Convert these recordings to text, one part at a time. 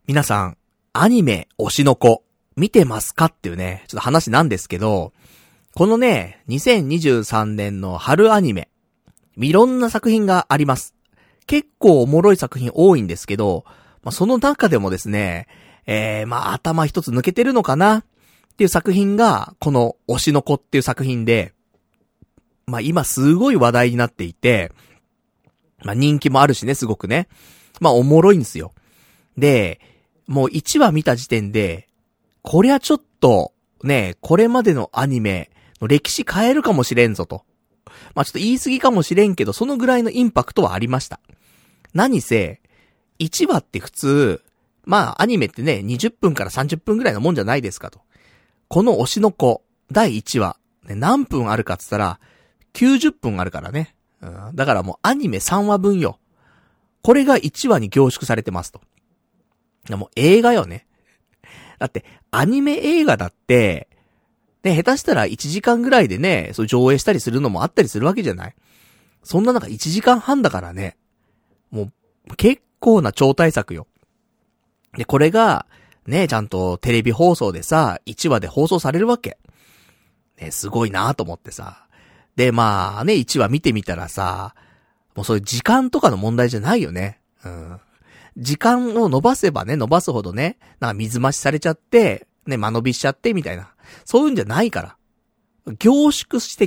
皆さん、アニメ推しの子、見てますかっていうね、ちょっと話なんですけど、このね、2023年の春アニメ、いろんな作品があります。結構おもろい作品多いんですけど、その中でもですね、頭一つ抜けてるのかなっていう作品が、この推しの子っていう作品で、今すごい話題になっていて、人気もあるしね、すごくね。おもろいんですよ。で、もう1話見た時点で、こりゃちょっと、ね、これまでのアニメの歴史変えるかもしれんぞと。ちょっと言い過ぎかもしれんけど、そのぐらいのインパクトはありました。何せ、1話って普通、アニメってね、20分から30分ぐらいのもんじゃないですかと。この推しの子、第1話、ね、何分あるかって言ったら、90分あるからね。だからもうアニメ3話分よ。これが1話に凝縮されてますと。もう映画よね。だって、アニメ映画だって、ね、下手したら1時間ぐらいでね、そう上映したりするのもあったりするわけじゃない。そんな中1時間半だからね。もう、結構な超大作よ。で、これが、ね、ちゃんとテレビ放送でさ、1話で放送されるわけ。ね、すごいなと思ってさ。で、1話見てみたらさ、もうそういう時間とかの問題じゃないよね。時間を伸ばせばね、伸ばすほどね、水増しされちゃって、ね、間延びしちゃってみたいな。そういうんじゃないから。凝縮して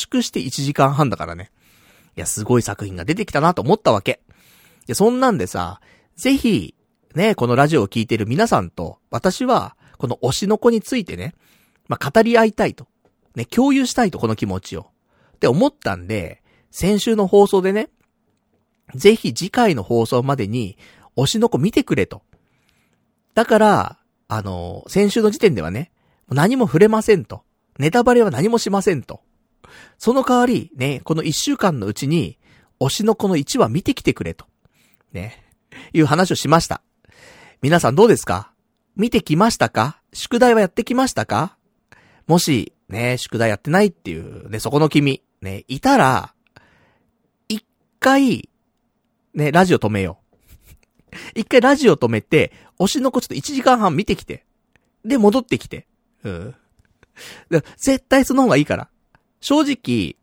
1時間半だからね。いや、すごい作品が出てきたなと思ったわけ。で、そんなんでさ、ぜひ、ね、このラジオを聞いてる皆さんと、私は、この推しの子についてね、語り合いたいと。ね、共有したいと、この気持ちを。って思ったんで、先週の放送でね、ぜひ次回の放送までに、推しの子見てくれと。だから、先週の時点ではね、何も触れませんと。ネタバレは何もしませんと。その代わり、ね、この1週間のうちに、推しの子の1話見てきてくれと。ね、いう話をしました。皆さんどうですか？見てきましたか？宿題はやってきましたか？もし、ね、宿題やってないっていう、ね、そこの君、ね、いたら、一回、ね、ラジオ止めよう。一回ラジオ止めて、推しの子ちょっと1時間半見てきて。で、戻ってきて。絶対その方がいいから。正直、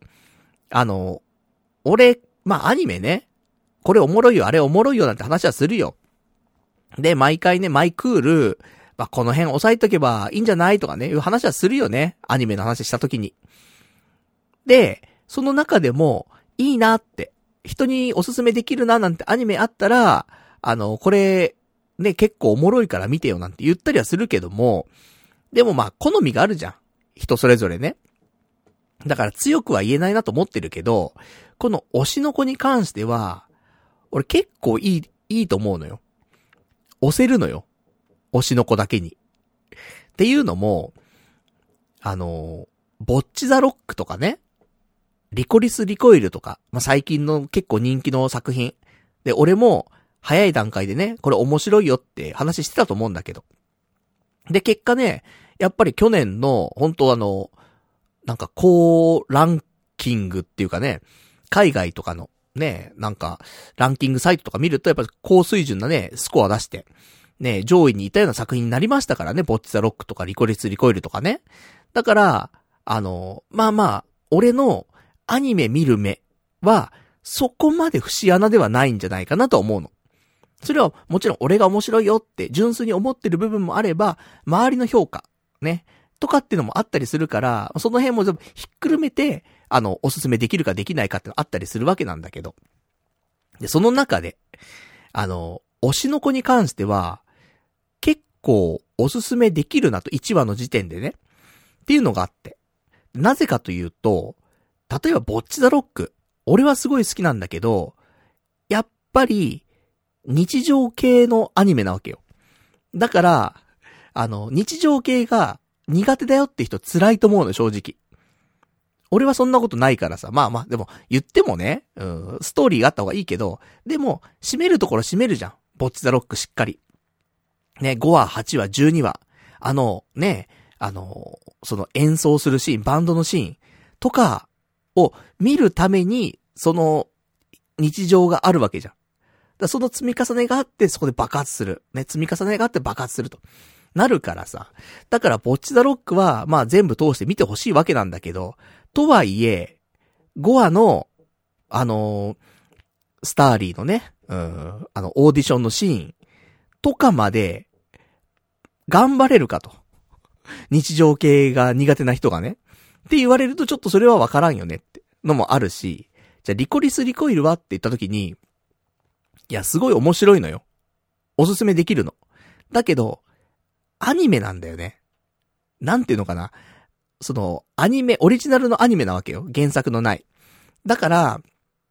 俺、アニメね、これおもろいよ、あれおもろいよなんて話はするよ。で、毎回ね、マイクール、この辺押さえとけばいいんじゃないとかね、いう話はするよね。アニメの話したときに。で、その中でも、いいなって、人におすすめできるななんてアニメあったら、これ、ね、結構おもろいから見てよなんて言ったりはするけども、でも好みがあるじゃん。人それぞれね。だから強くは言えないなと思ってるけど、この推しの子に関しては、俺結構いいと思うのよ。押せるのよ。推しの子だけに。っていうのも、ボッチザロックとかね、リコリスリコイルとか、最近の結構人気の作品。で、俺も早い段階でね、これ面白いよって話してたと思うんだけど。で、結果ね、やっぱり去年の、本当高ランキングっていうかね、海外とかのね、ランキングサイトとか見るとやっぱり高水準なね、スコア出して、ね、上位にいたような作品になりましたからね、ボッチザロックとかリコリスリコイルとかね。だから、俺のアニメ見る目は、そこまで節穴ではないんじゃないかなと思うの。それはもちろん俺が面白いよって純粋に思ってる部分もあれば、周りの評価、ね、とかっていうのもあったりするから、その辺も全部ひっくるめて、おすすめできるかできないかってのあったりするわけなんだけど。で、その中で、推しの子に関しては、結構おすすめできるなと1話の時点でね、っていうのがあって。なぜかというと、例えばボッチザロック、俺はすごい好きなんだけど、やっぱり、日常系のアニメなわけよ。だから、日常系が苦手だよって人辛いと思うの、正直。俺はそんなことないからさ。でも、言ってもね、ストーリーがあった方がいいけど、でも、締めるところ締めるじゃん。ボッチザロックしっかり。ね、5話、8話、12話。その演奏するシーン、バンドのシーンとかを見るために、その日常があるわけじゃん。 だその積み重ねがあってそこで爆発する。ね、積み重ねがあって爆発すると。なるからさ。だからボッチザロックは、まあ全部通して見てほしいわけなんだけど、とはいえ、5話の、スターリーのね、オーディションのシーンとかまで、頑張れるかと。日常系が苦手な人がね。って言われるとちょっとそれはわからんよねってのもあるし、じゃあリコリスリコイルはって言った時に、いや、すごい面白いのよ。おすすめできるの。だけど、アニメなんだよね。なんていうのかな。その、アニメ、オリジナルのアニメなわけよ。原作のない。だから、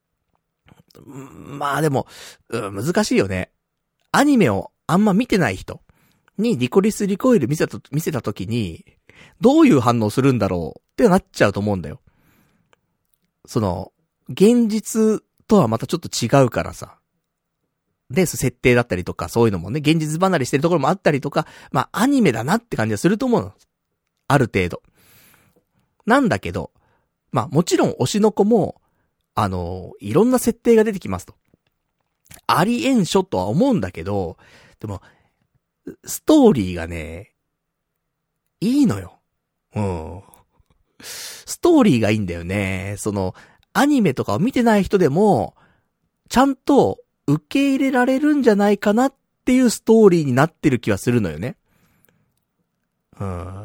まあでも、難しいよね。アニメをあんま見てない人にリコリスリコイル見せた時に、どういう反応するんだろうってなっちゃうと思うんだよ。その、現実とはまたちょっと違うからさ。で、設定だったりとか、そういうのもね、現実離れしてるところもあったりとか、まあアニメだなって感じがすると思うの。ある程度。なんだけど、まあもちろん推しの子も、いろんな設定が出てきますと。ありえんしょとは思うんだけど、でも、ストーリーがね、いいのよ。うん。ストーリーがいいんだよね。その、アニメとかを見てない人でも、ちゃんと受け入れられるんじゃないかなっていうストーリーになってる気はするのよね。うん。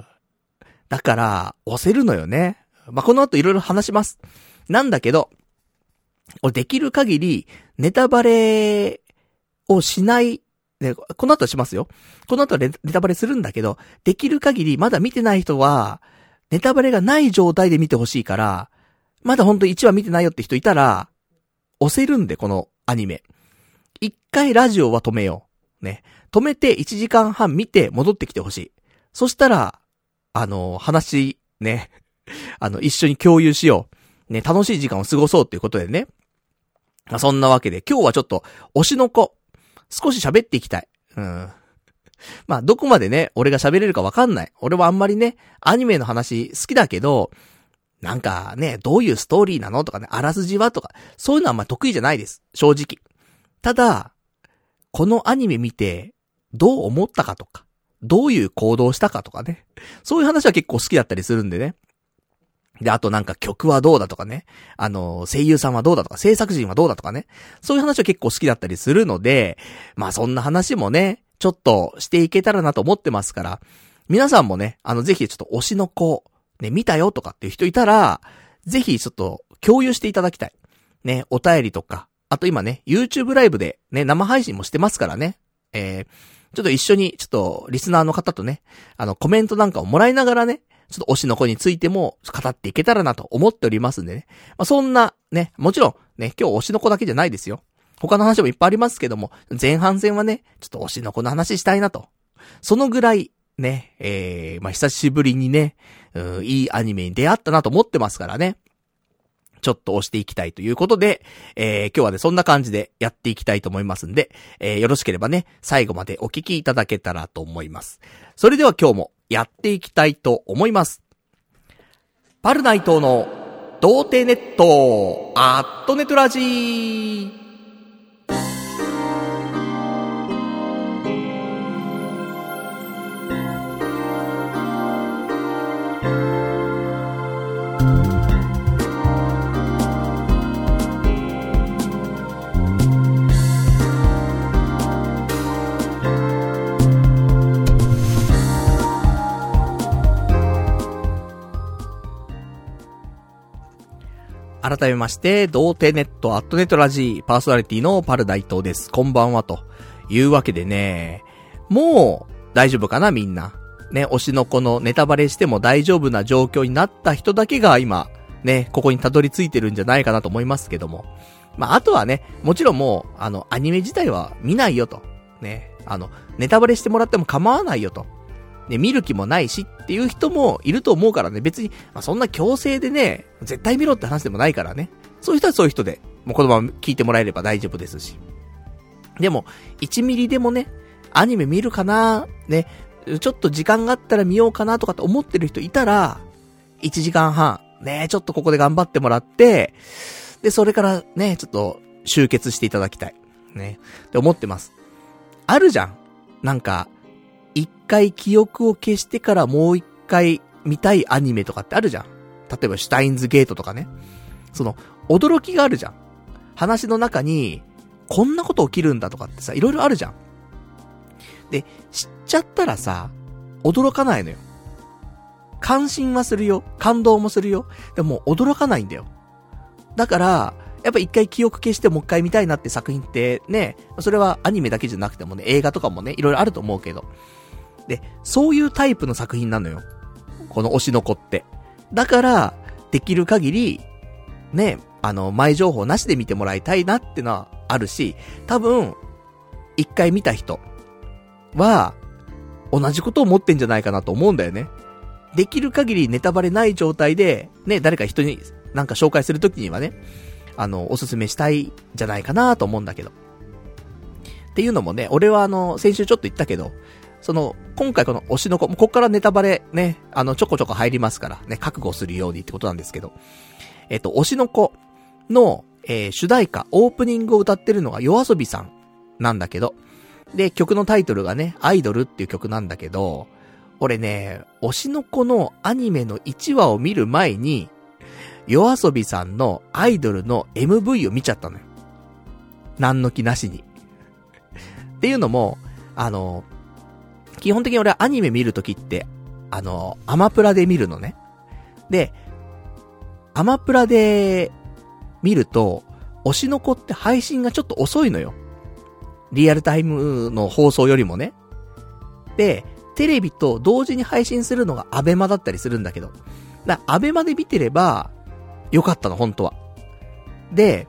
だから、押せるのよね。まあ、この後いろいろ話します。なんだけど、できる限り、ネタバレをしない、ね、この後はしますよ。この後はネタバレするんだけど、できる限りまだ見てない人は、ネタバレがない状態で見てほしいから、まだほんと1話見てないよって人いたら、押せるんで、このアニメ。一回ラジオは止めよう。ね。止めて1時間半見て戻ってきてほしい。そしたら、話、ね。一緒に共有しよう。ね、楽しい時間を過ごそうっていうことでね。まあ、そんなわけで、今日はちょっと、推しの子、少し喋っていきたい。うん。まあ、どこまでね、俺が喋れるかわかんない。俺はあんまりね、アニメの話好きだけど、なんかね、どういうストーリーなのとかね、あらすじはとか、そういうのはあんま得意じゃないです。正直。ただ、このアニメ見て、どう思ったかとか、どういう行動したかとかね。そういう話は結構好きだったりするんでね。で、あとなんか曲はどうだとかね。声優さんはどうだとか、制作陣はどうだとかね。そういう話は結構好きだったりするので、まあそんな話もね、ちょっとしていけたらなと思ってますから、皆さんもね、ぜひちょっと推しの子、ね、見たよとかっていう人いたら、ぜひちょっと共有していただきたい。ね、お便りとか、あと今ね、YouTube ライブでね、生配信もしてますからね。ちょっと一緒に、ちょっとリスナーの方とね、コメントなんかをもらいながらね、ちょっと推しの子についても語っていけたらなと思っておりますんでね。まあ、そんなね、もちろんね、今日推しの子だけじゃないですよ。他の話もいっぱいありますけども、前半戦はね、ちょっと推しの子の話したいなと。そのぐらい、ね、まあ、久しぶりにね、いいアニメに出会ったなと思ってますからね。ちょっと押していきたいということで、今日はね、そんな感じでやっていきたいと思いますんで、よろしければね、最後までお聞きいただけたらと思います。それでは今日もやっていきたいと思います。パルナイトの童貞ネットアットネトラジー。改めまして、童貞ネットアットネットラジーパーソナリティのパルナイトです。こんばんはというわけでね、もう大丈夫かなみんな。ね、推しの子のネタバレしても大丈夫な状況になった人だけが今、ね、ここにたどり着いてるんじゃないかなと思いますけども。まあ、あとはね、もちろんもう、アニメ自体は見ないよと。ね、ネタバレしてもらっても構わないよと。ね、見る気もないしっていう人もいると思うからね、別に、まあ、そんな強制でね、絶対見ろって話でもないからね。そういう人はそういう人で、もうこのまま聞いてもらえれば大丈夫ですし。でも、1ミリでもね、アニメ見るかな、ね、ちょっと時間があったら見ようかなとかって思ってる人いたら、1時間半、ね、ちょっとここで頑張ってもらって、で、それからね、ちょっと集結していただきたい。 ね。って思ってます。あるじゃん。なんか、一回記憶を消してからもう一回見たいアニメとかってあるじゃん。例えばシュタインズゲートとかね。その、驚きがあるじゃん。話の中に、こんなこと起きるんだとかってさ、いろいろあるじゃん。で、知っちゃったらさ、驚かないのよ。感心はするよ。感動もするよ。でも驚かないんだよ。だから、やっぱ一回記憶消してもう一回見たいなって作品ってね、それはアニメだけじゃなくてもね、映画とかもね、いろいろあると思うけど。で、そういうタイプの作品なのよ。この推しの子って。だから、できる限り、ね、前情報なしで見てもらいたいなってのはあるし、多分、一回見た人は、同じことを思ってんじゃないかなと思うんだよね。できる限りネタバレない状態で、ね、誰か人になんか紹介するときにはね、おすすめしたいんじゃないかなと思うんだけど。っていうのもね、俺は先週ちょっと言ったけど、今回この推しの子、もうこっからネタバレね、ちょこちょこ入りますから、ね、覚悟するようにってことなんですけど、推しの子の、主題歌、オープニングを歌ってるのがYOASOBIさんなんだけど、で、曲のタイトルがね、アイドルっていう曲なんだけど、俺ね、推しの子のアニメの1話を見る前に、YOASOBIさんのアイドルの MV を見ちゃったのよ。何の気なしに。っていうのも、基本的に俺はアニメ見るときって、アマプラで見るのね。で、アマプラで見ると、推しの子って配信がちょっと遅いのよ。リアルタイムの放送よりもね。で、テレビと同時に配信するのがアベマだったりするんだけど。アベマで見てれば、よかったの、本当は。で、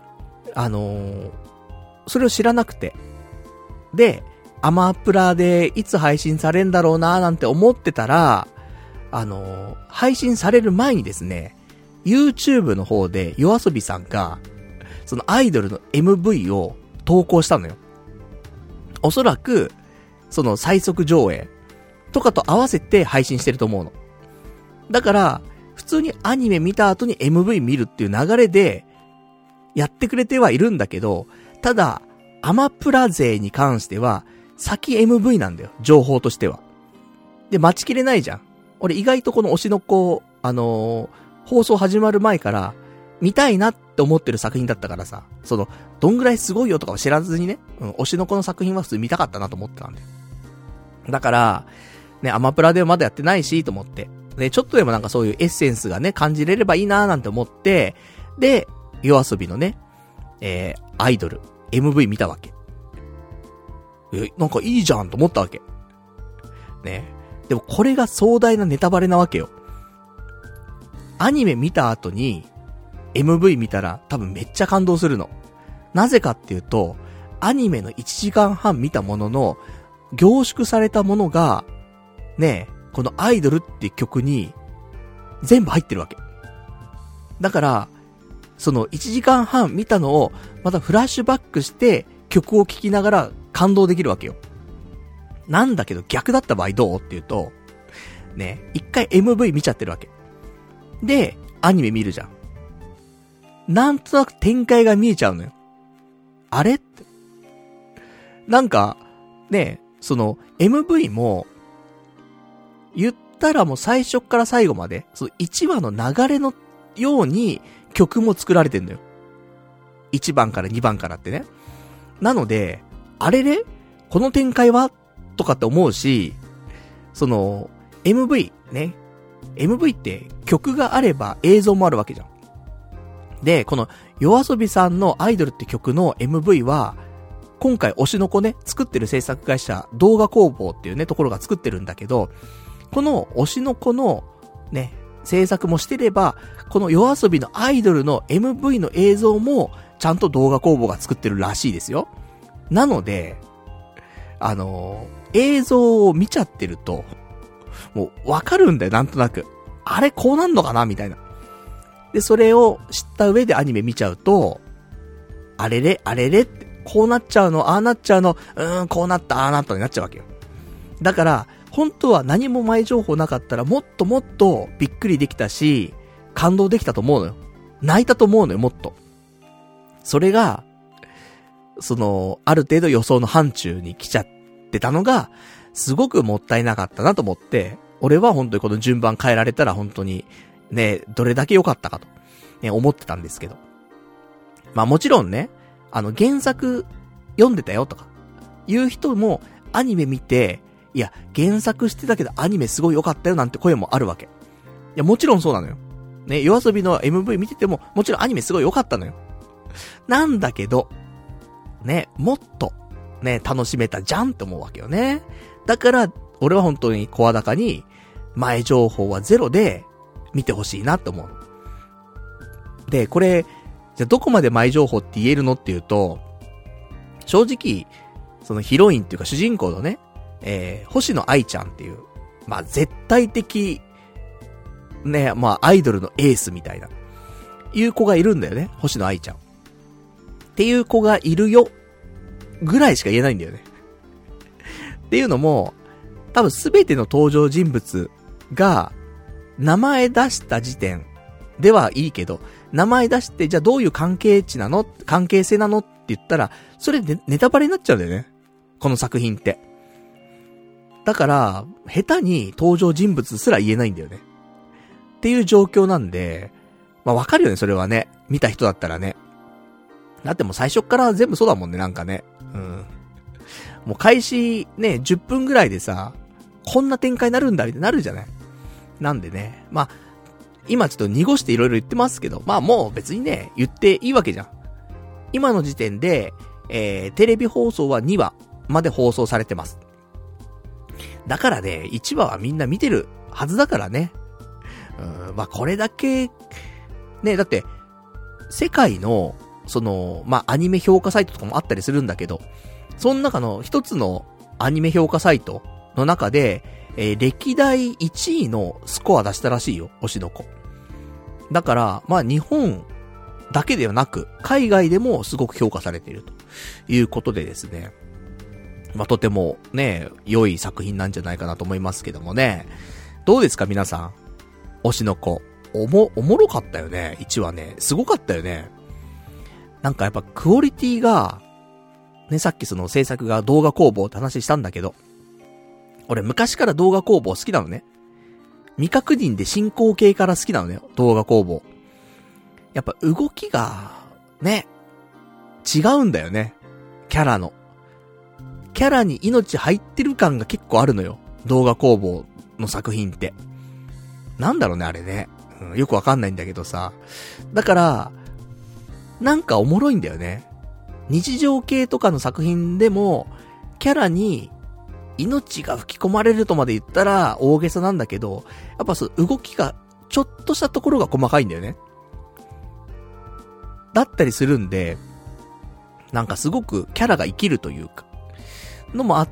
それを知らなくて。で、アマプラでいつ配信されんだろうなーなんて思ってたら、配信される前にですね、YouTube の方でYOASOBIさんが、そのアイドルの MV を投稿したのよ。おそらく、その最速上映とかと合わせて配信してると思うの。だから、普通にアニメ見た後に MV 見るっていう流れで、やってくれてはいるんだけど、ただ、アマプラ勢に関しては、先 MV なんだよ、情報としては。で、待ちきれないじゃん。俺意外とこの推しの子、放送始まる前から、見たいなって思ってる作品だったからさ、どんぐらいすごいよとかは知らずにね、推しの子の作品は普通見たかったなと思ってたんで。だから、ね、アマプラではまだやってないし、と思って。で、ちょっとでもなんかそういうエッセンスがね、感じれればいいなーなんて思って、で、YOASOBIのね、アイドル、MV 見たわけ。なんかいいじゃんと思ったわけ。ね。でもこれが壮大なネタバレなわけよ。アニメ見た後に、MV 見たら多分めっちゃ感動するの。なぜかっていうと、アニメの1時間半見たものの、凝縮されたものが、ね、このアイドルっていう曲に、全部入ってるわけ。だから、その1時間半見たのを、またフラッシュバックして、曲を聴きながら感動できるわけよ。なんだけど逆だった場合どうっていうと、ね、一回 MV 見ちゃってるわけ。で、アニメ見るじゃん。なんとなく展開が見えちゃうのよ。あれって。なんか、ね、MV も、言ったらもう最初から最後まで、1話の流れのように曲も作られてんのよ。1番から2番からってね。なので、あれれこの展開はとかって思うし、MV ね。MV って曲があれば映像もあるわけじゃん。で、このYOASOBIさんのアイドルって曲の MV は、今回推しの子ね、作ってる制作会社、動画工房っていうね、ところが作ってるんだけど、この推しの子のね、制作もしてれば、このYOASOBIのアイドルの MV の映像も、ちゃんと動画工房が作ってるらしいですよ。なので、映像を見ちゃってると、もうわかるんだよ、なんとなく。あれ、こうなんのかなみたいな。で、それを知った上でアニメ見ちゃうと、あれれって、こうなっちゃうの、ああなっちゃうの、こうなった、ああなったになっちゃうわけよ。だから、本当は何も前情報なかったら、もっともっとびっくりできたし、感動できたと思うのよ。泣いたと思うのよ、もっと。それが、 ある程度予想の範疇に来ちゃってたのが、すごくもったいなかったなと思って、俺は本当にこの順番変えられたら本当に、ね、どれだけ良かったかと、ね、思ってたんですけど。まあもちろんね、原作読んでたよとか、いう人もアニメ見て、いや、原作してたけどアニメすごい良かったよなんて声もあるわけ。いや、もちろんそうなのよ。ね、夜遊びの MV 見てても、もちろんアニメすごい良かったのよ。なんだけど、ね、もっと、ね、楽しめたじゃんって思うわけよね。だから、俺は本当に声高に、前情報はゼロで、見てほしいなって思う。で、これ、じゃあどこまで前情報って言えるのっていうと、正直、そのヒロインっていうか主人公のね、星野愛ちゃんっていう、まあ絶対的、ね、まあアイドルのエースみたいな、いう子がいるんだよね、星野愛ちゃん。っていう子がいるよ、ぐらいしか言えないんだよね。っていうのも、多分すべての登場人物が、名前出した時点ではいいけど、名前出して、じゃあどういう関係性なのって言ったら、それでネタバレになっちゃうんだよね。この作品って。だから、下手に登場人物すら言えないんだよね。っていう状況なんで、まあわかるよね、それはね。見た人だったらね。だってもう最初から全部そうだもんね、なんかね。うん。もう開始ね、10分ぐらいでさ、こんな展開になるんだってなるじゃない。なんでね、まあ、今ちょっと濁していろいろ言ってますけど、まあもう別にね、言っていいわけじゃん。今の時点で、テレビ放送は2話まで放送されてます。だからね、1話はみんな見てるはずだからね。まあこれだけ、ね、だって、世界の、まあアニメ評価サイトとかもあったりするんだけど、その中の一つのアニメ評価サイトの中で、歴代1位のスコア出したらしいよ、推しの子。だから、まあ日本だけではなく、海外でもすごく評価されているということでですね。まあとてもね、良い作品なんじゃないかなと思いますけどもね。どうですか皆さん。推しの子。おもろかったよね。1話ね。すごかったよね。なんかやっぱクオリティが、ね、さっき制作が動画工房って話したんだけど、俺昔から動画工房好きなのね。未確認で進行形から好きなのね、動画工房。やっぱ動きが、ね、違うんだよね。キャラの。キャラに命入ってる感が結構あるのよ。動画工房の作品って。なんだろうね、あれね。よくわかんないんだけどさ。だから、なんかおもろいんだよね。日常系とかの作品でも、キャラに命が吹き込まれるとまで言ったら大げさなんだけど、やっぱ動きがちょっとしたところが細かいんだよね。だったりするんで、なんかすごくキャラが生きるというか、のもあって、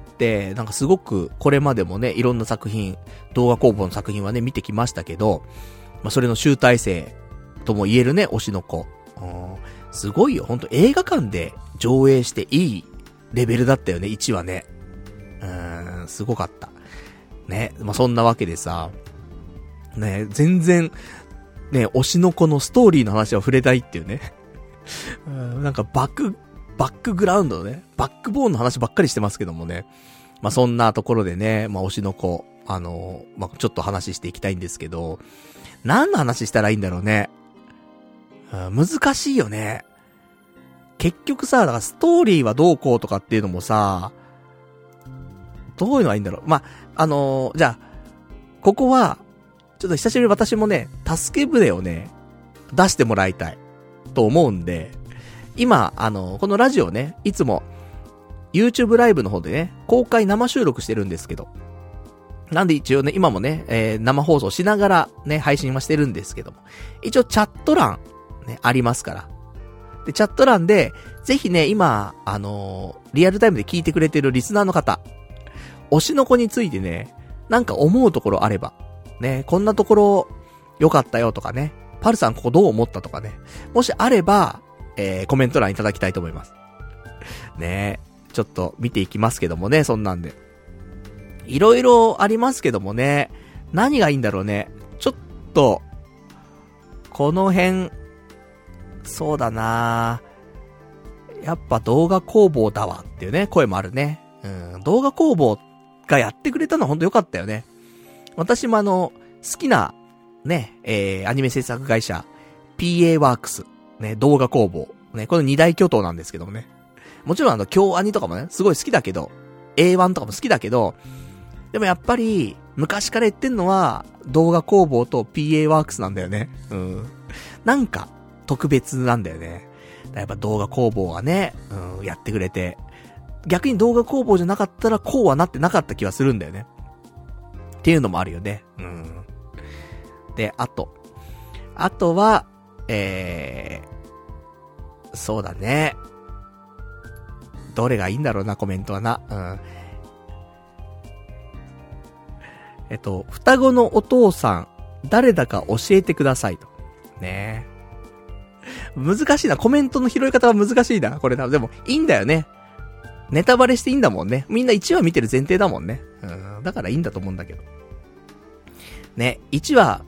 なんかすごくこれまでもね、いろんな作品、動画工房の作品はね、見てきましたけど、まあそれの集大成とも言えるね、推しの子。すごいよ、ほんと映画館で上映していいレベルだったよね、1話ね。すごかった。ね、まあ、そんなわけでさ、ね、全然、ね、推しの子のストーリーの話は触れないっていうね。なんかバックグラウンドのね、バックボーンの話ばっかりしてますけどもね。まあ、そんなところでね、まあ、推しの子、まあ、ちょっと話していきたいんですけど、何の話したらいいんだろうね。難しいよね。結局さ、だからストーリーはどうこうとかっていうのもさ、どういうのがいいんだろう。まあ、じゃあ、ここは、ちょっと久しぶりに私もね、助け舟をね、出してもらいたい、と思うんで、今、このラジオね、いつも、YouTube ライブの方でね、公開生収録してるんですけど、なんで一応ね、今もね、生放送しながらね、配信はしてるんですけども、一応チャット欄、ね、ありますから。で、チャット欄で、ぜひね、今、リアルタイムで聞いてくれてるリスナーの方、推しの子についてね、なんか思うところあれば、ね、こんなところ良かったよとかね、パルさんここどう思ったとかね、もしあれば、コメント欄いただきたいと思います。ね、ちょっと見ていきますけどもね、そんなんで。いろいろありますけどもね、何がいいんだろうね。ちょっと、この辺、そうだなやっぱ動画工房だわっていうね、声もあるね。動画工房がやってくれたのはほんとよかったよね。私も好きな、ね、アニメ制作会社、PA ワークス、ね、動画工房、ね、この二大巨頭なんですけどもね。もちろん京アニとかもね、すごい好きだけど、A1 とかも好きだけど、でもやっぱり、昔から言ってんのは、動画工房と PA ワークスなんだよね。なんか、特別なんだよね。やっぱ動画工房がね、やってくれて、逆に動画工房じゃなかったらこうはなってなかった気はするんだよね。っていうのもあるよね。で、あとは、そうだね。どれがいいんだろうな、コメントはな。双子のお父さん、誰だか教えてくださいと。ね難しいな。コメントの拾い方は難しいな。これな。でも、いいんだよね。ネタバレしていいんだもんね。みんな1話見てる前提だもんね。だからいいんだと思うんだけど。ね、1話、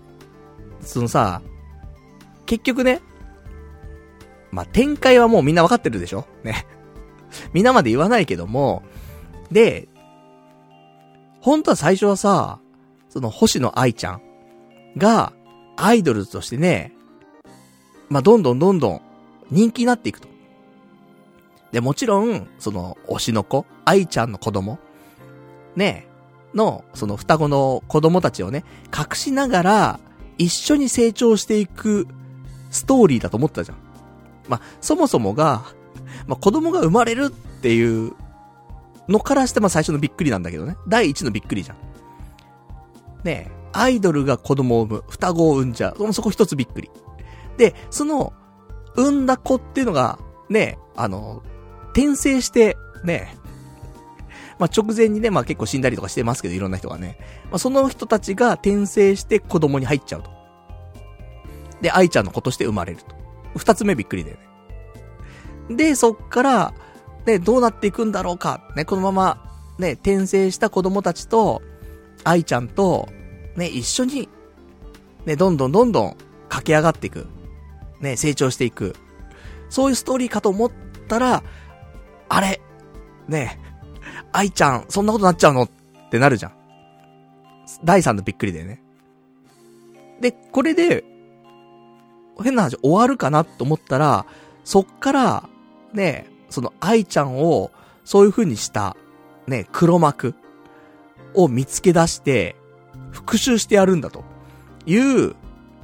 結局ね、まあ、展開はもうみんなわかってるでしょね。みんなまで言わないけども、で、本当は最初はさ、星野愛ちゃんがアイドルとしてね、まあ、どんどん人気になっていくと。で、もちろん、推しの子、愛ちゃんの子供、ね、双子の子供たちをね、隠しながら、一緒に成長していくストーリーだと思ったじゃん。まあ、そもそもが、まあ、子供が生まれるっていうのからして、まあ、最初のびっくりなんだけどね。第一のびっくりじゃん。ねえ、アイドルが子供を産む、双子を産んじゃう。そこ一つびっくり。で、産んだ子っていうのが、ね、転生して、ね、まあ、直前にね、まあ、結構死んだりとかしてますけど、いろんな人がね。まあ、その人たちが転生して子供に入っちゃうと。で、愛ちゃんの子として生まれると。二つ目びっくりだよね。で、そっから、ね、どうなっていくんだろうか。ね、このまま、ね、転生した子供たちと、愛ちゃんと、ね、一緒に、ね、どんどん駆け上がっていく。ね、成長していく。そういうストーリーかと思ったら、あれね、愛ちゃん、そんなことなっちゃうのってなるじゃん。第3のびっくりだよね。で、これで、変な話終わるかなと思ったら、そっから、ね、愛ちゃんを、そういう風にした、ね、黒幕を見つけ出して、復讐してやるんだという、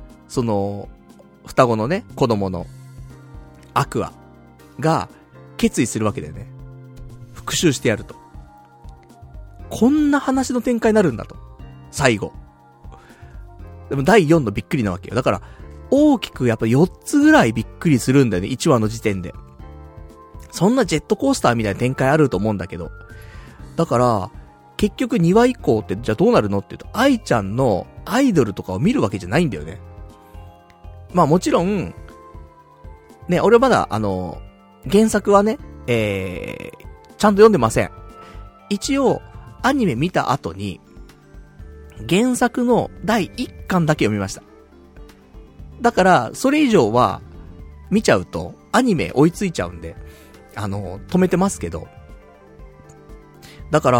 双子のね、子供のアクアが決意するわけだよね。復讐してやると。こんな話の展開になるんだと。最後。でも第4のびっくりなわけよ。だから、大きくやっぱ4つぐらいびっくりするんだよね。1話の時点で。そんなジェットコースターみたいな展開あると思うんだけど。だから、結局2話以降ってじゃあどうなるのって言うと、愛ちゃんのアイドルとかを見るわけじゃないんだよね。まあもちろん、ね、俺はまだ原作はね、ちゃんと読んでません。一応、アニメ見た後に、原作の第1巻だけ読みました。だから、それ以上は、見ちゃうと、アニメ追いついちゃうんで、止めてますけど。だから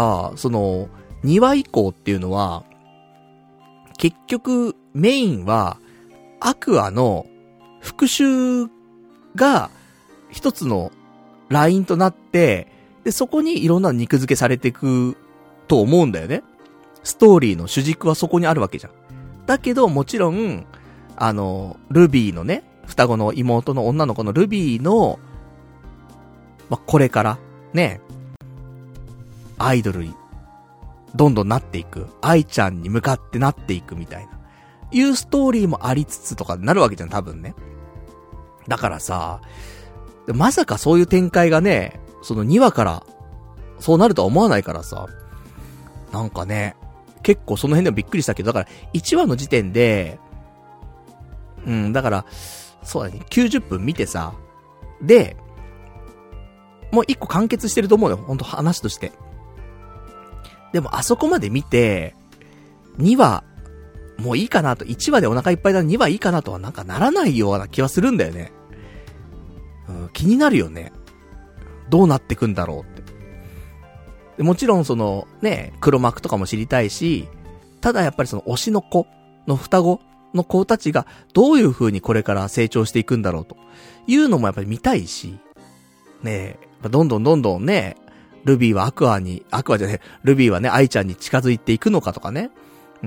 、2話以降っていうのは、結局、メインは、アクアの復讐が、一つのラインとなって、で、そこにいろんな肉付けされていくと思うんだよね。ストーリーの主軸はそこにあるわけじゃん。だけど、もちろん、ルビーのね、双子の妹の女の子のルビーの、まあ、これから、ね、アイドルに、どんどんなっていく。愛ちゃんに向かってなっていくみたいな。いうストーリーもありつつとかなるわけじゃん、多分ね。だからさ、まさかそういう展開がね、2話から、そうなるとは思わないからさ、なんかね、結構その辺でもびっくりしたけど、だから1話の時点で、だから、そうだね、90分見てさ、で、もう1個完結してると思うよ、ほんと話として。でもあそこまで見て、2話、もういいかなと、1話でお腹いっぱいだ、2話いいかなとはなんかならないような気はするんだよね。気になるよね。 どうなってくんだろうって。でもちろんそのね、黒幕とかも知りたいし、ただやっぱりその推しの子の双子の子たちがどういう風にこれから成長していくんだろうというのもやっぱり見たいし、ねえ、どんどんね、ルビーはルビーはね、愛ちゃんに近づいていくのかとかね。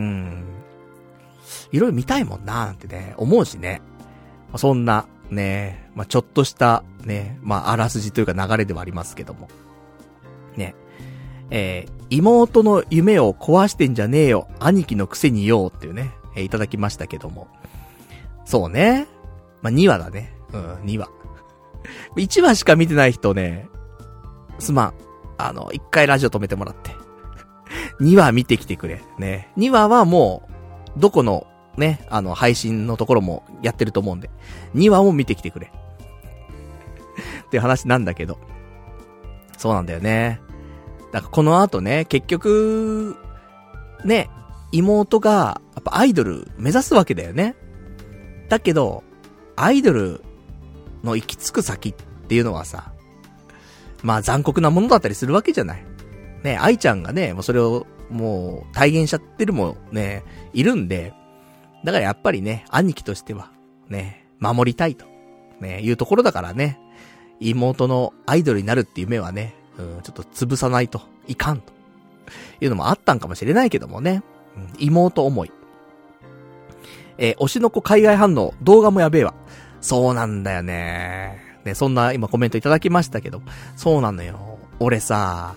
いろいろ見たいもんなーってね、思うしね。そんな、ね、ちょっとした、ね、あらすじというか流れではありますけども。ね。妹の夢を壊してんじゃねえよ、兄貴のくせによっていうね、いただきましたけども。そうね。2話だね。2話。1話しか見てない人ね、すまん。1回ラジオ止めてもらって。2話見てきてくれ。ね。2話はもう、どこの、ね、配信のところもやってると思うんで、2話も見てきてくれ。っていう話なんだけど。そうなんだよね。だからこの後ね、結局、ね、妹が、やっぱアイドル目指すわけだよね。だけど、アイドルの行き着く先っていうのはさ、残酷なものだったりするわけじゃない。ね、愛ちゃんがね、もうそれを、もう体現しちゃってるもね、いるんで、だからやっぱりね、兄貴としては、ね、守りたいと、ね、いうところだからね、妹のアイドルになるっていう夢はね、ちょっと潰さないといかんというのもあったんかもしれないけどもね、妹思い。推しの子海外反応、動画もやべえわ。そうなんだよね。ね、そんな今コメントいただきましたけど、そうなのよ。俺さ、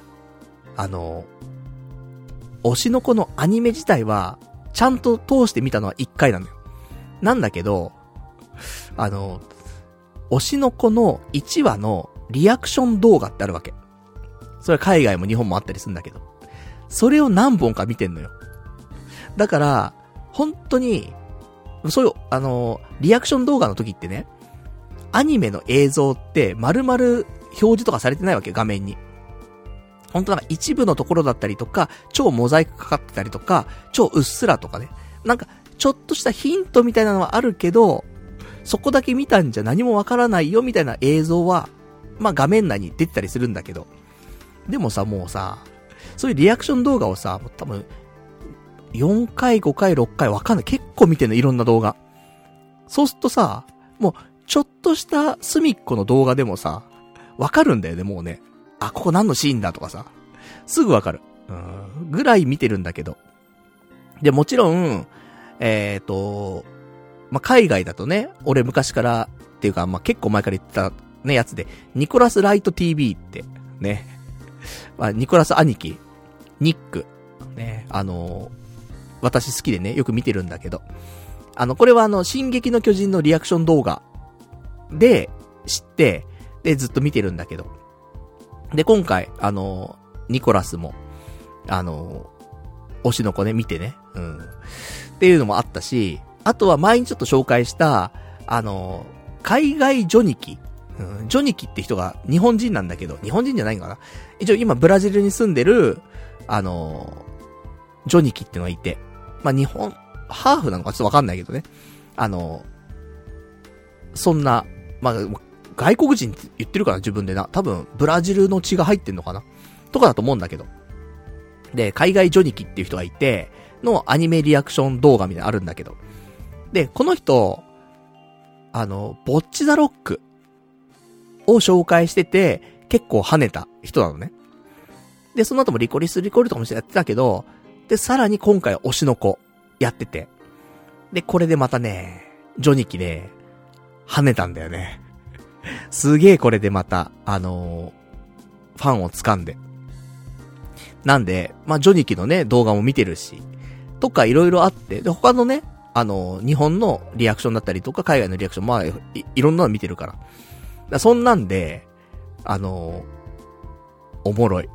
推しの子のアニメ自体は、ちゃんと通して見たのは1回なのよ。なんだけど、推しの子の1話のリアクション動画ってあるわけ。それは海外も日本もあったりするんだけど。それを何本か見てんのよ。だから、本当に、そういう、リアクション動画の時ってね、アニメの映像って丸々表示とかされてないわけ、画面に。本当なんか一部のところだったりとか、超モザイクかかってたりとか、超うっすらとかね。なんか、ちょっとしたヒントみたいなのはあるけど、そこだけ見たんじゃ何もわからないよみたいな映像は、画面内に出てたりするんだけど。でもさ、もうさ、そういうリアクション動画をさ、多分、4回、5回、6回わかんない。結構見てんの、いろんな動画。そうするとさ、もう、ちょっとした隅っこの動画でもさ、わかるんだよね、もうね。あ、ここ何のシーンだとかさ、すぐわかる。ぐらい見てるんだけど。で、もちろん、海外だとね、俺昔からっていうか、結構前から言ってたね、やつで、ニコラスライト TV って、ね。ニコラス兄貴、ニック、ね、私好きでね、よく見てるんだけど、これは進撃の巨人のリアクション動画で知って、で、ずっと見てるんだけど。で、今回、ニコラスも、推しの子ね、見てね、っていうのもあったし、あとは前にちょっと紹介した、海外ジョニキ。ジョニキって人が日本人なんだけど、日本人じゃないんかな。一応今ブラジルに住んでる、ジョニキってのがいて、日本、ハーフなのかちょっとわかんないけどね。そんな、外国人って言ってるから自分でな。多分、ブラジルの血が入ってんのかなとかだと思うんだけど。で、海外ジョニキっていう人がいて、のアニメリアクション動画みたいなのあるんだけど。で、この人、ボッチザロックを紹介してて、結構跳ねた人なのね。で、その後もリコリスとかもやってたけど、で、さらに今回推しの子やってて。で、これでまたね、ジョニキで、跳ねたんだよね。すげえこれでまた、ファンを掴んで。なんで、ジョニキのね、動画も見てるし、とかいろいろあって、で、他のね、日本のリアクションだったりとか、海外のリアクション、いろんなの見てるから。そんなんで、おもろい。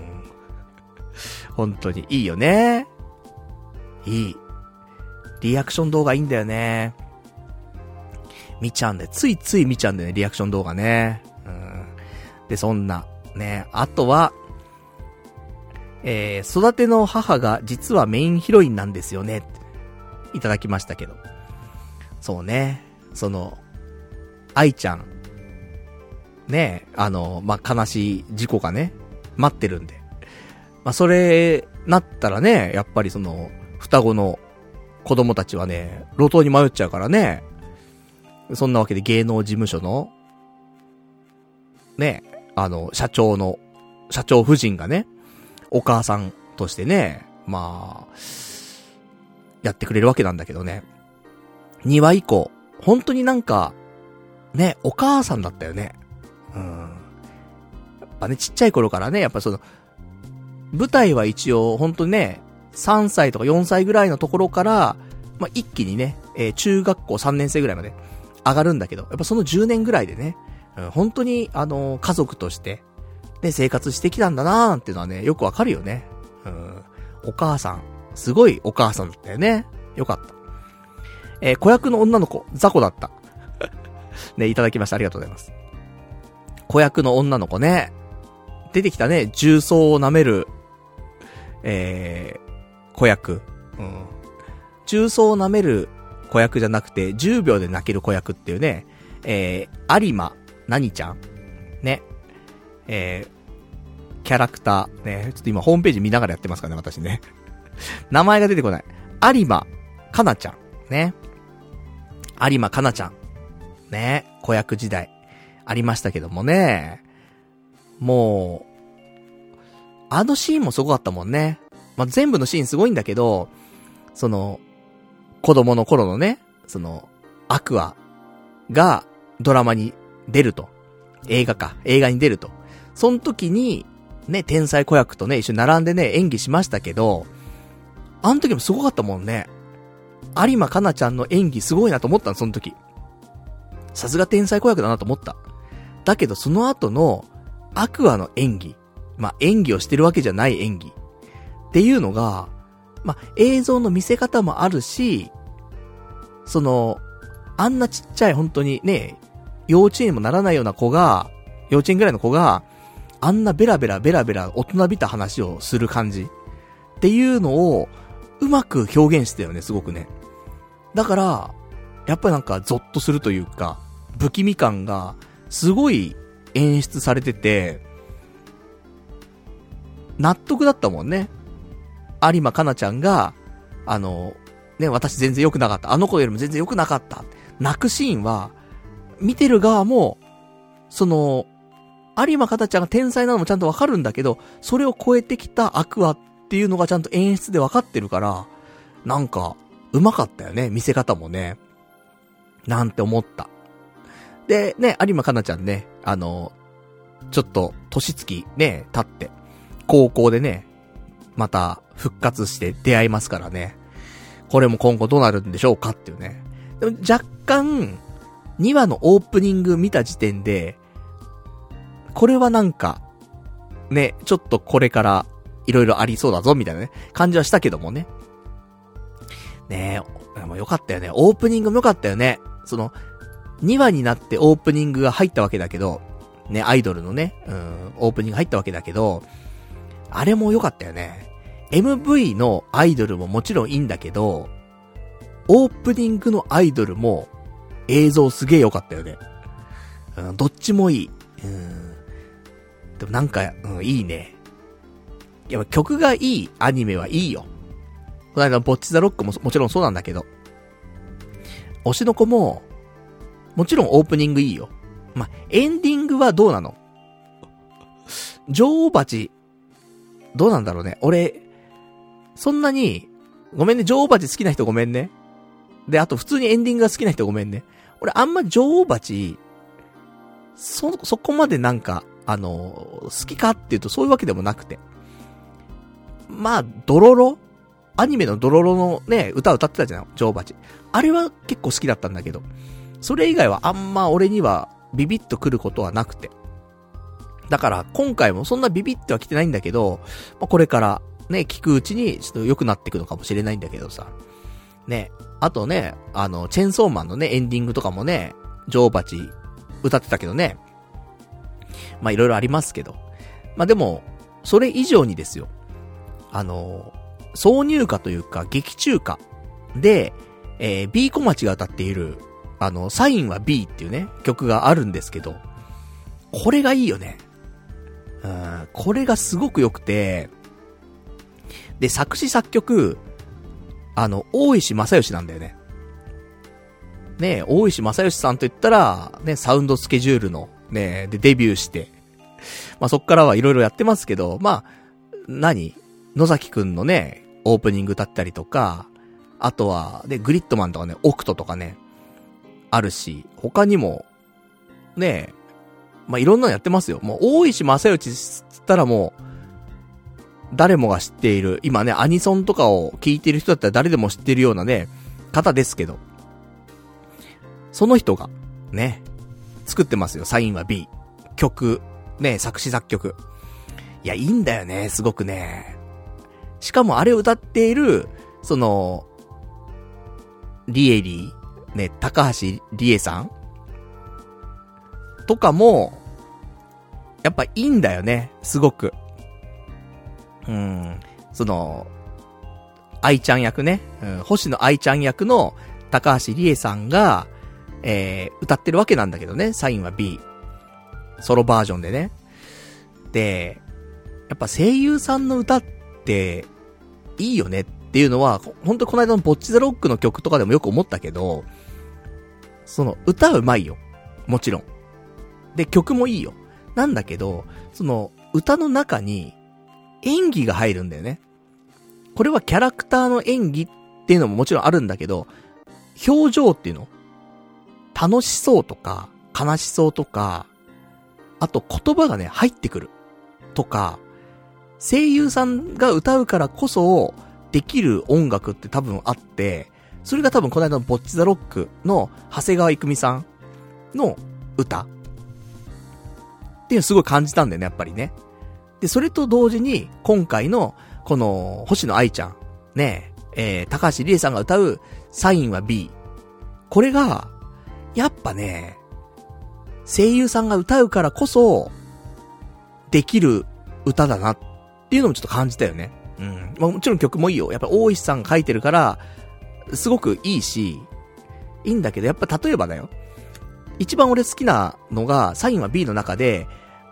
本当にいいよね。いい。リアクション動画いいんだよね。見ちゃうんだよ。ついつい見ちゃうんだよね、リアクション動画ね。で、そんな、ね。あとは、育ての母が実はメインヒロインなんですよね。いただきましたけど。そうね。愛ちゃん。 ね、悲しい事故がね、待ってるんで。それ、なったらね、やっぱり双子の子供たちはね、路頭に迷っちゃうからね。そんなわけで芸能事務所の、ね、社長夫人がね、お母さんとしてね、やってくれるわけなんだけどね。2話以降、本当にね、お母さんだったよね。やっぱね、ちっちゃい頃からね、やっぱ舞台は一応、本当にね、3歳とか4歳ぐらいのところから、一気にね、中学校3年生ぐらいまで上がるんだけど、やっぱその10年ぐらいでね、本当に、家族として、ね、生活してきたんだなーっていうのはね、よくわかるよね。お母さん、すごいお母さんだったよね。よかった。子役の女の子、雑魚だった。ね、いただきました。ありがとうございます。子役の女の子ね、出てきたね、重曹を舐める、子役。重曹を舐める子役じゃなくて、10秒で泣ける子役っていうね、有馬何ちゃんね、キャラクター、ね、ちょっと今ホームページ見ながらやってますからね、私ね。名前が出てこない。有馬かなちゃん。ね。有馬かなちゃん。ね。子役時代。ありましたけどもね。もう、シーンもすごかったもんね。全部のシーンすごいんだけど、子供の頃のね、アクアがドラマに出ると。映画に出ると。その時に、ね、天才子役とね、一緒に並んでね、演技しましたけど、あの時もすごかったもんね。有馬かなちゃんの演技すごいなと思ったの、その時。さすが天才子役だなと思った。だけどその後の、アクアの演技。演技をしてるわけじゃない演技。っていうのが、映像の見せ方もあるし、あんなちっちゃい本当にね、幼稚園にもならないような子が、幼稚園ぐらいの子が、あんなベラベラ大人びた話をする感じ。っていうのを、うまく表現してたよね、すごくね。だから、やっぱりゾッとするというか、不気味感が、すごい演出されてて、納得だったもんね。有馬かなちゃんが、ね、私全然良くなかった。あの子よりも全然良くなかった。泣くシーンは、見てる側も、有馬かなちゃんが天才なのもちゃんとわかるんだけど、それを超えてきたアクアっていうのがちゃんと演出でわかってるから、うまかったよね、見せ方もね。なんて思った。で、ね、有馬かなちゃんね、ちょっと、年月ね、経って、高校でね、また、復活して出会いますからね。これも今後どうなるんでしょうかっていうね。でも若干、2話のオープニング見た時点で、これはね、ちょっとこれから、いろいろありそうだぞ、みたいなね、感じはしたけどもね。ねえ、もうよかったよね。オープニングもよかったよね。2話になってオープニングが入ったわけだけど、ね、アイドルのね、オープニング入ったわけだけど、あれもよかったよね。MV のアイドルももちろんいいんだけど、オープニングのアイドルも映像すげえよかったよね。どっちもいい。でもいいね。いや、曲がいいアニメはいいよ。この間、ボッチザロックももちろんそうなんだけど、推しの子も、もちろんオープニングいいよ。エンディングはどうなの？女王蜂、どうなんだろうね。俺、そんなに、ごめんね、女王蜂好きな人ごめんね。で、あと普通にエンディングが好きな人ごめんね。俺あんま女王蜂、そこまで好きかっていうとそういうわけでもなくて。ドロロ？アニメのドロロのね、歌ってたじゃん、女王蜂。あれは結構好きだったんだけど、それ以外はあんま俺にはビビッと来ることはなくて。だから今回もそんなビビッとは来てないんだけど、これからね、聞くうちにちょっと良くなっていくのかもしれないんだけどさ。ね、あとね、チェンソーマンのね、エンディングとかもね、女王蜂歌ってたけどね。いろいろありますけど。でも、それ以上にですよ。挿入歌というか、劇中歌で、B 小町が歌っている、サインは B っていうね、曲があるんですけど、 これがいいよね。これがすごく良くて、で、作詞作曲、大石正義なんだよね。ね、大石正義さんと言ったら、ね、サウンドスケジュールの、ね、で、デビューして、まあ、そっからはいろいろやってますけど、まあ、野崎くんのね、オープニング歌ったりとか、あとは、で、グリッドマンとかね、オクトとかね、あるし、他にも、ね、まあ、いろんなのやってますよ。もう、大石正義つったらもう、誰もが知っている、今ね、アニソンとかを聴いてる人だったら誰でも知ってるようなね、方ですけど、その人が、ね、作ってますよ。サインは B。曲、ね、作詞作曲。いや、いいんだよね、すごくね。しかもあれを歌っている、リエリー、ね、高橋リエさんとかも、やっぱいいんだよね、すごく。愛ちゃん役ね、星野愛ちゃん役の高橋理恵さんが、歌ってるわけなんだけどね、サインは B。ソロバージョンでね。で、やっぱ声優さんの歌って、いいよねっていうのは、ほんとこの間のボッチザロックの曲とかでもよく思ったけど、歌うまいよ。もちろん。で、曲もいいよ。なんだけど、歌の中に、演技が入るんだよね。これはキャラクターの演技っていうのももちろんあるんだけど、表情っていうの、楽しそうとか、悲しそうとか、あと言葉がね、入ってくる。とか、声優さんが歌うからこそ、できる音楽って多分あって、それが多分この間のボッチザロックの長谷川郁美さんの歌っていうのすごい感じたんだよね、やっぱりね。で、それと同時に、今回の、この、星野愛ちゃん、ね、高橋理恵さんが歌う、サインは B。これが、やっぱね、声優さんが歌うからこそ、できる歌だなっていうのもちょっと感じたよね。まあ、もちろん曲もいいよ。やっぱ大石さんが書いてるから、すごくいいし、いいんだけど、やっぱ例えばだよ。一番俺好きなのが、サインは B の中で、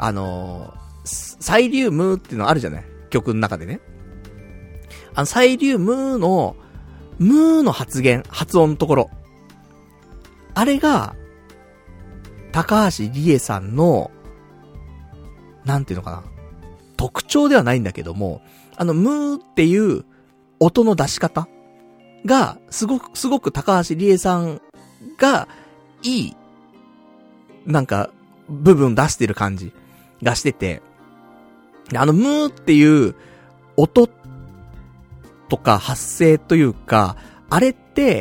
サイリウムっていうのあるじゃない？曲の中でね。サイリウムの、ムーの発音のところ。あれが、高橋理恵さんの、なんていうのかな。特徴ではないんだけども、ムーっていう音の出し方が、すごく高橋理恵さんが、いい、なんか、部分出してる感じがしてて、ムーっていう音とか発声というか、あれって、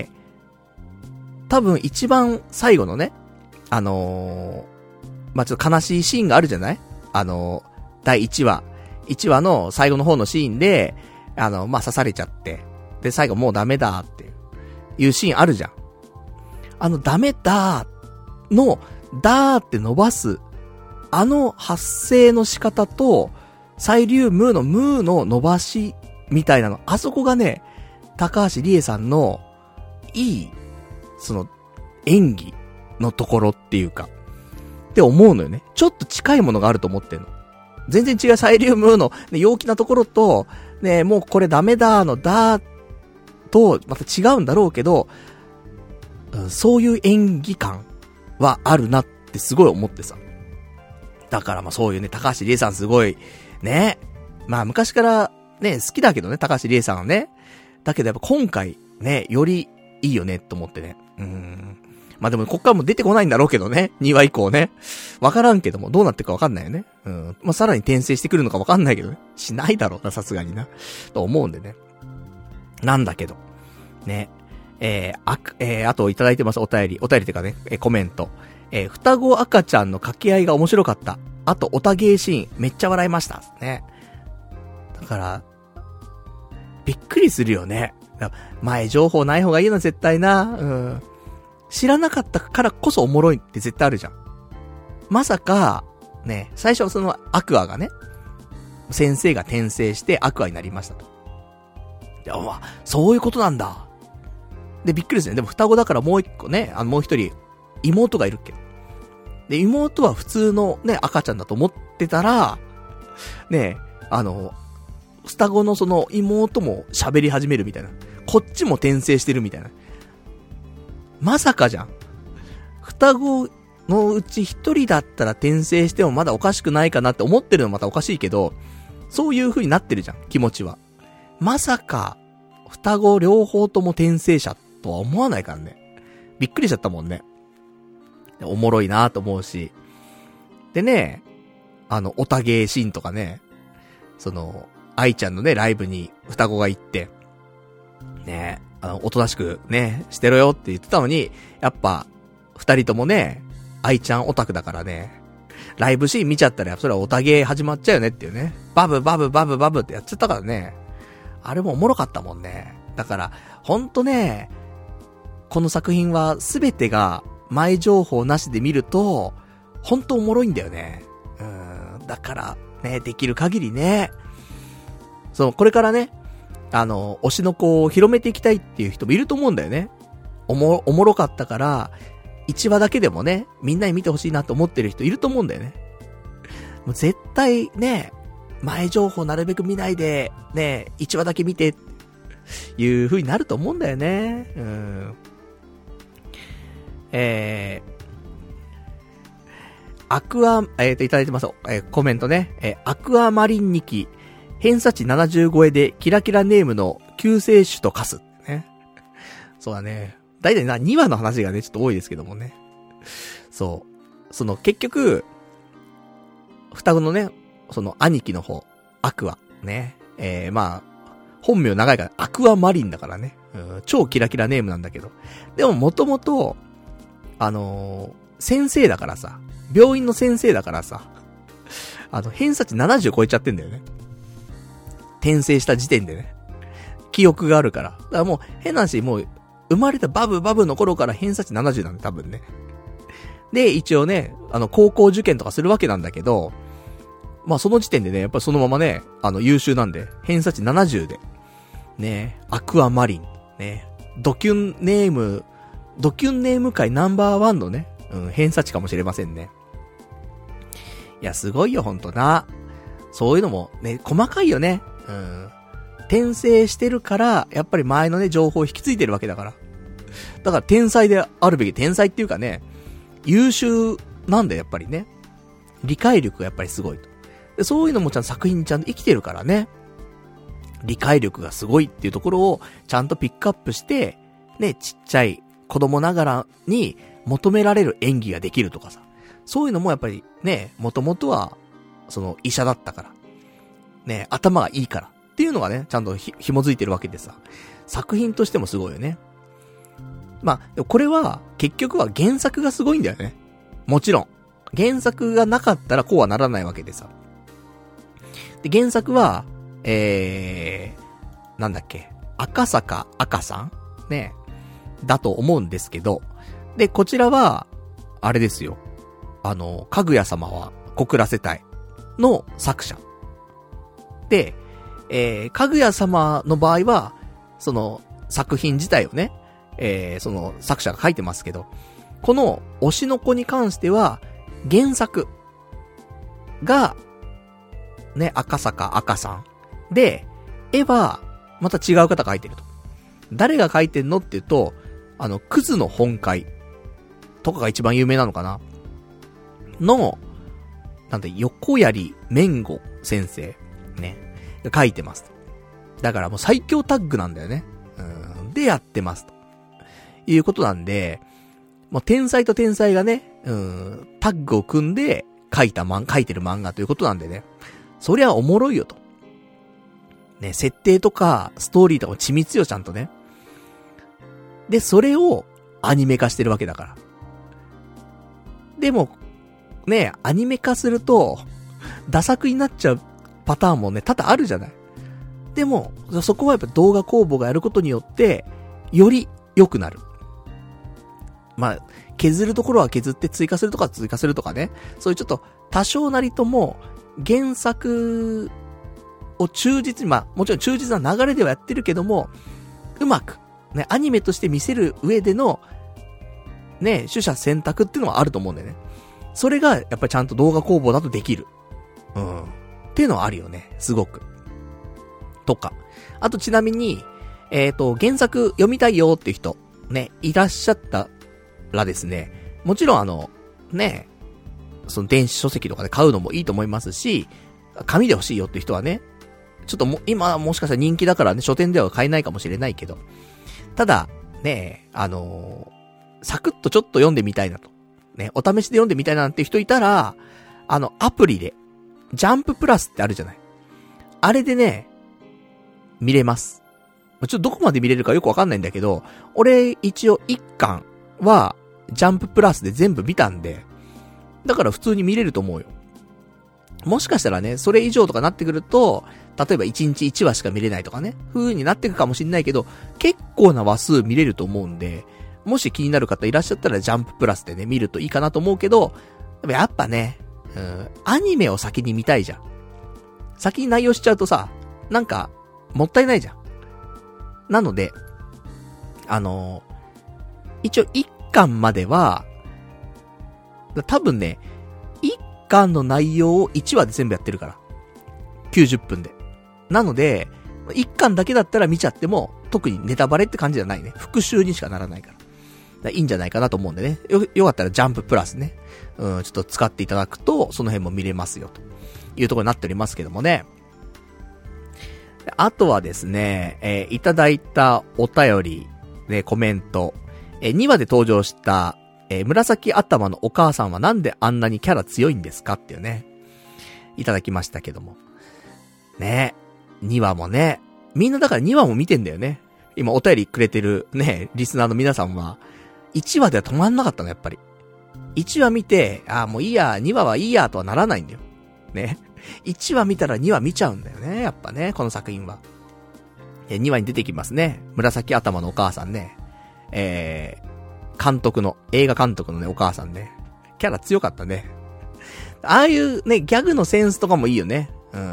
多分一番最後のね、まあ、ちょっと悲しいシーンがあるじゃない？第1話の最後の方のシーンで、まあ、刺されちゃって、で、最後もうダメだっていうシーンあるじゃん。ダメだの、だーって伸ばす、発声の仕方と、サイリウムのムーの伸ばし、みたいなの、あそこがね、高橋理恵さんの、いい、演技のところっていうか、って思うのよね。ちょっと近いものがあると思ってんの。全然違うサイリウムの、ね、陽気なところと、ね、もうこれダメだのだと、また違うんだろうけど、そういう演技感はあるなってすごい思ってさ。だからまあそういうね、高橋理恵さんすごい、ね。まあ昔からね、好きだけどね、高橋理恵さんはね。だけどやっぱ今回ね、よりいいよねと思ってね。まあでもこっからも出てこないんだろうけどね。2話以降ね。わからんけども、どうなってるかわかんないよね。まあさらに転生してくるのかわかんないけどね。しないだろうな、さすがにな。と思うんでね。なんだけど。ね。あといただいてます、お便りっていうかね、コメント。双子赤ちゃんの掛け合いが面白かった。あと、おたげーシーン、めっちゃ笑いました。ね。だから、びっくりするよね。前情報ない方がいいの絶対な。知らなかったからこそおもろいって絶対あるじゃん。まさか、ね、最初はそのアクアがね、先生が転生してアクアになりましたと。いや、そういうことなんだ。で、びっくりですね。でも双子だからもう一個ね、もう一人、妹がいるっけ。 で、妹は普通のね、赤ちゃんだと思ってたら、ね、双子のその妹も喋り始めるみたいな。こっちも転生してるみたいな。まさかじゃん。双子のうち一人だったら転生してもまだおかしくないかなって思ってるのまたおかしいけど、そういう風になってるじゃん、気持ちは。まさか、双子両方とも転生者とは思わないからね。びっくりしちゃったもんね。おもろいなと思うし。でね、おたげシーンとかね、愛ちゃんのね、ライブに双子が行って、ね、おとなしくね、してろよって言ってたのに、やっぱ、二人ともね、愛ちゃんオタクだからね、ライブシーン見ちゃったら、それはおたげ始まっちゃうよねっていうね。バブバブバブバブってやっちゃったからね。あれもおもろかったもんね。だから、ほんとね、この作品はすべてが前情報なしで見ると、ほんとおもろいんだよね。だからね、できる限りね、これからね、推しの子を広めていきたいっていう人もいると思うんだよね。おもろかったから、1話だけでもね、みんなに見てほしいなと思ってる人いると思うんだよね。もう絶対ね、前情報なるべく見ないで、ね、1話だけ見て、いう風になると思うんだよね。いただいてます。コメントね。アクアマリン2期、偏差値70超えでキラキラネームの救世主と化す。ね。そうだね。だいたい2話の話がね、ちょっと多いですけどもね。そう。結局、双子のね、兄貴の方、アクア、ね。まあ、本名長いからアクアマリンだからね。超キラキラネームなんだけど。でももともと、先生だからさ、病院の先生だからさ、偏差値70超えちゃってんだよね。転生した時点でね。記憶があるから。だからもう、変な話、もう、生まれたバブの頃から偏差値70なんだ、多分ね。で、一応ね、高校受験とかするわけなんだけど、まあその時点でね、やっぱりそのままね、優秀なんで、偏差値70で、ね、アクアマリン、ね、ドキュンネーム界ナンバーワンのね、偏差値かもしれませんね。いや、すごいよ、ほんとな。そういうのも、ね、細かいよね。転生してるから、やっぱり前のね、情報を引き継いでるわけだから。だから天才であるべき、天才っていうかね、優秀なんだよ、やっぱりね。理解力がやっぱりすごいと。でそういうのもちゃんと作品にちゃんと生きてるからね。理解力がすごいっていうところをちゃんとピックアップして、ね、ちっちゃい子供ながらに求められる演技ができるとかさ。そういうのもやっぱりね、もともとは、医者だったから。ね、頭がいいから。っていうのがね、ちゃんと紐づいてるわけでさ。作品としてもすごいよね。まあ、これは、結局は原作がすごいんだよね。もちろん。原作がなかったらこうはならないわけでさ。で、原作は、なんだっけ、赤坂赤さんね、だと思うんですけど。で、こちらは、あれですよ。かぐや様は告らせたいの作者。で、かぐや様の場合は、作品自体をね、作者が書いてますけど、この推しの子に関しては、原作が、ね、赤坂赤さん。で、絵は、また違う方が書いてると。誰が書いてんのって言うと、クズの本会とかが一番有名なのかなの、なんで、横槍麺吾先生、ね、が書いてますと。だからもう最強タッグなんだよね。でやってますと。いうことなんで、もう天才と天才がね、タッグを組んで書いてる漫画ということなんでね。そりゃおもろいよと。ね、設定とかストーリーとかも緻密よ、ちゃんとね。で、それをアニメ化してるわけだから。でも、ね、アニメ化すると、ダ作になっちゃうパターンもね、多々あるじゃない。でも、そこはやっぱ動画工房がやることによって、より良くなる。まあ、削るところは削って追加するとか追加するとかね。そういうちょっと多少なりとも原作を忠実に、まあもちろん忠実な流れではやってるけども、うまく、ね、アニメとして見せる上での、ね、取捨選択っていうのはあると思うんだよね。 それがやっぱりちゃんと動画工房だとできる。っていうのはあるよね。すごく。とか。あとちなみに、原作読みたいよっていう人、ね、いらっしゃったらですね、もちろんね、その電子書籍とかで買うのもいいと思いますし、紙で欲しいよっていう人はね、ちょっと今もしかしたら人気だからね、書店では買えないかもしれないけど、ただ、ね、サクッとちょっと読んでみたいなと。ね、お試しで読んでみたいなっていう人いたら、アプリで、ジャンププラスってあるじゃない。あれでね、見れます。ちょっとどこまで見れるかよくわかんないんだけど、俺一応1巻はジャンププラスで全部見たんで、だから普通に見れると思うよ。もしかしたらね、それ以上とかなってくると、例えば1日1話しか見れないとかね、風になってくかもしんないけど、結構な話数見れると思うんで、もし気になる方いらっしゃったらジャンププラスでね、見るといいかなと思うけど、でもやっぱね、アニメを先に見たいじゃん。先に内容しちゃうとさ、なんか、もったいないじゃん。なので、一応1巻までは、多分ね、1巻の内容を1話で全部やってるから。90分で。なので、1巻だけだったら見ちゃっても、特にネタバレって感じじゃないね。復習にしかならないから。いいんじゃないかなと思うんでね。よかったらジャンププラスね。ちょっと使っていただくと、その辺も見れますよ。というところになっておりますけどもね。あとはですね、いただいたお便り、ね、コメント、2話で登場した、紫頭のお母さんはなんであんなにキャラ強いんですかっていうね、いただきましたけども。ね、2話もね、みんなだから2話も見てんだよね。今お便りくれてるね、リスナーの皆さんは、1話では止まんなかったの、やっぱり。1話見て、もういいや、2話はいいや、とはならないんだよ。ね。1話見たら2話見ちゃうんだよね、やっぱね、この作品は。2話に出てきますね。紫頭のお母さんね。映画監督のね、お母さんね。キャラ強かったね。ああいうね、ギャグのセンスとかもいいよね。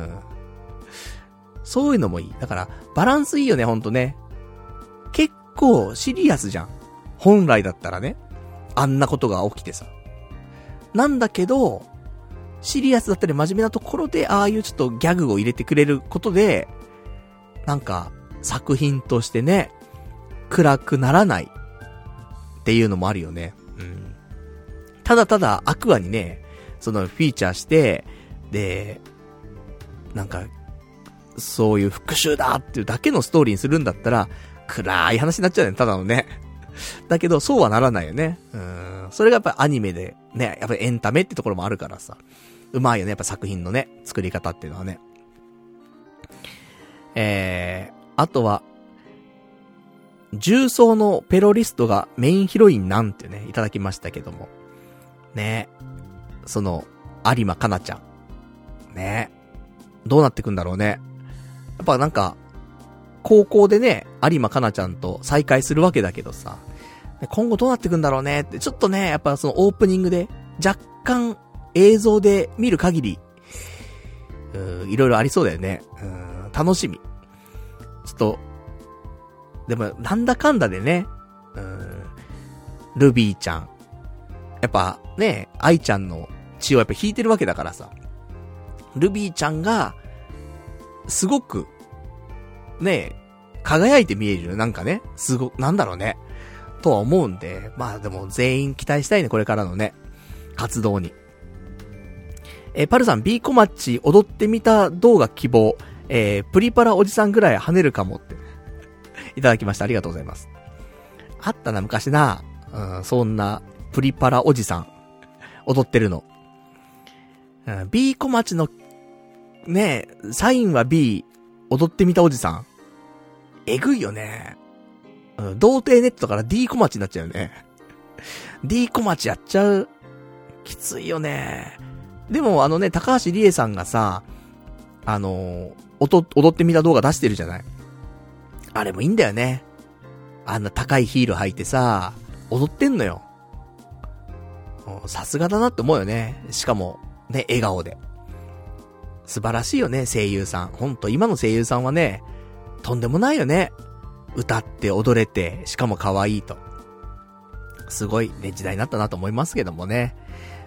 そういうのもいい。だから、バランスいいよね、ほんとね。結構シリアスじゃん。本来だったらね。あんなことが起きてさ。なんだけど、シリアスだったり真面目なところで、ああいうちょっとギャグを入れてくれることで、なんか、作品としてね、暗くならないっていうのもあるよね。ただただアクアにね、そのフィーチャーして、で、なんか、そういう復讐だっていうだけのストーリーにするんだったら、暗い話になっちゃうね、ただのね。だけど、そうはならないよね。それがやっぱりアニメで、ね、やっぱりエンタメってところもあるからさ。うまいよね、やっぱ作品のね、作り方っていうのはね。あとは、重曹のペロリストがメインヒロインなんてね、いただきましたけども。ね。その、有馬かなちゃん。ね。どうなってくんだろうね。やっぱなんか、高校でね、有馬かなちゃんと再会するわけだけどさ、今後どうなってくんだろうねって、ちょっとね、やっぱそのオープニングで、若干映像で見る限り、いろいろありそうだよね。楽しみ。ちょっと、でも、なんだかんだでね、ルビーちゃん。やっぱね、愛ちゃんの血をやっぱ引いてるわけだからさ。ルビーちゃんが、すごく、ね、輝いて見えるよ。なんかね、なんだろうね。とは思うんで、まあでも全員期待したいね、これからのね、活動に。パルさん、B コマッチ踊ってみた動画希望。プリパラおじさんぐらい跳ねるかもって。いただきました。ありがとうございます。あったな、昔な。そんな、プリパラおじさん。踊ってるの。B コマチの、ね、サインは B、踊ってみたおじさん。えぐいよね。童貞ネットから D コマチになっちゃうよね。D コマチやっちゃう。きついよね。でも高橋理恵さんがさ、踊ってみた動画出してるじゃない。あれもいいんだよね。あんな高いヒール履いてさ、踊ってんのよ。さすがだなって思うよね。しかも、ね、笑顔で。素晴らしいよね、声優さん。ほんと、今の声優さんはね、とんでもないよね。歌って踊れて、しかも可愛いと。すごいね、時代になったなと思いますけどもね。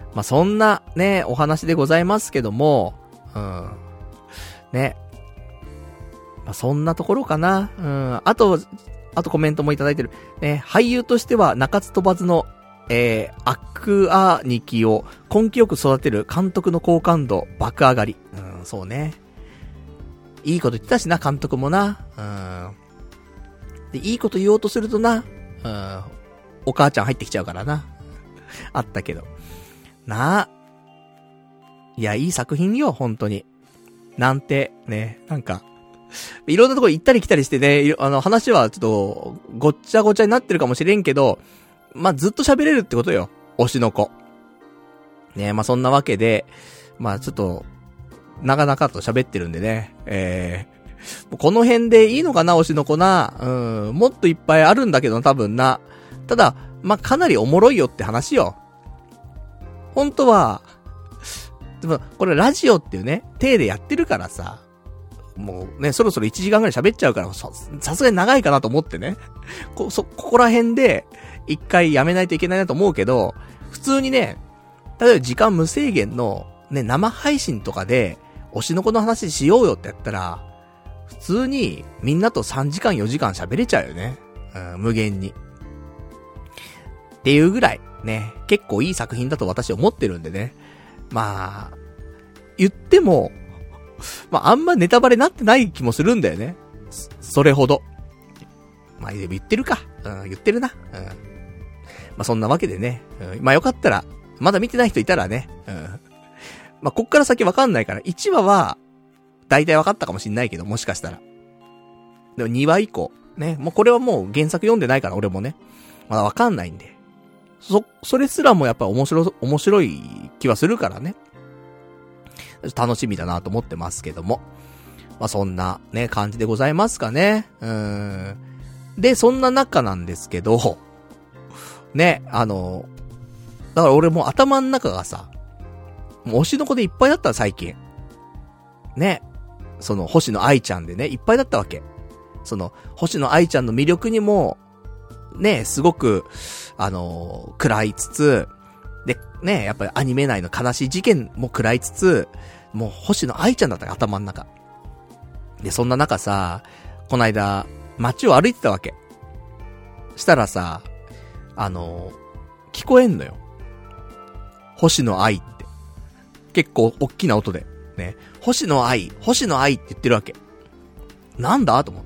まあ、そんなね、お話でございますけども、ね。まあ、そんなところかな。あとコメントもいただいてる。ね、俳優としては中津飛ばずの、悪兄貴を根気よく育てる監督の好感度爆上がり。そうね。いいこと言ってたしな、監督もな。で、いいこと言おうとするとな、お母ちゃん入ってきちゃうからな。あったけど。なあ。いや、いい作品よ、本当に。なんて、ね、なんか、いろんなところ行ったり来たりしてね、話はちょっと、ごっちゃごちゃになってるかもしれんけど、まあ、ずっと喋れるってことよ。推しの子。ね、まあ、そんなわけで、まあ、ちょっと、長々と喋ってるんでね、この辺でいいのかな、推しの子な。もっといっぱいあるんだけど、多分な。ただ、まあ、かなりおもろいよって話よ。本当は、でも、これラジオっていうね、体でやってるからさ、もうね、そろそろ1時間ぐらい喋っちゃうから、さすがに長いかなと思ってね。ここら辺で、一回やめないといけないなと思うけど、普通にね、例えば時間無制限の、ね、生配信とかで、推しの子の話しようよってやったら、普通にみんなと3時間4時間喋れちゃうよね。無限に。っていうぐらい、ね、結構いい作品だと私は思ってるんでね。まあ、言っても、まああんまネタバレなってない気もするんだよね。それほど。まあ言ってるか。言ってるな。まあそんなわけでね。まあよかったら、まだ見てない人いたらね。まあこっから先わかんないから、1話は、大体わかったかもしんないけど、もしかしたら。でも2話以降、ね。もうこれはもう原作読んでないから俺もね。まだわかんないんで。それすらもやっぱ面白い気はするからね。楽しみだなと思ってますけども。まあそんなね、感じでございますかね。で、そんな中なんですけど、ね、だから俺もう頭の中がさ、もう推しの子でいっぱいだった最近。ね。その、星野愛ちゃんでね、いっぱいだったわけ。その、星野愛ちゃんの魅力にも、ね、すごく、食らいつつ、で、ね、やっぱりアニメ内の悲しい事件も食らいつつ、もう星野愛ちゃんだったよ、頭の中。で、そんな中さ、こないだ、街を歩いてたわけ。したらさ、聞こえんのよ。星野愛って。結構大きな音で。ね。星野愛って言ってるわけ。なんだと思って。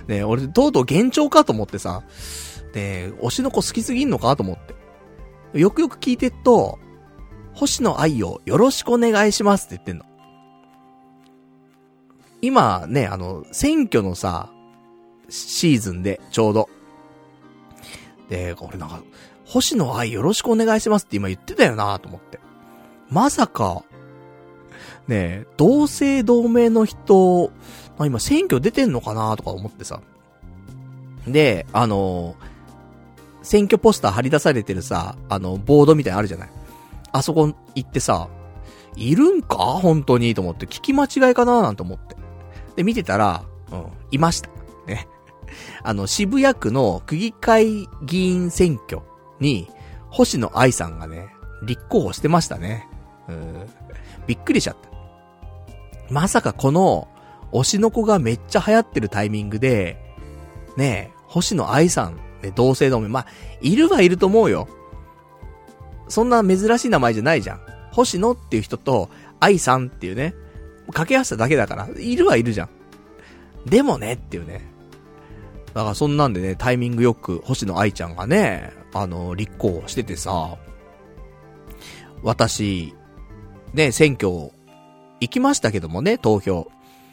ね、俺、とうとう幻聴かと思ってさ、ね、推しの子好きすぎんのかと思って。よくよく聞いてっと、星野愛をよろしくお願いしますって言ってんの。今ね、選挙のさ、シーズンで、ちょうど。で、俺なんか、星野愛よろしくお願いしますって今言ってたよなと思って。まさか、ねえ、同姓同名の人、今選挙出てんのかなとか思ってさ。で、選挙ポスター貼り出されてるさ、ボードみたいなのあるじゃない。あそこ行ってさ、いるんか本当にと思って、聞き間違いかななんて思って。で、見てたら、いました。ね。渋谷区の区議会議員選挙に、星野愛さんがね、立候補してましたね。びっくりしちゃった。まさかこの、推しの子がめっちゃ流行ってるタイミングで、ねえ、星野愛さん、ね、同姓同名、まあ、いるはいると思うよ。そんな珍しい名前じゃないじゃん。星野っていう人と、愛さんっていうね、掛け合わせただけだから、いるはいるじゃん。でもね、っていうね。だからそんなんでね、タイミングよく、星野愛ちゃんがね、立候補しててさ、私、ね、選挙、行きましたけどもね、投票。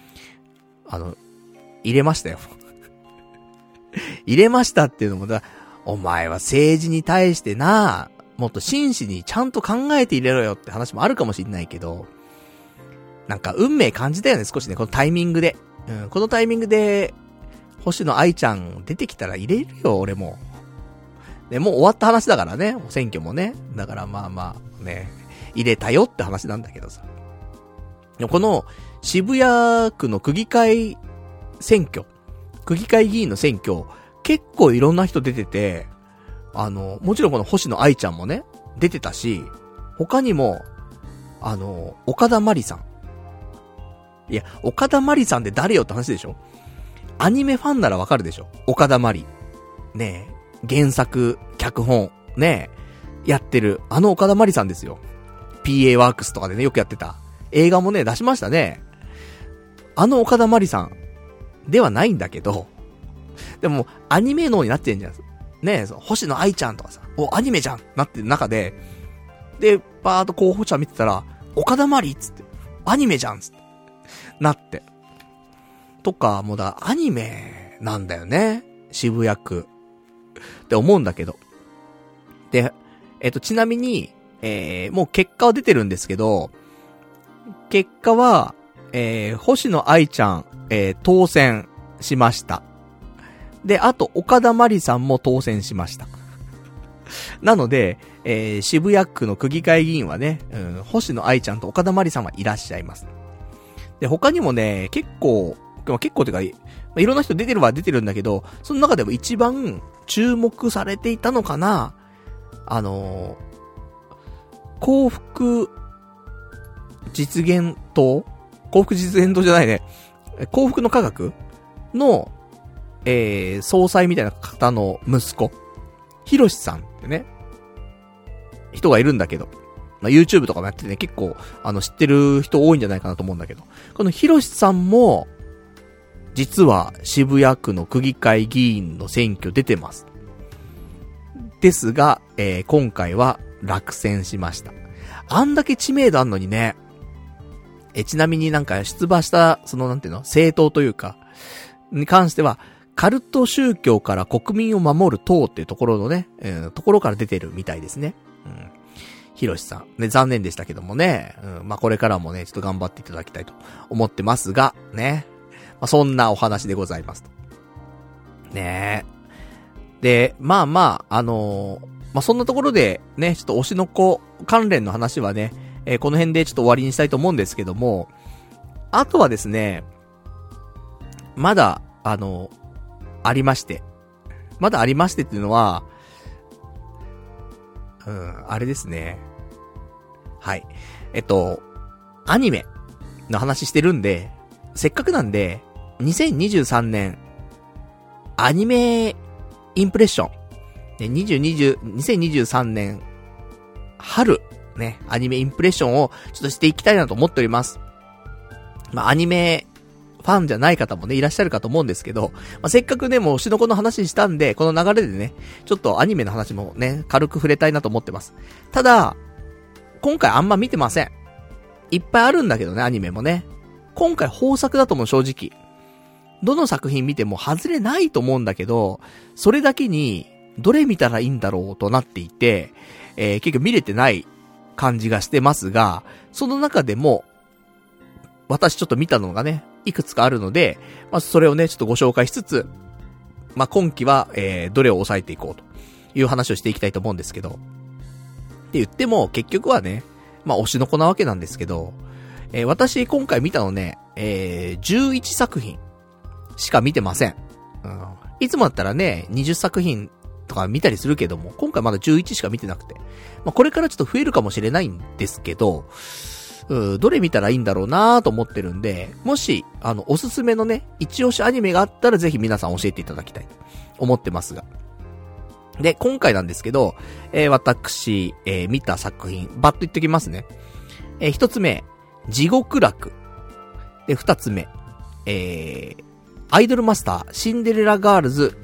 入れましたよ。入れましたっていうのもお前は政治に対してな、もっと真摯にちゃんと考えて入れろよって話もあるかもしんないけど、なんか運命感じたよね、少しね、このタイミングで。このタイミングで、星野愛ちゃん出てきたら入れるよ、俺も。で、もう終わった話だからね、選挙もね。だからまあまあ、ね、入れたよって話なんだけどさ。でもこの、渋谷区の区議会選挙、区議会議員の選挙、結構いろんな人出てて、もちろんこの星野愛ちゃんもね、 出てたし、他にも、岡田まりさん。いや、岡田まりさんって誰よって話でしょ？アニメファンならわかるでしょ？岡田まり。ねえ、原作、脚本、ねえ、やってる、岡田まりさんですよ。PA ワークスとかでね、よくやってた。映画もね、出しましたね。岡田まりさんではないんだけど、でも、アニメ脳になってんじゃん。ねえ、星野愛ちゃんとかさ、アニメじゃんなってる中で、で、バーっと候補者見てたら、岡田まりっつって、アニメじゃんつって、なって。とか、もうアニメなんだよね。渋谷区。って思うんだけど。で、ちなみに、もう結果は出てるんですけど、結果は、星野愛ちゃん、当選しました。で、あと、岡田まりさんも当選しました。なので、渋谷区の区議会議員はね、星野愛ちゃんと岡田まりさんはいらっしゃいます。で、他にもね、結構というか、いろんな人出てるは出てるんだけど、その中でも一番注目されていたのかな、幸福実現党じゃないね。幸福の科学の、総裁みたいな方の息子、ひろしさんってね、人がいるんだけど、YouTube とかもやっててね、結構、知ってる人多いんじゃないかなと思うんだけど、このひろしさんも、実は渋谷区の区議会議員の選挙出てます。ですが、今回は落選しました。あんだけ知名度あんのにね、ちなみになんか出馬した、なんていうの、政党というか、に関しては、カルト宗教から国民を守る党っていうところのね、ところから出てるみたいですね。ひろしさん。ね、残念でしたけどもね。これからもね、ちょっと頑張っていただきたいと思ってますが、ね。そんなお話でございますと。ねえ。で、そんなところで、ね、ちょっと推しの子関連の話はね、この辺でちょっと終わりにしたいと思うんですけども、あとはですね、まだ、ありまして。まだありましてっていうのは、あれですね。はい。アニメの話してるんで、せっかくなんで、2023年、アニメインプレッション。2023年、春、ね、アニメインプレッションをちょっとしていきたいなと思っております。アニメファンじゃない方もね、いらっしゃるかと思うんですけど、せっかくね、もう推しの子の話したんで、この流れでね、ちょっとアニメの話もね、軽く触れたいなと思ってます。ただ、今回あんま見てません。いっぱいあるんだけどね、アニメもね。今回豊作だと思う、正直。どの作品見ても外れないと思うんだけど、それだけに、どれ見たらいいんだろうとなっていて、結局見れてない感じがしてますが、その中でも、私ちょっと見たのがね、いくつかあるので、それをね、ちょっとご紹介しつつ、今期は、どれを抑えていこうという話をしていきたいと思うんですけど、って言っても、結局はね、推しの子なわけなんですけど、私今回見たのね、11作品しか見てません。いつもだったらね、20作品とか見たりするけども、今回まだ11しか見てなくて、これからちょっと増えるかもしれないんですけど、どれ見たらいいんだろうなーと思ってるんで、もし、おすすめのね、一押しアニメがあったらぜひ皆さん教えていただきたいと思ってますが。で、今回なんですけど、私、見た作品、バッと言ってきますね。一つ目、地獄楽。で、二つ目、アイドルマスター、シンデレラガールズ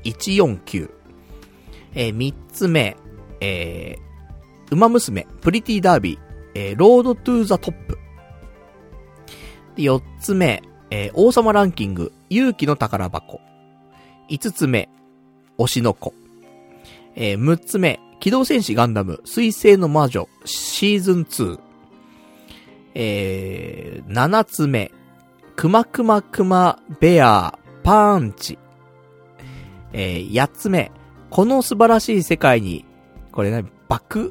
U149。三つ目、ウマ娘、プリティダービー、ロードトゥーザトップ。で、四つ目、王様ランキング、勇気の宝箱。五つ目、推しの子。六つ目、機動戦士ガンダム、水星の魔女、シーズン2。七つ目、くまくまくまベア、パーンチ。八つ目、この素晴らしい世界に、これ何、爆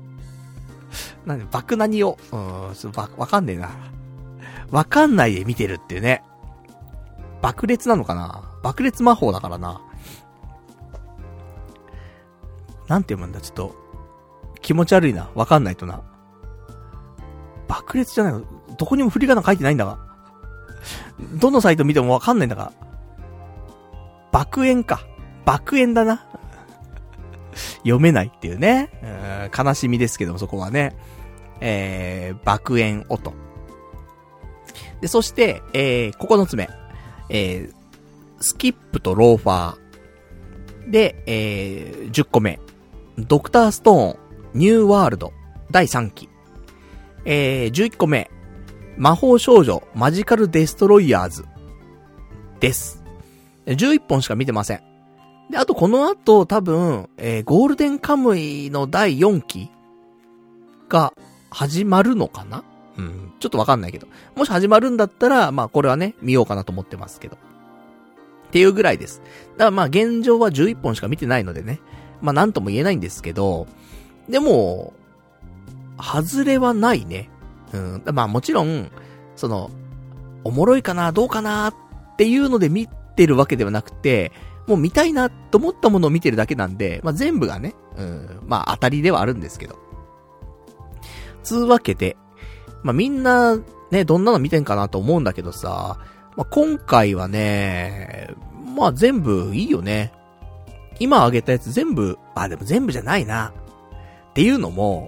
何を、わかんねえな。わかんないで見てるっていうね。爆裂なのかな？爆裂魔法だからな。なんて読むんだ、ちょっと、 気持ち悪いな。わかんないとな。爆裂じゃないの？どこにも振り仮名書いてないんだが。どのサイト見てもわかんないんだが。爆炎か。爆炎だな。読めないっていうね。悲しみですけども、そこはね。爆炎音。で、そして、9つ目。スキップとローファー。で、10個目。ドクターストーン、ニューワールド、第3期。11個目。魔法少女、マジカルデストロイヤーズ。です。11本しか見てません。で、あとこの後多分、ゴールデンカムイの第4期が始まるのかな？ちょっとわかんないけど。もし始まるんだったら、まあこれはね、見ようかなと思ってますけど。っていうぐらいです。だからまあ現状は11本しか見てないのでね。まあなんとも言えないんですけど、でも、外れはないね。まあもちろん、おもろいかな、どうかなっていうので見てるわけではなくて、もう見たいなと思ったものを見てるだけなんで、まあ全部がね、まあ当たりではあるんですけど。つうわけで、まあみんな、ね、どんなの見てんかなと思うんだけどさ、まあ今回はね、まあ全部いいよね。今挙げたやつ全部、でも全部じゃないな。っていうのも、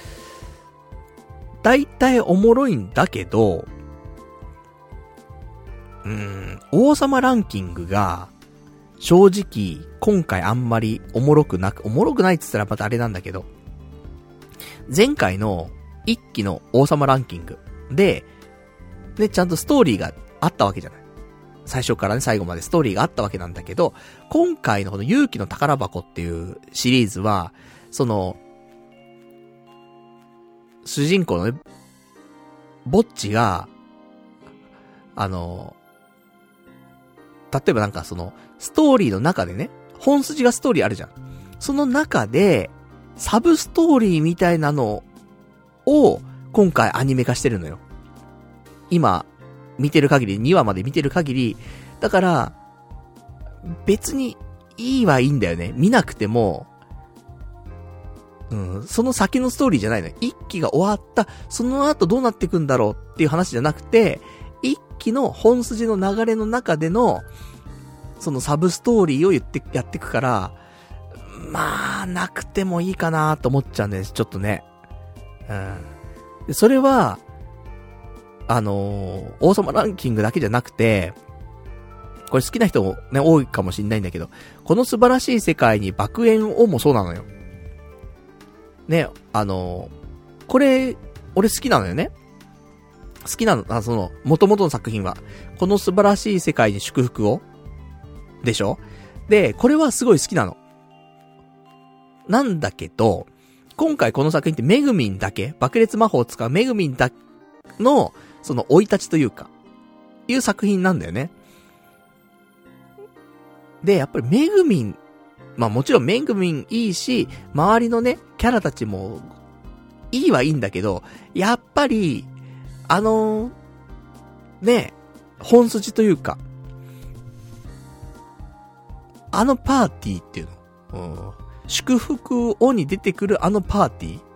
大体おもろいんだけど、王様ランキングが、正直、今回あんまりおもろくないって言ったらまたあれなんだけど、前回の一期の王様ランキングで、ちゃんとストーリーがあったわけじゃない。最初からね、最後までストーリーがあったわけなんだけど、今回のこの勇気の宝箱っていうシリーズは、主人公のね、ぼっちが、例えばなんかストーリーの中でね、本筋がストーリーあるじゃん。その中で、サブストーリーみたいなのを、今回アニメ化してるのよ。今、見てる限り、2話まで見てる限り、だから、別に、いいはいいんだよね。見なくても、その先のストーリーじゃないのよ。一期が終わった、その後どうなっていくんだろうっていう話じゃなくて、一期の本筋の流れの中での、そのサブストーリーをやっていくから、まあ、なくてもいいかなと思っちゃうんです、ちょっとね。でそれは、王様ランキングだけじゃなくて、これ好きな人もね、多いかもしんないんだけど、この素晴らしい世界に爆炎をもそうなのよ。ね、これ、俺好きなのよね。好きなの、元々の作品は、この素晴らしい世界に祝福をでしょ？で、これはすごい好きなの。なんだけど、今回この作品ってメグミンだけ、爆裂魔法を使うメグミンだけの、生い立ちというか、いう作品なんだよね。で、やっぱりメグミン、まあもちろんメグミンいいし、周りのね、キャラたちも、いいはいいんだけど、やっぱり、ね、本筋というか、パーティーっていうの、祝福をに出てくるパーティー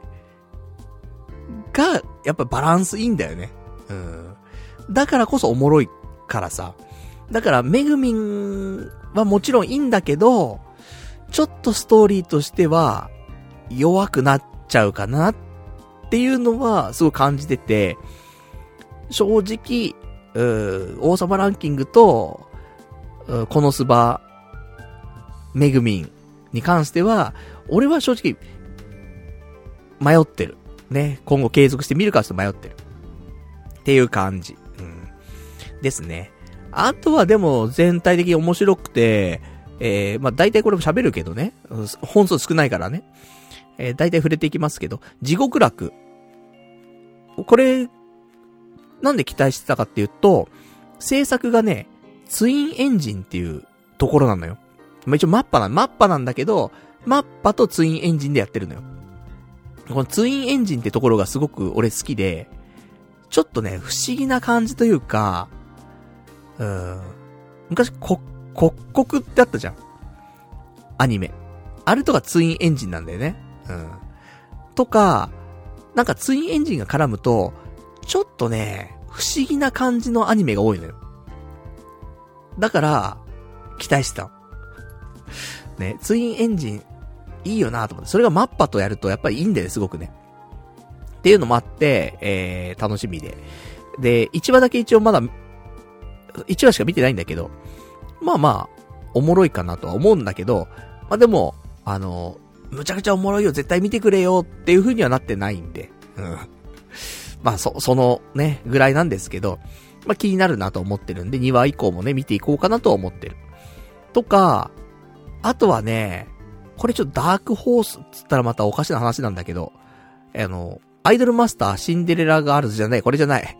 が、やっぱバランスいいんだよね。だからこそおもろいからさ。だから、メグミンはもちろんいいんだけど、ちょっとストーリーとしては、弱くなっちゃうかなっていうのは、すごい感じてて、正直、王様ランキングと、このスバ、メグミンに関しては、俺は正直、迷ってる。ね。今後継続して見るかちょっと迷ってる。っていう感じ。ですね。あとはでも全体的に面白くて、まあ、大体これも喋るけどね。本数少ないからね。大体触れていきますけど、地獄楽。これ、なんで期待してたかっていうと、制作がね、ツインエンジンっていうところなのよ。まあ、一応マッパなんだけど、マッパとツインエンジンでやってるのよ。このツインエンジンってところがすごく俺好きで、ちょっとね、不思議な感じというか、昔、刻々ってあったじゃん。アニメ。あれとかツインエンジンなんだよね。 とか、なんかツインエンジンが絡むと、ちょっとね、不思議な感じのアニメが多いのよ。だから、期待してた。ね、ツインエンジン、いいよなと思って。それがマッパとやるとやっぱりいいんだよね、すごくね。っていうのもあって、楽しみで。で、1話だけ一応まだ、1話しか見てないんだけど、まあまあ、おもろいかなとは思うんだけど、まあでも、むちゃくちゃおもろいよ、絶対見てくれよっていう風にはなってないんで、うん。まあそのね、ぐらいなんですけど、まあ気になるなと思ってるんで、2話以降もね、見ていこうかなとは思ってる。とか、あとはね、これちょっとダークホースっつったらまたおかしな話なんだけど、アイドルマスターシンデレラガールズじゃない、これじゃない。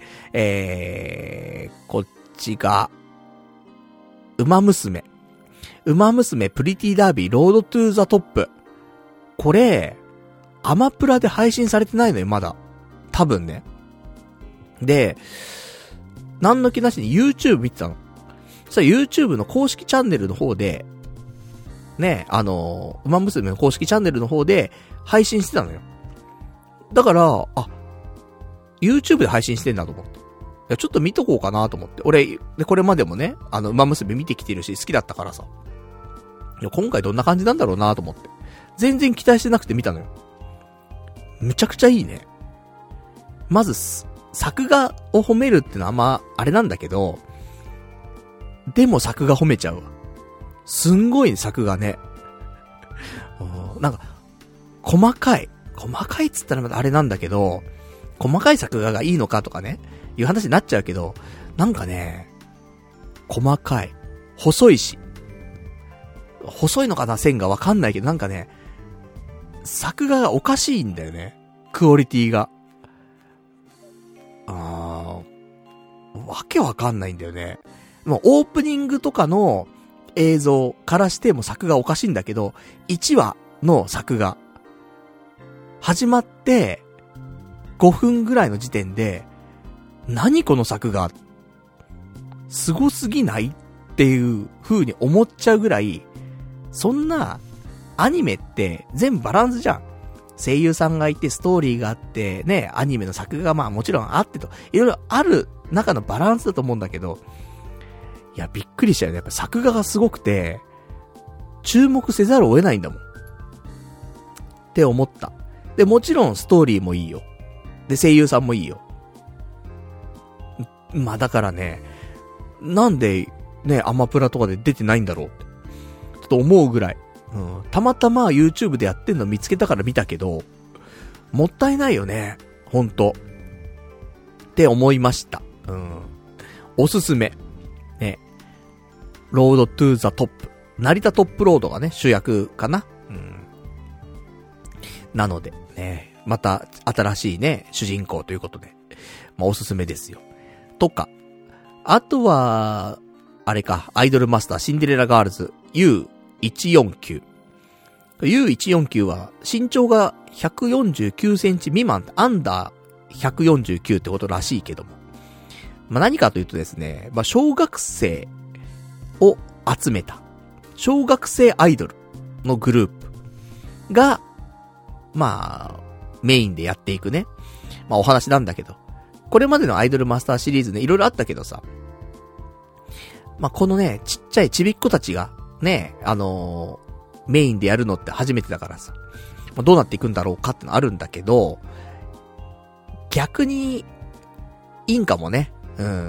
こっちが、馬娘プリティダービーロードトゥーザトップ。これ、アマプラで配信されてないのよ、まだ。多分ね。で、何の気なしに YouTube 見てたの。そしたら YouTube の公式チャンネルの方で、ね、馬娘の公式チャンネルの方で配信してたのよ。だから、YouTube で配信してんだと思って。いや、ちょっと見とこうかなと思って。俺、で、これまでもね、馬娘見てきてるし、好きだったからさ。いや、今回どんな感じなんだろうなと思って。全然期待してなくて見たのよ。むちゃくちゃいいね。まず、作画を褒めるってのはあれなんだけど、でも作画褒めちゃうわ。すんごい作画ね。なんか、細かいっつったらあれなんだけど、細かい作画がいいのかとかね、いう話になっちゃうけど、なんかね、細かい。細いし。細いのかな線がわかんないけど、なんかね、作画がおかしいんだよね。クオリティが。わけわかんないんだよね。もうオープニングとかの映像からしても作画おかしいんだけど、1話の作画。始まって、5分ぐらいの時点で、何この作画すごすぎないっていう風に思っちゃうぐらい、そんな、アニメって全部バランスじゃん。声優さんがいて、ストーリーがあって、ね、アニメの作画がまあもちろんあってと、いろいろある中のバランスだと思うんだけど、いや、びっくりしたよね。やっぱ作画がすごくて、注目せざるを得ないんだもん。って思った。で、もちろんストーリーもいいよ。で、声優さんもいいよ。まあだからね、なんで、ね、アマプラとかで出てないんだろうって。ちょっと思うぐらい。たまたま YouTube でやってんの見つけたから見たけど、もったいないよね。ほんと。って思いました。おすすめ。ね。ロードトゥーザトップ。成田トップロードがね、主役かな。なので、ね。また、新しいね、主人公ということで。まあ、おすすめですよ。とか。あとは、あれか、アイドルマスターシンデレラガールズ U149。U149 は身長が149センチ未満、アンダー149ってことらしいけども。まあ、何かというとですね、まあ、小学生を集めた、小学生アイドルのグループが、まあ、メインでやっていくね。まあ、お話なんだけど。これまでのアイドルマスターシリーズね、いろいろあったけどさ。まあ、このね、ちっちゃいちびっ子たちが、ね、メインでやるのって初めてだからさ。まあ、どうなっていくんだろうかってのあるんだけど、逆に、いいんかもね。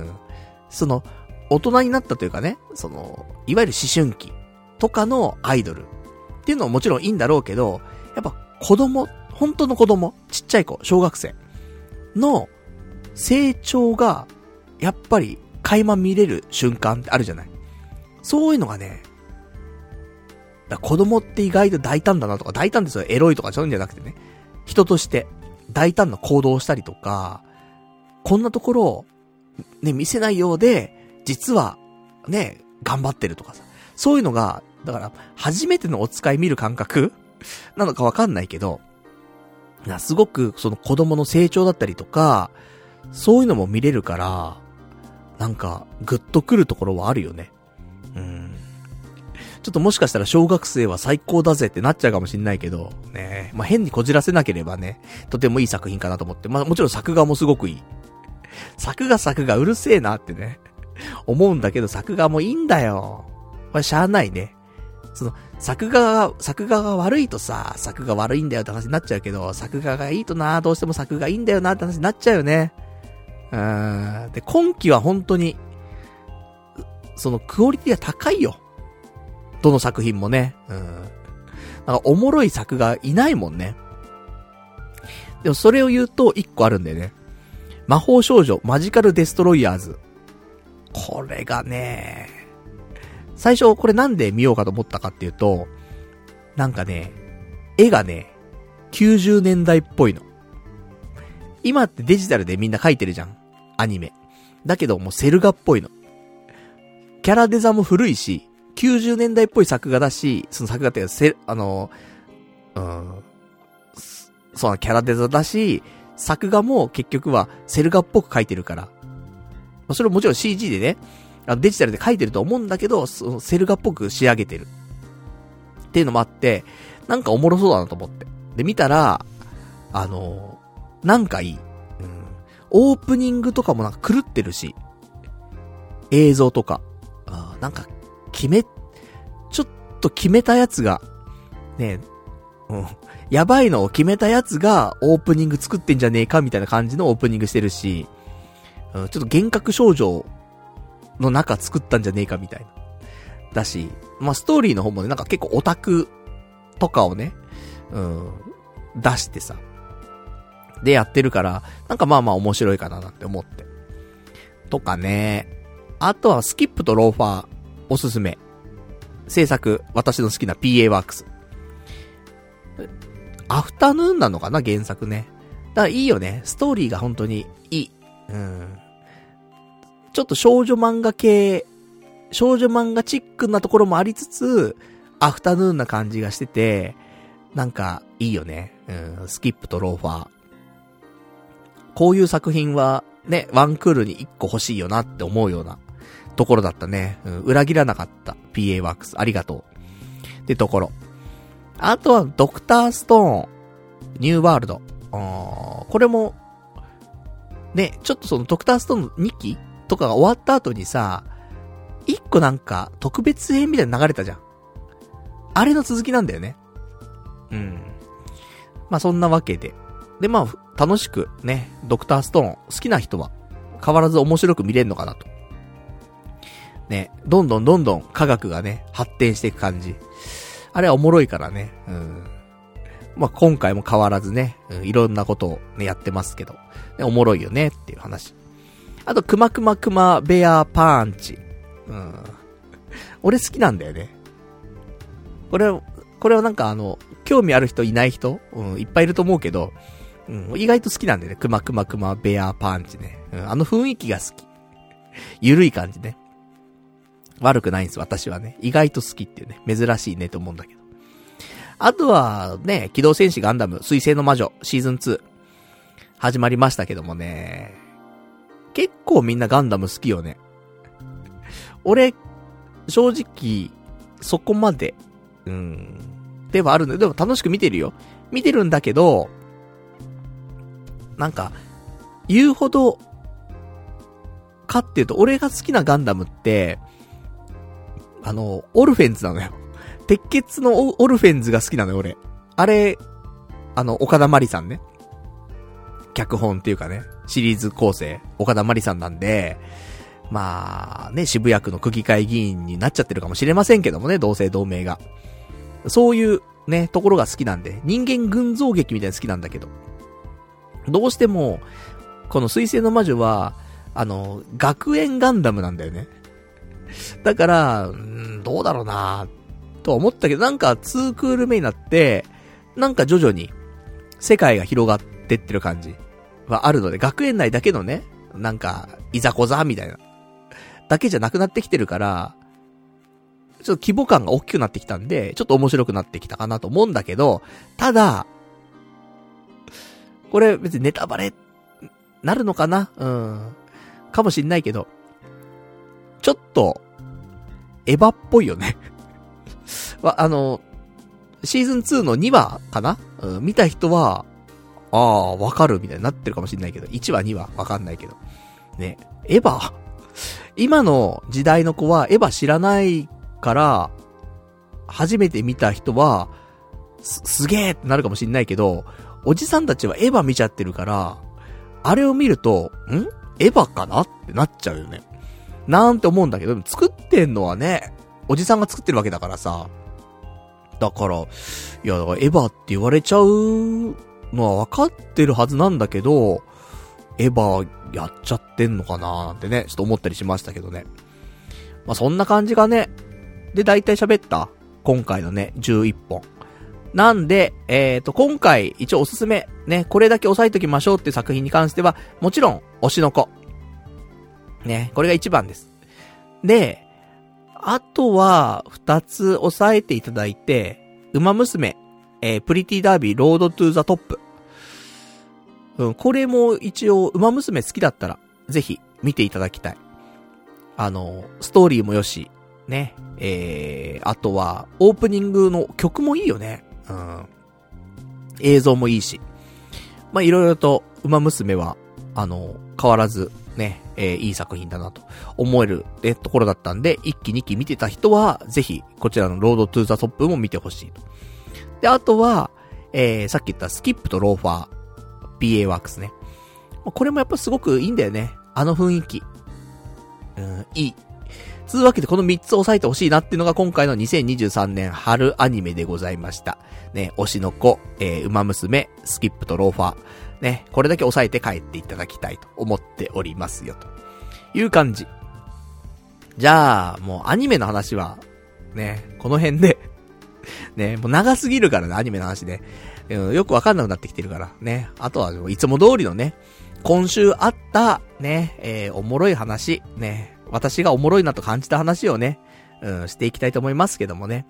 大人になったというかね、いわゆる思春期とかのアイドルっていうのはもちろんいいんだろうけど、やっぱ本当の子供、ちっちゃい子、小学生の成長が、やっぱり垣間見れる瞬間ってあるじゃない。そういうのがね、子供って意外と大胆だなとか、大胆ですよ、エロいとかそういうんじゃなくてね、人として大胆な行動をしたりとか、こんなところをね、見せないようで、実はね、頑張ってるとかさ、そういうのが、だから初めてのお使い見る感覚なのかわかんないけど、すごくその子供の成長だったりとか、そういうのも見れるから、なんかグッとくるところはあるよね。 ちょっともしかしたら小学生は最高だぜってなっちゃうかもしんないけど、ね、まあ、変にこじらせなければね、とてもいい作品かなと思って、まあ、もちろん作画もすごくいい。作画うるせえなってね、思うんだけど作画もいいんだよ。これしゃあないね。その、作画が悪いとさ、作画悪いんだよって話になっちゃうけど、作画がいいとな、どうしても作画いいんだよなって話になっちゃうよね。で、今期は本当に、そのクオリティが高いよ。どの作品もね。なんかおもろい作画いないもんね。でもそれを言うと一個あるんだよね。魔法少女マジカルデストロイヤーズ。これがね、最初これなんで見ようかと思ったかっていうと、なんかね、絵がね、90年代っぽいの。今ってデジタルでみんな描いてるじゃん。アニメ。だけどもうセル画っぽいの。キャラデザも古いし、90年代っぽい作画だし、その作画ってそうなキャラデザだし、作画も結局はセル画っぽく描いてるから。それももちろん CG でね、デジタルで描いてると思うんだけど、そのセル画っぽく仕上げてる。っていうのもあって、なんかおもろそうだなと思って。で、見たら、なんかいい。オープニングとかもなんか狂ってるし、映像とか、なんか、ちょっと決めたやつが、ね、やばいのを決めたやつがオープニング作ってんじゃねえかみたいな感じのオープニングしてるし、ちょっと幻覚少女の中作ったんじゃねえかみたいな。だし、まあ、ストーリーの方もね、なんか結構オタクとかをね、出してさ、でやってるから、なんかまあまあ面白いかななんて思って。とかね、あとはスキップとローファー、おすすめ。制作、私の好きな PA ワークス。アフタヌーンなのかな、原作ね。だからいいよね。ストーリーが本当にいい。ちょっと少女漫画チックなところもありつつ、アフタヌーンな感じがしてて、なんかいいよね。スキップとローファー。こういう作品はね、ワンクールに1個欲しいよなって思うようなところだったね。裏切らなかった PA ワークス。ありがとう。ってところ。あとはドクターストーン、ニューワールド。これも、ね、ちょっとそのドクターストーンの2期とかが終わった後にさ、1個なんか特別編みたいな流れたじゃん。あれの続きなんだよね。まあそんなわけで。でまあ楽しくね、ドクターストーン好きな人は変わらず面白く見れるのかなと。ね、どんどん科学がね、発展していく感じ。あれはおもろいからね。まあ、今回も変わらずね、いろんなことをね、やってますけど、ね、おもろいよねっていう話。あと、くまベアパンチ。俺好きなんだよね。これはなんか興味ある人いない人、いっぱいいると思うけど、意外と好きなんだよね。くまベアパンチね。雰囲気が好き。ゆるい感じね。悪くないんです、私はね。意外と好きっていうね。珍しいねと思うんだけど。あとは、ね、機動戦士ガンダム、水星の魔女、シーズン2。始まりましたけどもね。結構みんなガンダム好きよね。俺、正直、そこまで、ではあるんだけど、でも楽しく見てるよ。見てるんだけど、なんか、言うほど、かっていうと、俺が好きなガンダムって、オルフェンズなのよ。鉄血のオルフェンズが好きなのよ、俺。あれ、岡田まりさんね。脚本っていうかね、シリーズ構成、岡田まりさんなんで、まあ、ね、渋谷区の区議会議員になっちゃってるかもしれませんけどもね、同姓同名が。そういうね、ところが好きなんで、人間群像劇みたいな好きなんだけど。どうしても、この水星の魔女は、学園ガンダムなんだよね。だから、どうだろうなと思ったけど、なんか2クール目になって、なんか徐々に世界が広がってってる感じはあるので、学園内だけのね、なんか、いざこざみたいな、だけじゃなくなってきてるから、ちょっと規模感が大きくなってきたんで、ちょっと面白くなってきたかなと思うんだけど、ただ、これ別にネタバレ、なるのかなかもしんないけど、ちょっと、エヴァっぽいよね。 シーズン2の2話かな、見た人は、わかるみたいになってるかもしれないけど、1話2話わかんないけど。ね、エヴァ今の時代の子はエヴァ知らないから、初めて見た人は、すげーってなるかもしれないけど、おじさんたちはエヴァ見ちゃってるから、あれを見ると、エヴァかなってなっちゃうよね。なんて思うんだけど、作ってんのはね、おじさんが作ってるわけだからさ。だから、いや、だからエヴァって言われちゃうのは分かってるはずなんだけど、エヴァやっちゃってんのかなーなんてね、ちょっと思ったりしましたけどね。まあ、そんな感じがね。で、大体喋った。今回のね、11本。なんで、今回一応おすすめ、ね、これだけ押さえときましょうっていう作品に関しては、もちろん、推しの子。ね、これが一番です。で、あとは、二つ押さえていただいて、ウマ娘、プリティダービー、ロードトゥーザトップ。これも一応、ウマ娘好きだったら、ぜひ、見ていただきたい。ストーリーもよし、ね、あとは、オープニングの曲もいいよね。映像もいいし。まあ、いろいろと、ウマ娘は、変わらず、ね、いい作品だなと思えるところだったんで、1期2期見てた人は、ぜひ、こちらのロードトゥーザトップも見てほしいと。で、あとは、さっき言ったスキップとローファー、BA ワークスね。これもやっぱすごくいいんだよね。あの雰囲気。いい。つうわけでこの3つ押さえてほしいなっていうのが今回の2023年春アニメでございました。ね、推しの子、ウマ娘、スキップとローファー。ね、これだけ押さえて帰っていただきたいと思っておりますよ、という感じ。じゃあ、もうアニメの話は、ね、この辺で、ね、もう長すぎるからね、アニメの話ね。よくわかんなくなってきてるから、ね。あとはいつも通りのね、今週あった、ね、おもろい話、ね、私がおもろいなと感じた話をね、していきたいと思いますけどもね。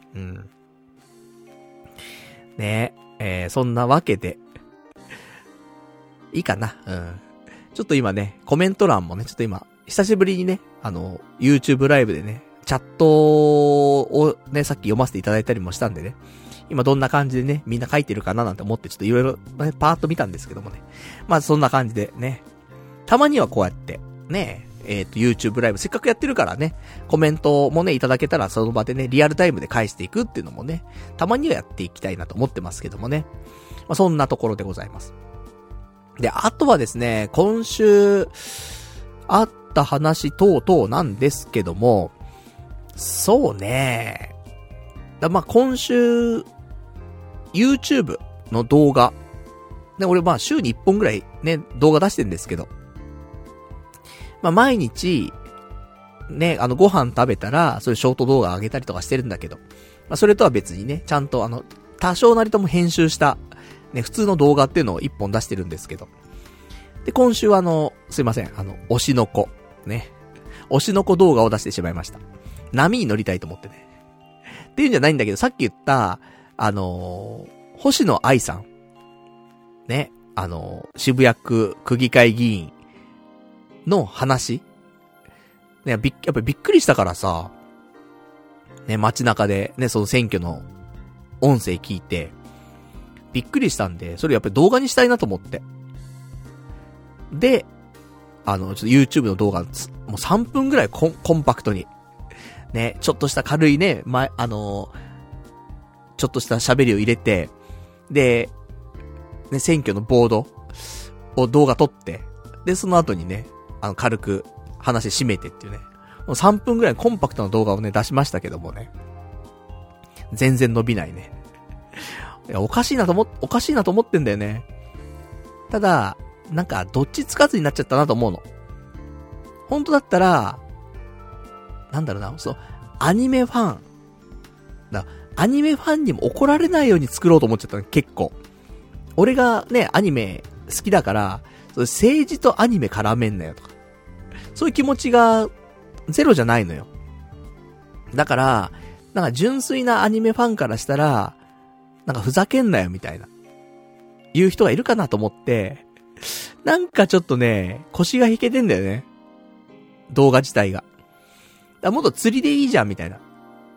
ね、そんなわけで、いいかな。ちょっと今ね、コメント欄もね、ちょっと今、久しぶりにね、YouTube ライブでね、チャットをね、さっき読ませていただいたりもしたんでね、今どんな感じでね、みんな書いてるかななんて思ってちょっといろいろね、パーッと見たんですけどもね。まあそんな感じでね、たまにはこうやって、ね、YouTube ライブせっかくやってるからね、コメントもね、いただけたらその場でね、リアルタイムで返していくっていうのもね、たまにはやっていきたいなと思ってますけどもね。まあそんなところでございます。で、あとはですね、今週、あった話等々なんですけども、そうね、まあ、今週、YouTube の動画、ね、俺まあ週に1本ぐらいね、動画出してるんですけど、まあ毎日、ね、ご飯食べたら、そういうショート動画上げたりとかしてるんだけど、まあそれとは別にね、ちゃんと多少なりとも編集した、ね、普通の動画っていうのを1本出してるんですけど、で、今週はすいません、推しの子、ね、推しの子動画を出してしまいました。波に乗りたいと思ってね。っていうんじゃないんだけど、さっき言った、星野愛さん。ね、渋谷区区議会議員の話。ね、やっぱりびっくりしたからさ、ね、街中でね、その選挙の音声聞いて、びっくりしたんで、それやっぱり動画にしたいなと思って。で、ちょっと YouTube の動画、もう3分ぐらいコンパクトに。ね、ちょっとした軽いね、ちょっとした喋りを入れて、で、ね、選挙のボードを動画撮って、で、その後にね、軽く話締めてっていうね、もう3分ぐらいコンパクトな動画をね、出しましたけどもね、全然伸びないね。いや、おかしいなと思ってんだよね。ただ、なんか、どっちつかずになっちゃったなと思うの。本当だったら、なんだろうな、そう、アニメファン。アニメファンにも怒られないように作ろうと思っちゃったの、結構。俺がね、アニメ好きだから、政治とアニメ絡めんなよとか。そういう気持ちがゼロじゃないのよ。だから、なんか純粋なアニメファンからしたら、なんかふざけんなよみたいな、言う人がいるかなと思って、なんかちょっとね、腰が引けてんだよね。動画自体が。もっと釣りでいいじゃんみたいな。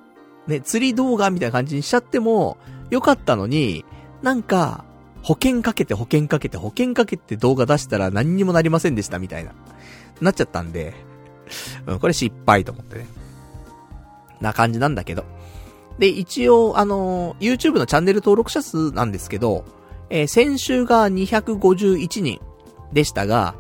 ね、釣り動画みたいな感じにしちゃってもよかったのに、なんか、保険かけて動画出したら何にもなりませんでしたみたいなっちゃったんで、これ失敗と思ってね。な感じなんだけど。で、一応、YouTube のチャンネル登録者数なんですけど、先週が251人でしたが、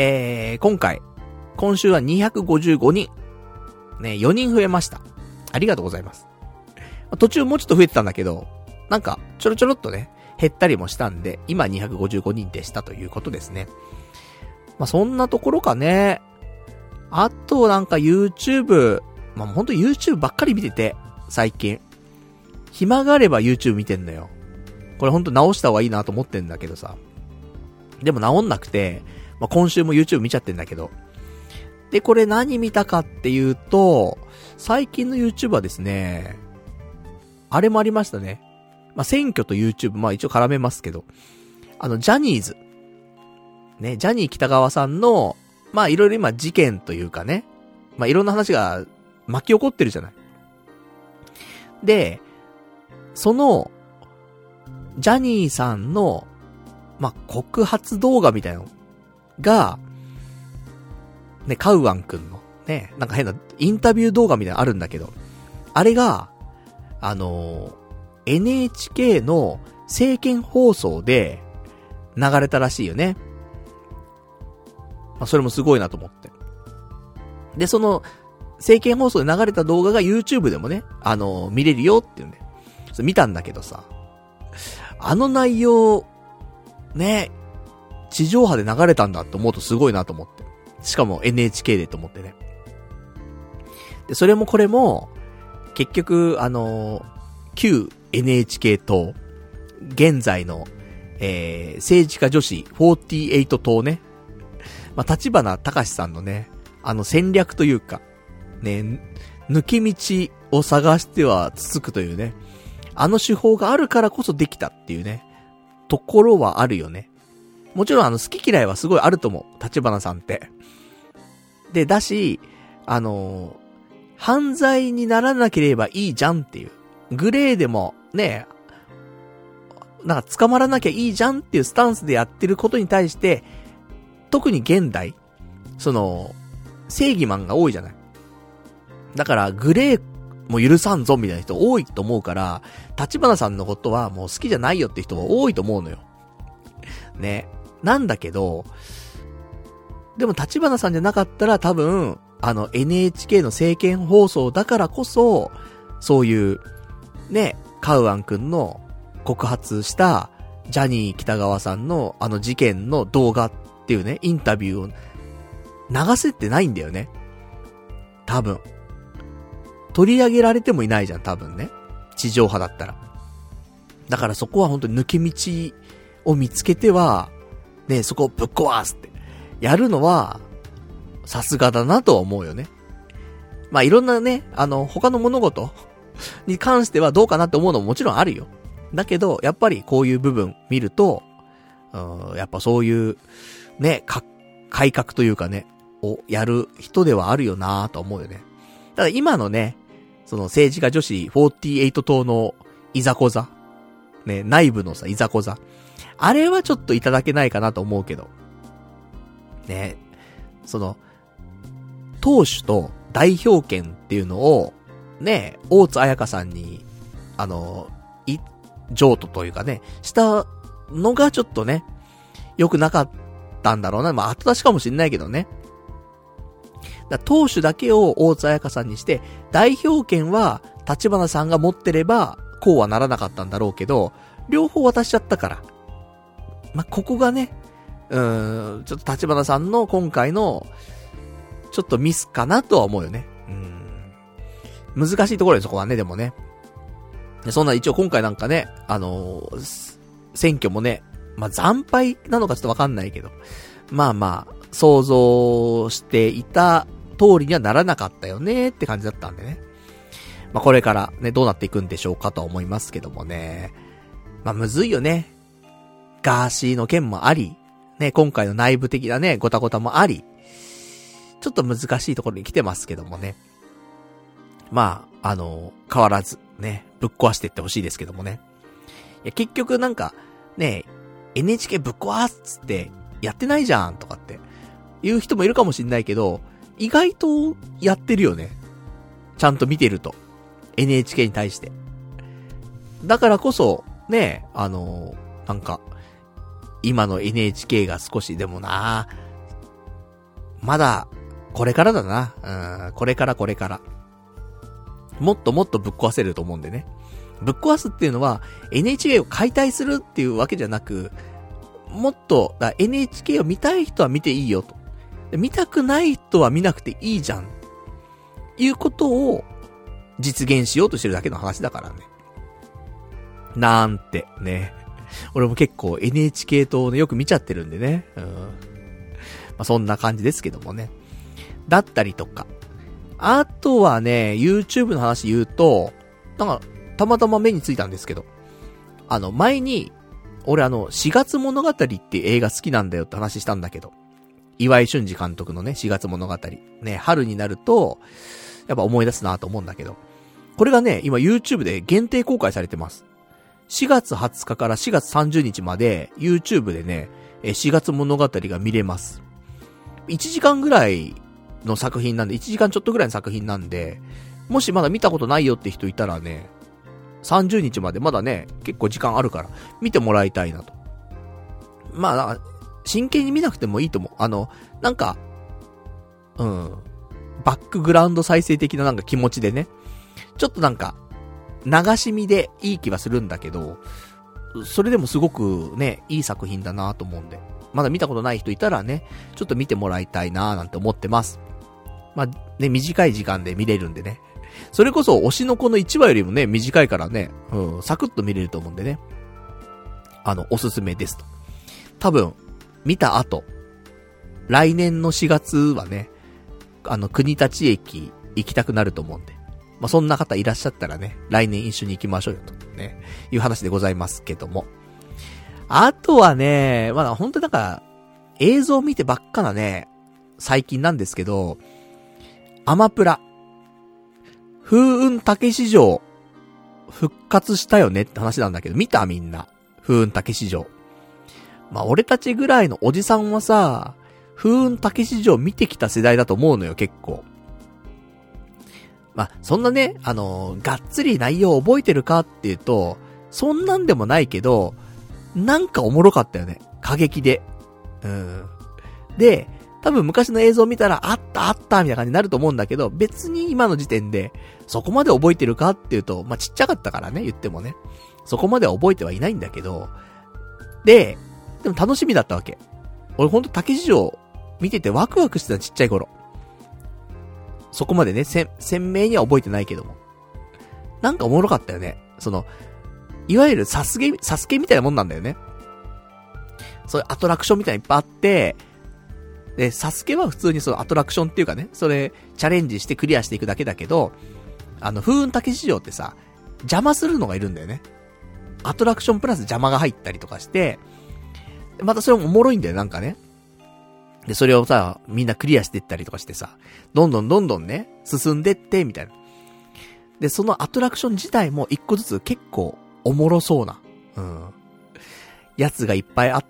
今週は255人。ね、4人増えました。ありがとうございます。途中もうちょっと増えてたんだけど、なんか、ちょろっとね、減ったりもしたんで、今255人でしたということですね。まあ、そんなところかね。あとなんか YouTube、まあ、ほんと YouTube ばっかり見てて、最近。暇があれば YouTube 見てんのよ。これほんと直した方がいいなと思ってんだけどさ。でも直んなくて、まあ、今週も YouTube 見ちゃってんだけど。で、これ何見たかっていうと、最近の YouTube はですね、あれもありましたね。まあ、選挙と YouTube、まあ一応絡めますけど、ジャニーズ。ね、ジャニー北川さんの、まあいろいろ今事件というかね、まあいろんな話が巻き起こってるじゃない。で、その、ジャニーさんの、まあ告発動画みたいなのが、ね、カウアンくんの、ね、なんか変なインタビュー動画みたいなのあるんだけど、あれが、NHK の政見放送で流れたらしいよね。まあ、それもすごいなと思って。で、その、政見放送で流れた動画が YouTube でもね、見れるよっていうんで、それ見たんだけどさ、あの内容、ね、地上波で流れたんだって思うとすごいなと思って。しかも NHK でと思ってね。で、それもこれも、結局、旧 NHK 党、現在の、政治家女子48党ね。まあ、立花隆さんのね、戦略というか、ね、抜け道を探してはつつくというね、手法があるからこそできたっていうね、ところはあるよね。もちろん好き嫌いはすごいあると思う、立花さんって。で、だし、犯罪にならなければいいじゃんっていう。グレーでも、ね、なんか捕まらなきゃいいじゃんっていうスタンスでやってることに対して、特に現代、正義マンが多いじゃない。だから、グレーも許さんぞみたいな人多いと思うから、立花さんのことはもう好きじゃないよって人も多いと思うのよ。ね。なんだけど、でも立花さんじゃなかったら多分、NHK の政見放送だからこそ、そういう、ね、カウアンくんの告発したジャニー北川さんの事件の動画っていうね、インタビューを流せてないんだよね。多分。取り上げられてもいないじゃん、多分ね。地上波だったら。だからそこは本当に抜け道を見つけては、ね、そこをぶっ壊すって。やるのは、さすがだなとは思うよね。まあ、いろんなね、他の物事に関してはどうかなって思うのももちろんあるよ。だけど、やっぱりこういう部分見ると、やっぱそういう、ね、改革というかね、をやる人ではあるよなと思うよね。ただ今のね、その政治家女子48党のいざこざ、ね、内部のさ、いざこざ。あれはちょっといただけないかなと思うけど。ね、党首と代表権っていうのを、ね、大津彩香さんに、譲渡というかね、したのがちょっとね、良くなかったんだろうな。まあ、後出しかもしんないけどね。党首だけを大津彩香さんにして、代表権は立花さんが持ってれば、こうはならなかったんだろうけど、両方渡しちゃったから。まあ、ここがね、ちょっと立花さんの今回の、ちょっとミスかなとは思うよね。難しいところでそこはね、でもね。でそんな一応今回なんかね、選挙もね、まあ、惨敗なのかちょっとわかんないけど、まあまあ、想像していた通りにはならなかったよねって感じだったんでね。まあこれからね、どうなっていくんでしょうかとは思いますけどもね。まあむずいよね。ガーシーの件もあり、ね、今回の内部的なね、ごたごたもあり、ちょっと難しいところに来てますけどもね。 まあ、変わらず、ね、ぶっ壊していってほしいですけどもね。いや、結局なんか、ね、NHK ぶっ壊すっつって、やってないじゃんとかって、言う人もいるかもしんないけど、意外とやってるよね。ちゃんと見てると。NHK に対して。だからこそ、ね、なんか、今の NHK が少しでもな、まだ、これからだな。これから。もっともっとぶっ壊せると思うんでね。ぶっ壊すっていうのは、NHK を解体するっていうわけじゃなく、もっと、NHK を見たい人は見ていいよと。見たくない人は見なくていいじゃん。いうことを実現しようとしてるだけの話だからね。なんてね。俺も結構 NHK 党ねよく見ちゃってるんでね。まあ、そんな感じですけどもね。だったりとか。あとはね、YouTube の話言うと、なんか、たまたま目についたんですけど、前に、俺4月物語っていう映画好きなんだよって話したんだけど、岩井俊二監督のね、4月物語。ね、春になると、やっぱ思い出すなと思うんだけど、これがね、今 YouTube で限定公開されてます。4月20日から4月30日まで YouTube でね、4月物語が見れます。1時間ぐらいの作品なんで、1時間ちょっとぐらいの作品なんで、もしまだ見たことないよって人いたらね、30日までまだね、結構時間あるから見てもらいたいなと。まあ、真剣に見なくてもいいと思う。なんか、バックグラウンド再生的ななんか気持ちでね、ちょっとなんか、流し見でいい気はするんだけど、それでもすごくね、いい作品だなと思うんで、まだ見たことない人いたらね、ちょっと見てもらいたいななんて思ってます。まあ、ね、短い時間で見れるんでね。それこそ推しの子の1話よりもね、短いからね、サクッと見れると思うんでね。おすすめですと。多分、見た後、来年の4月はね、国立駅行きたくなると思うんで。まあ、そんな方いらっしゃったらね、来年一緒に行きましょうよとね、いう話でございますけども。あとはね、まだ本当になんか、映像見てばっかなね、最近なんですけど、アマプラ。風雲竹市場、復活したよねって話なんだけど、見たみんな。風雲竹市場。まあ、俺たちぐらいのおじさんはさ、風雲竹市場見てきた世代だと思うのよ、結構。まあ、そんなね、がっつり内容覚えてるかっていうと、そんなんでもないけど、なんかおもろかったよね。過激で。で、多分昔の映像見たら、あった、みたいな感じになると思うんだけど、別に今の時点で、そこまで覚えてるかっていうと、まあ、ちっちゃかったからね、言ってもね。そこまでは覚えてはいないんだけど、でも楽しみだったわけ。俺ほんと竹市場見ててワクワクしてたちっちゃい頃。そこまでね、鮮明には覚えてないけども。なんかおもろかったよね。いわゆるサスケみたいなもんなんだよね。そういうアトラクションみたいにいっぱいあって、で、サスケは普通にそのアトラクションっていうかね、それ、チャレンジしてクリアしていくだけだけど、風雲竹市場ってさ、邪魔するのがいるんだよね。アトラクションプラス邪魔が入ったりとかして、またそれもおもろいんだよ、なんかね。で、それをさ、みんなクリアしていったりとかしてさ、どんどんね、進んでって、みたいな。で、そのアトラクション自体も一個ずつ結構おもろそうな、やつがいっぱいあって、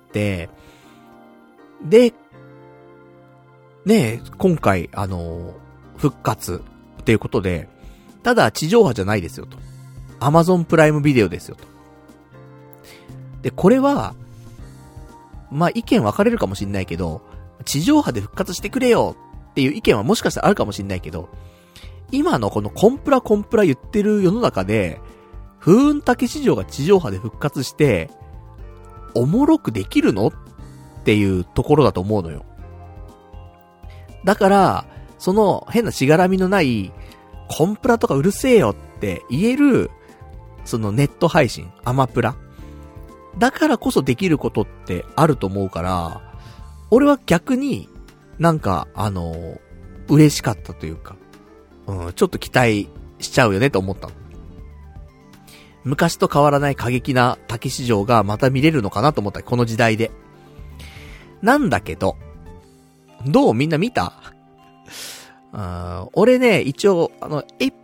で、ねえ、今回、復活っていうことで、ただ地上波じゃないですよと。Amazon プライムビデオですよと。で、これは、まあ、意見分かれるかもしんないけど、地上波で復活してくれよっていう意見はもしかしたらあるかもしんないけど、今のこのコンプラ言ってる世の中で、風雲竹市場が地上波で復活して、おもろくできるのっていうところだと思うのよ。だから、その変なしがらみのない、コンプラとかうるせえよって言える、そのネット配信、アマプラ。だからこそできることってあると思うから、俺は逆になんか、嬉しかったというか、ちょっと期待しちゃうよねと思ったの。昔と変わらない過激な竹市場がまた見れるのかなと思った、この時代で。なんだけど、どうみんな見た？俺ね、一応、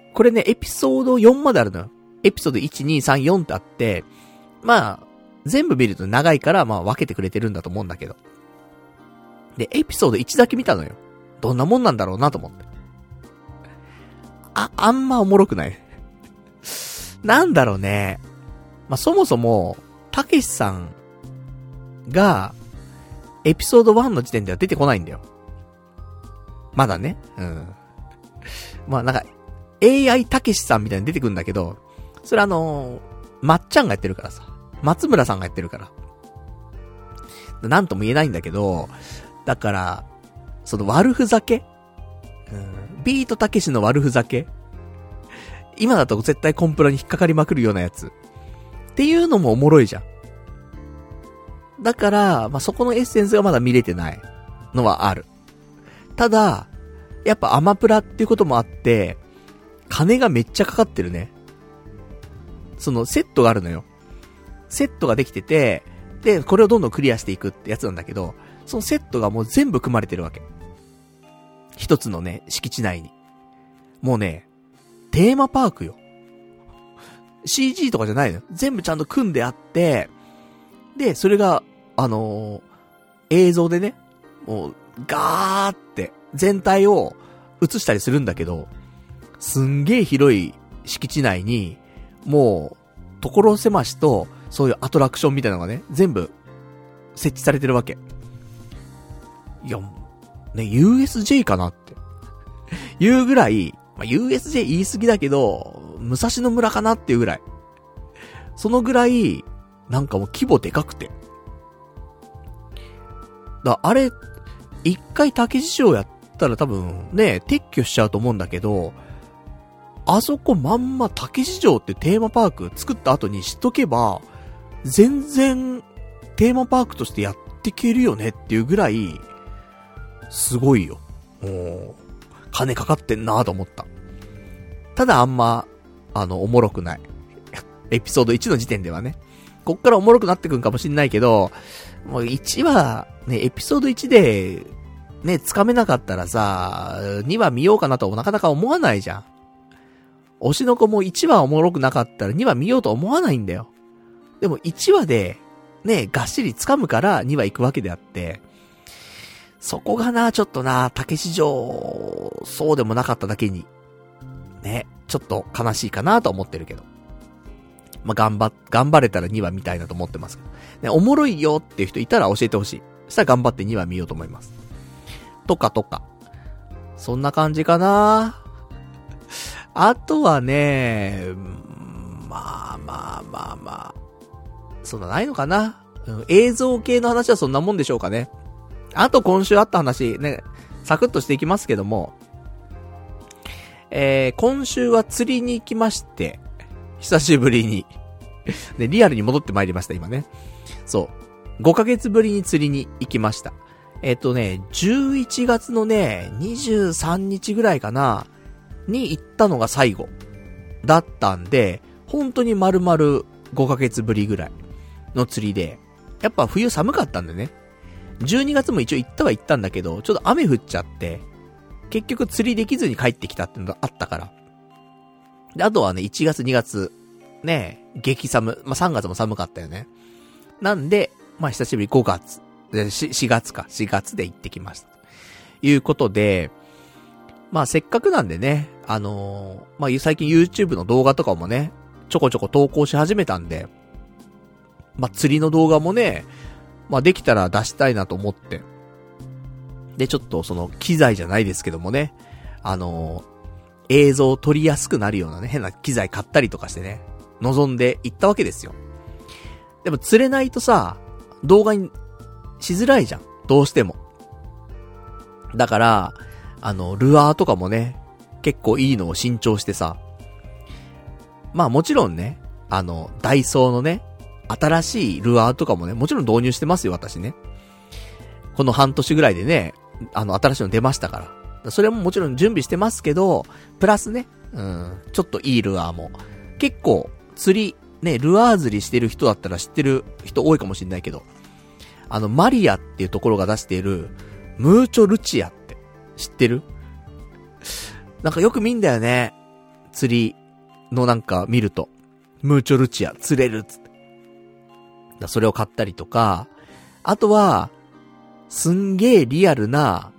これね、エピソード4まであるのよ。エピソード1、2、3、4ってあって、まあ、全部見ると長いから、まあ分けてくれてるんだと思うんだけど。で、エピソード1だけ見たのよ。どんなもんなんだろうなと思って。あんまおもろくない。なんだろうね。まあ、そもそも、たけしさんが、エピソード1の時点では出てこないんだよ。まだね。うん。まあ、なんか、AI たけしさんみたいに出てくるんだけど、それまっちゃんがやってるからさ。松村さんがやってるから。なんとも言えないんだけど、だから、その悪ふざけ、ビートたけしの悪ふざけ、今だと絶対コンプラに引っかかりまくるようなやつ。っていうのもおもろいじゃん。だから、まあ、そこのエッセンスがまだ見れてないのはある。ただ、やっぱアマプラっていうこともあって、金がめっちゃかかってるね。そのセットがあるのよ。セットができてて、で、これをどんどんクリアしていくってやつなんだけど、そのセットがもう全部組まれてるわけ。一つのね、敷地内に。もうね、テーマパークよ。CG とかじゃないの。全部ちゃんと組んであって、で、それが、映像でね、もう、ガーって、全体を映したりするんだけど、すんげー広い敷地内に、もう、所狭しと、そういうアトラクションみたいなのがね、全部、設置されてるわけ。いや、ね、USJ かなって。いうぐらい、まあ、USJ 言い過ぎだけど、武蔵野村かなっていうぐらい。そのぐらい、なんかもう規模でかくて。あれ、一回竹地城やったら多分ね、撤去しちゃうと思うんだけど、あそこまんま竹地城ってテーマパーク作った後にしとけば、全然テーマパークとしてやっていけるよねっていうぐらい、すごいよ。金かかってんなぁと思った。ただあんま、おもろくない。エピソード1の時点ではね。こっからおもろくなってくんかもしんないけど、もう1は、ね、エピソード1で、ね、つかめなかったらさ、2話見ようかなとなかなか思わないじゃん。推しの子も1話おもろくなかったら2話見ようと思わないんだよ。でも1話で、ね、がっしりつかむから2話行くわけであって、そこがな、ちょっとな、竹市場、そうでもなかっただけに、ね、ちょっと悲しいかなと思ってるけど。まあ、頑張れたら2話見たいなと思ってますけど。ね、おもろいよっていう人いたら教えてほしい。そしたら頑張って2話見ようと思います。とか。そんな感じかな。あとはね、まあ。そんなないのかな。映像系の話はそんなもんでしょうかね。あと今週あった話、ね、サクッとしていきますけども、今週は釣りに行きまして、久しぶりに。ね、リアルに戻ってまいりました、今ね。そう。5ヶ月ぶりに釣りに行きました。11月のね、23日ぐらいかな、に行ったのが最後。だったんで、本当に丸々5ヶ月ぶりぐらいの釣りで、やっぱ冬寒かったんでね。12月も一応行ったんだけど、ちょっと雨降っちゃって、結局釣りできずに帰ってきたっていうのがあったから。で、あとはね、1月2月、ね、激寒。まあ、3月も寒かったよね。なんで、まあ、久しぶり5月。4月で行ってきました。ということで、まあ、せっかくなんでね、まあ、最近 YouTube の動画とかもね、ちょこちょこ投稿し始めたんで、まあ、釣りの動画もね、まあ、できたら出したいなと思って。で、ちょっとその、機材じゃないですけどもね、映像を撮りやすくなるようなね、変な機材買ったりとかしてね、望んで行ったわけですよ。でも釣れないとさ、動画にしづらいじゃん。どうしても。だから、ルアーとかもね、結構いいのを新調してさ、まあもちろんね、ダイソーのね、新しいルアーとかもね、もちろん導入してますよ、私ね。この半年ぐらいでね、新しいの出ましたから。それももちろん準備してますけど、プラスね、ちょっといいルアーも。結構、釣り、ね、ルアー釣りしてる人だったら知ってる人多いかもしれないけど、マリアっていうところが出している、ムーチョルチアって、知ってる？なんかよく見んだよね。 釣りのなんか見ると、ムーチョルチア釣れるっつって。それを買ったりとか、あとは、すんげーリアルな、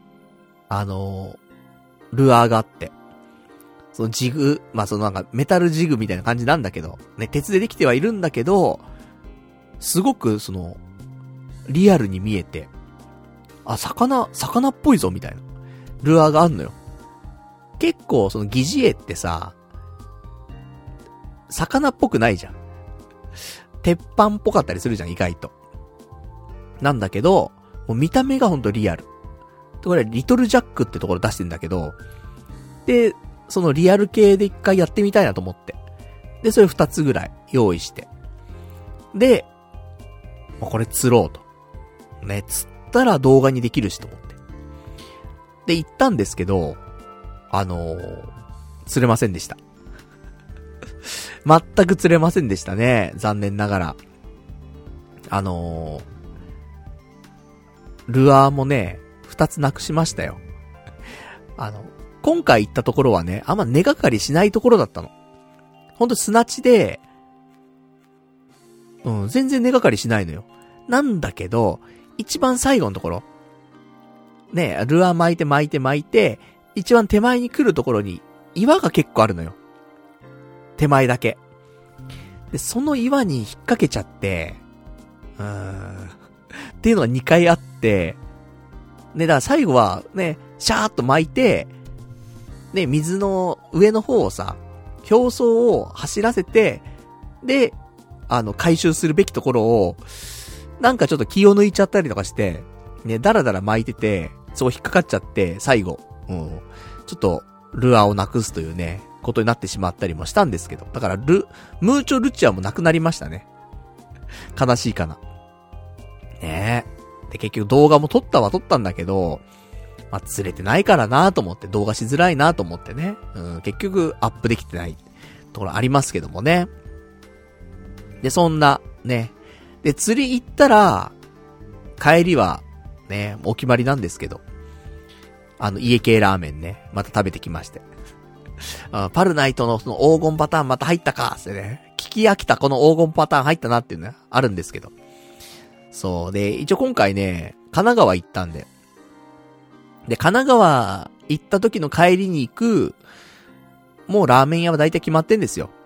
ルアーがあって、そのジグ、まあ、そのなんかメタルジグみたいな感じなんだけど、ね、鉄でできてはいるんだけど、すごくその、リアルに見えて、あ、魚っぽいぞみたいな、ルアーがあんのよ。結構その疑似餌ってさ、魚っぽくないじゃん。鉄板っぽかったりするじゃん、意外と。なんだけど、もう見た目がほんとリアル。これリトルジャックってところ出してんだけど、で、そのリアル系で一回やってみたいなと思って。で、それ2つぐらい用意して。で、これ釣ろうと。ね、釣ったら動画にできるしと思って。で、行ったんですけど、釣れませんでした。全く釣れませんでしたね。残念ながら。ルアーもね、2つなくしましたよ。今回行ったところはね、あんま根がかりしないところだったの。ほんと砂地で、全然根がかりしないのよ。なんだけど、一番最後のところ、ね、ルアー巻いて、一番手前に来るところに岩が結構あるのよ。手前だけ。で、その岩に引っ掛けちゃって、っていうのが2回あって、ね、だから最後はね、シャーっと巻いて、ね、水の上の方をさ、表層を走らせて、で、回収するべきところを、なんかちょっと気を抜いちゃったりとかして、ね、だらだら巻いてて、そう引っかかっちゃって、最後、ちょっと、ルアーをなくすというね、ことになってしまったりもしたんですけど、だからムーチョルチアもなくなりましたね。悲しいかな。ねえ。で、結局動画も撮ったんだけど、まあ、釣れてないからなと思って、動画しづらいなと思ってね。結局アップできてないところありますけどもね。で、そんな、ね。で、釣り行ったら、帰りは、ね、お決まりなんですけど、家系ラーメンね、また食べてきまして。パルナイトのその黄金パターンまた入ったかってね、聞き飽きたこの黄金パターン入ったなっていうね、あるんですけど。そう。で、一応今回ね、神奈川行ったんで。で、神奈川行った時の帰りに行く、もうラーメン屋は大体決まってんですよ。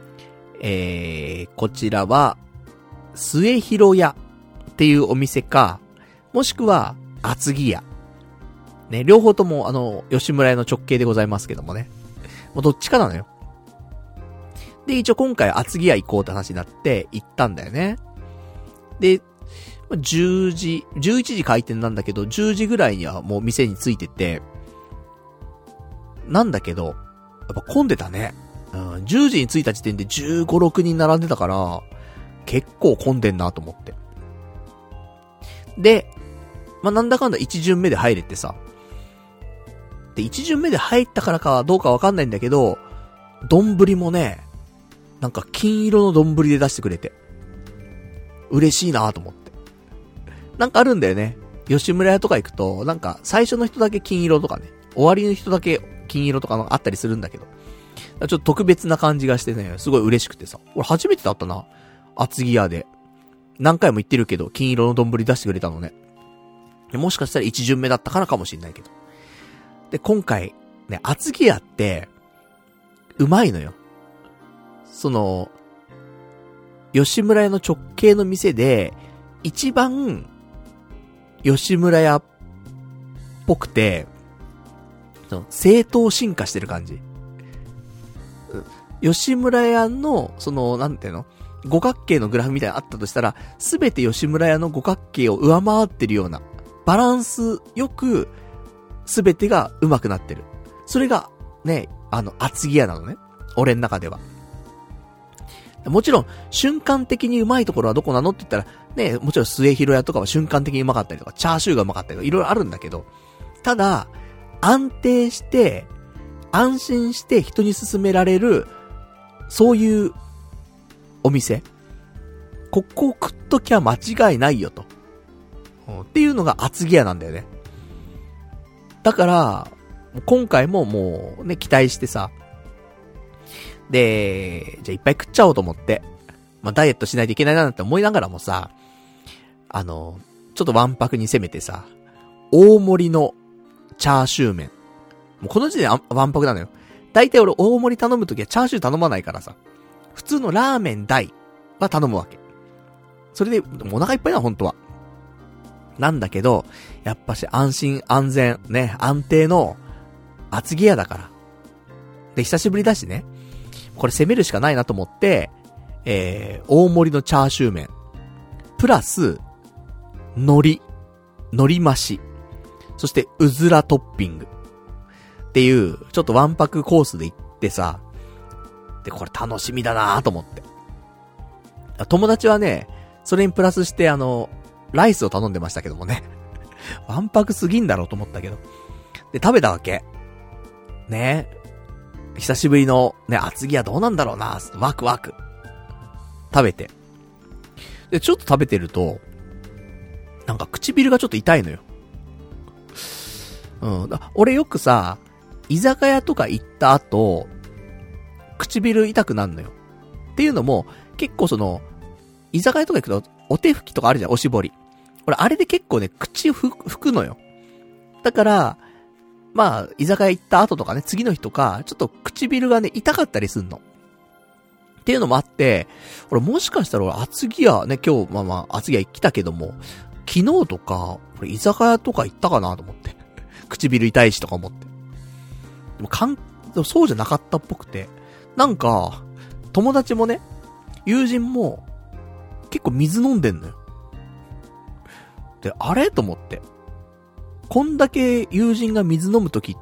こちらは、末広屋っていうお店か、もしくは、厚木屋。ね、両方とも吉村屋の直系でございますけどもね。もうどっちかなのよ。で、一応今回厚木屋行こうって話になって行ったんだよね。で、11時開店なんだけど、10時ぐらいにはもう店に着いてて、なんだけど、やっぱ混んでたね。10時に着いた時点で15、6人並んでたから、結構混んでんなと思って。で、まあ、なんだかんだ1巡目で入れてさ。で、1巡目で入ったからかどうかわかんないんだけど、丼もね、なんか金色の丼で出してくれて、嬉しいなと思って。なんかあるんだよね。吉村屋とか行くと、なんか最初の人だけ金色とかね、終わりの人だけ金色とかあったりするんだけど、ちょっと特別な感じがしてね、すごい嬉しくてさ。俺初めてだったな。厚木屋で。何回も言ってるけど、金色の丼出してくれたのね。もしかしたら1巡目だったからかもしんないけど。で、今回、ね、厚木屋って、うまいのよ。吉村屋の直系の店で、一番、吉村屋っぽくて、正当進化してる感じ。吉村屋の、なんていうの？五角形のグラフみたいなのあったとしたら、すべて吉村屋の五角形を上回ってるような、バランスよく、すべてが上手くなってる。それが、ね、厚木屋なのね。俺の中では。もちろん、瞬間的に上手いところはどこなのって言ったら、ね、もちろん末広屋とかは瞬間的に上手かったりとか、チャーシューが上手かったりとか、いろいろあるんだけど、ただ、安定して、安心して人に勧められる、そういうお店。ここを食っときゃ間違いないよと。っていうのが厚木屋なんだよね。だから、今回ももうね、期待してさ、 で、じゃあいっぱい食っちゃおうと思って、まあダイエットしないといけないなって思いながらもさ、ちょっとわんぱくに攻めてさ、大盛りのチャーシュー麺。もうこの時点でわんぱくなのよ。だいたい俺大盛り頼むときはチャーシュー頼まないからさ、普通のラーメン大は頼むわけ。それで、お腹いっぱいな、本当は。なんだけど、やっぱし安心安全、ね、安定の厚木屋だから。で、久しぶりだしね、これ攻めるしかないなと思って、大盛りのチャーシュー麺。プラス、海苔増し。そして、うずらトッピング。っていう、ちょっとわんぱくコースで行ってさ、で、これ楽しみだなぁと思って。友達はね、それにプラスして、ライスを頼んでましたけどもね。わんぱくすぎんだろうと思ったけど。で、食べたわけ。ね。久しぶりの、ね、厚木はどうなんだろうな、ワクワク。食べて。で、ちょっと食べてると、なんか唇がちょっと痛いのよ。うん。俺よくさ、居酒屋とか行った後、唇痛くなるのよ。っていうのも、結構居酒屋とか行くと、お手拭きとかあるじゃん、おしぼり。俺、あれで結構ね、口拭くのよ。だから、まあ、居酒屋行った後とかね、次の日とか、ちょっと唇がね、痛かったりすんの。っていうのもあって、俺もしかしたら俺、厚木屋ね、今日、まあ、厚木屋来たけども、昨日とか、俺、居酒屋とか行ったかなと思って。唇痛いしとか思って。でもそうじゃなかったっぽくて。なんか、友達もね、友人も、結構水飲んでんのよ。で、あれと思って。こんだけ友人が水飲むときって、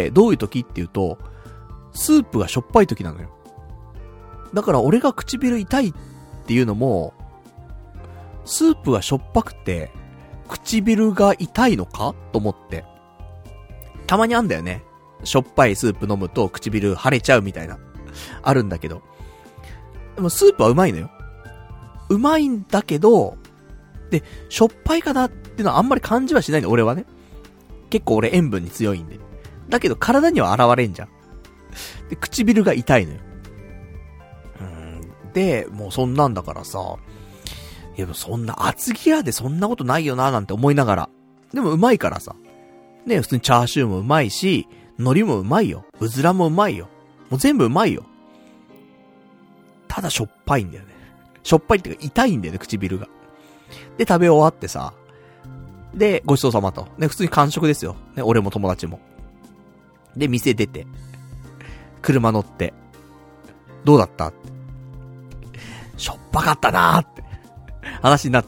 どういうときっていうと、スープがしょっぱいときなのよ。だから俺が唇痛いっていうのも、スープがしょっぱくて、唇が痛いのかと思って。たまにあんだよね。しょっぱいスープ飲むと唇腫れちゃうみたいな。あるんだけど。でもスープはうまいのよ。うまいんだけど、で、しょっぱいかなっていうのはあんまり感じはしないの、俺はね。結構俺塩分に強いんで。だけど体には現れんじゃん。で、唇が痛いのよ。で、もうそんなんだからさ、いやそんな厚木屋でそんなことないよななんて思いながら。でもうまいからさ。ね、普通にチャーシューもうまいし、海苔もうまいよ。うずらもうまいよ。もう全部うまいよ。ただしょっぱいんだよね。しょっぱいってか痛いんだよね、唇が。で、食べ終わってさ。で、ごちそうさまと。ね、普通に完食ですよ。ね、俺も友達も。で、店出て。車乗って。どうだったって。しょっぱかったなーって。話になって。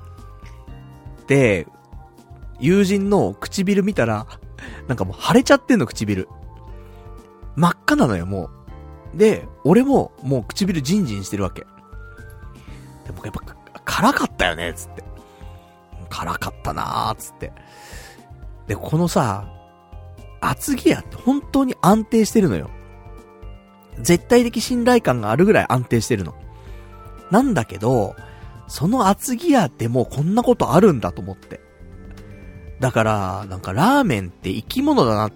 で、友人の唇見たら、なんかもう腫れちゃってんの、唇。真っ赤なのよ、もう。で、俺ももう唇ジンジンしてるわけ。でもやっぱ辛かったよね、つって。辛かったなー、つって。で、このさ、厚木屋って本当に安定してるのよ。絶対的信頼感があるぐらい安定してるの。なんだけど、その厚木屋ってもうこんなことあるんだと思って。だから、なんかラーメンって生き物だなって、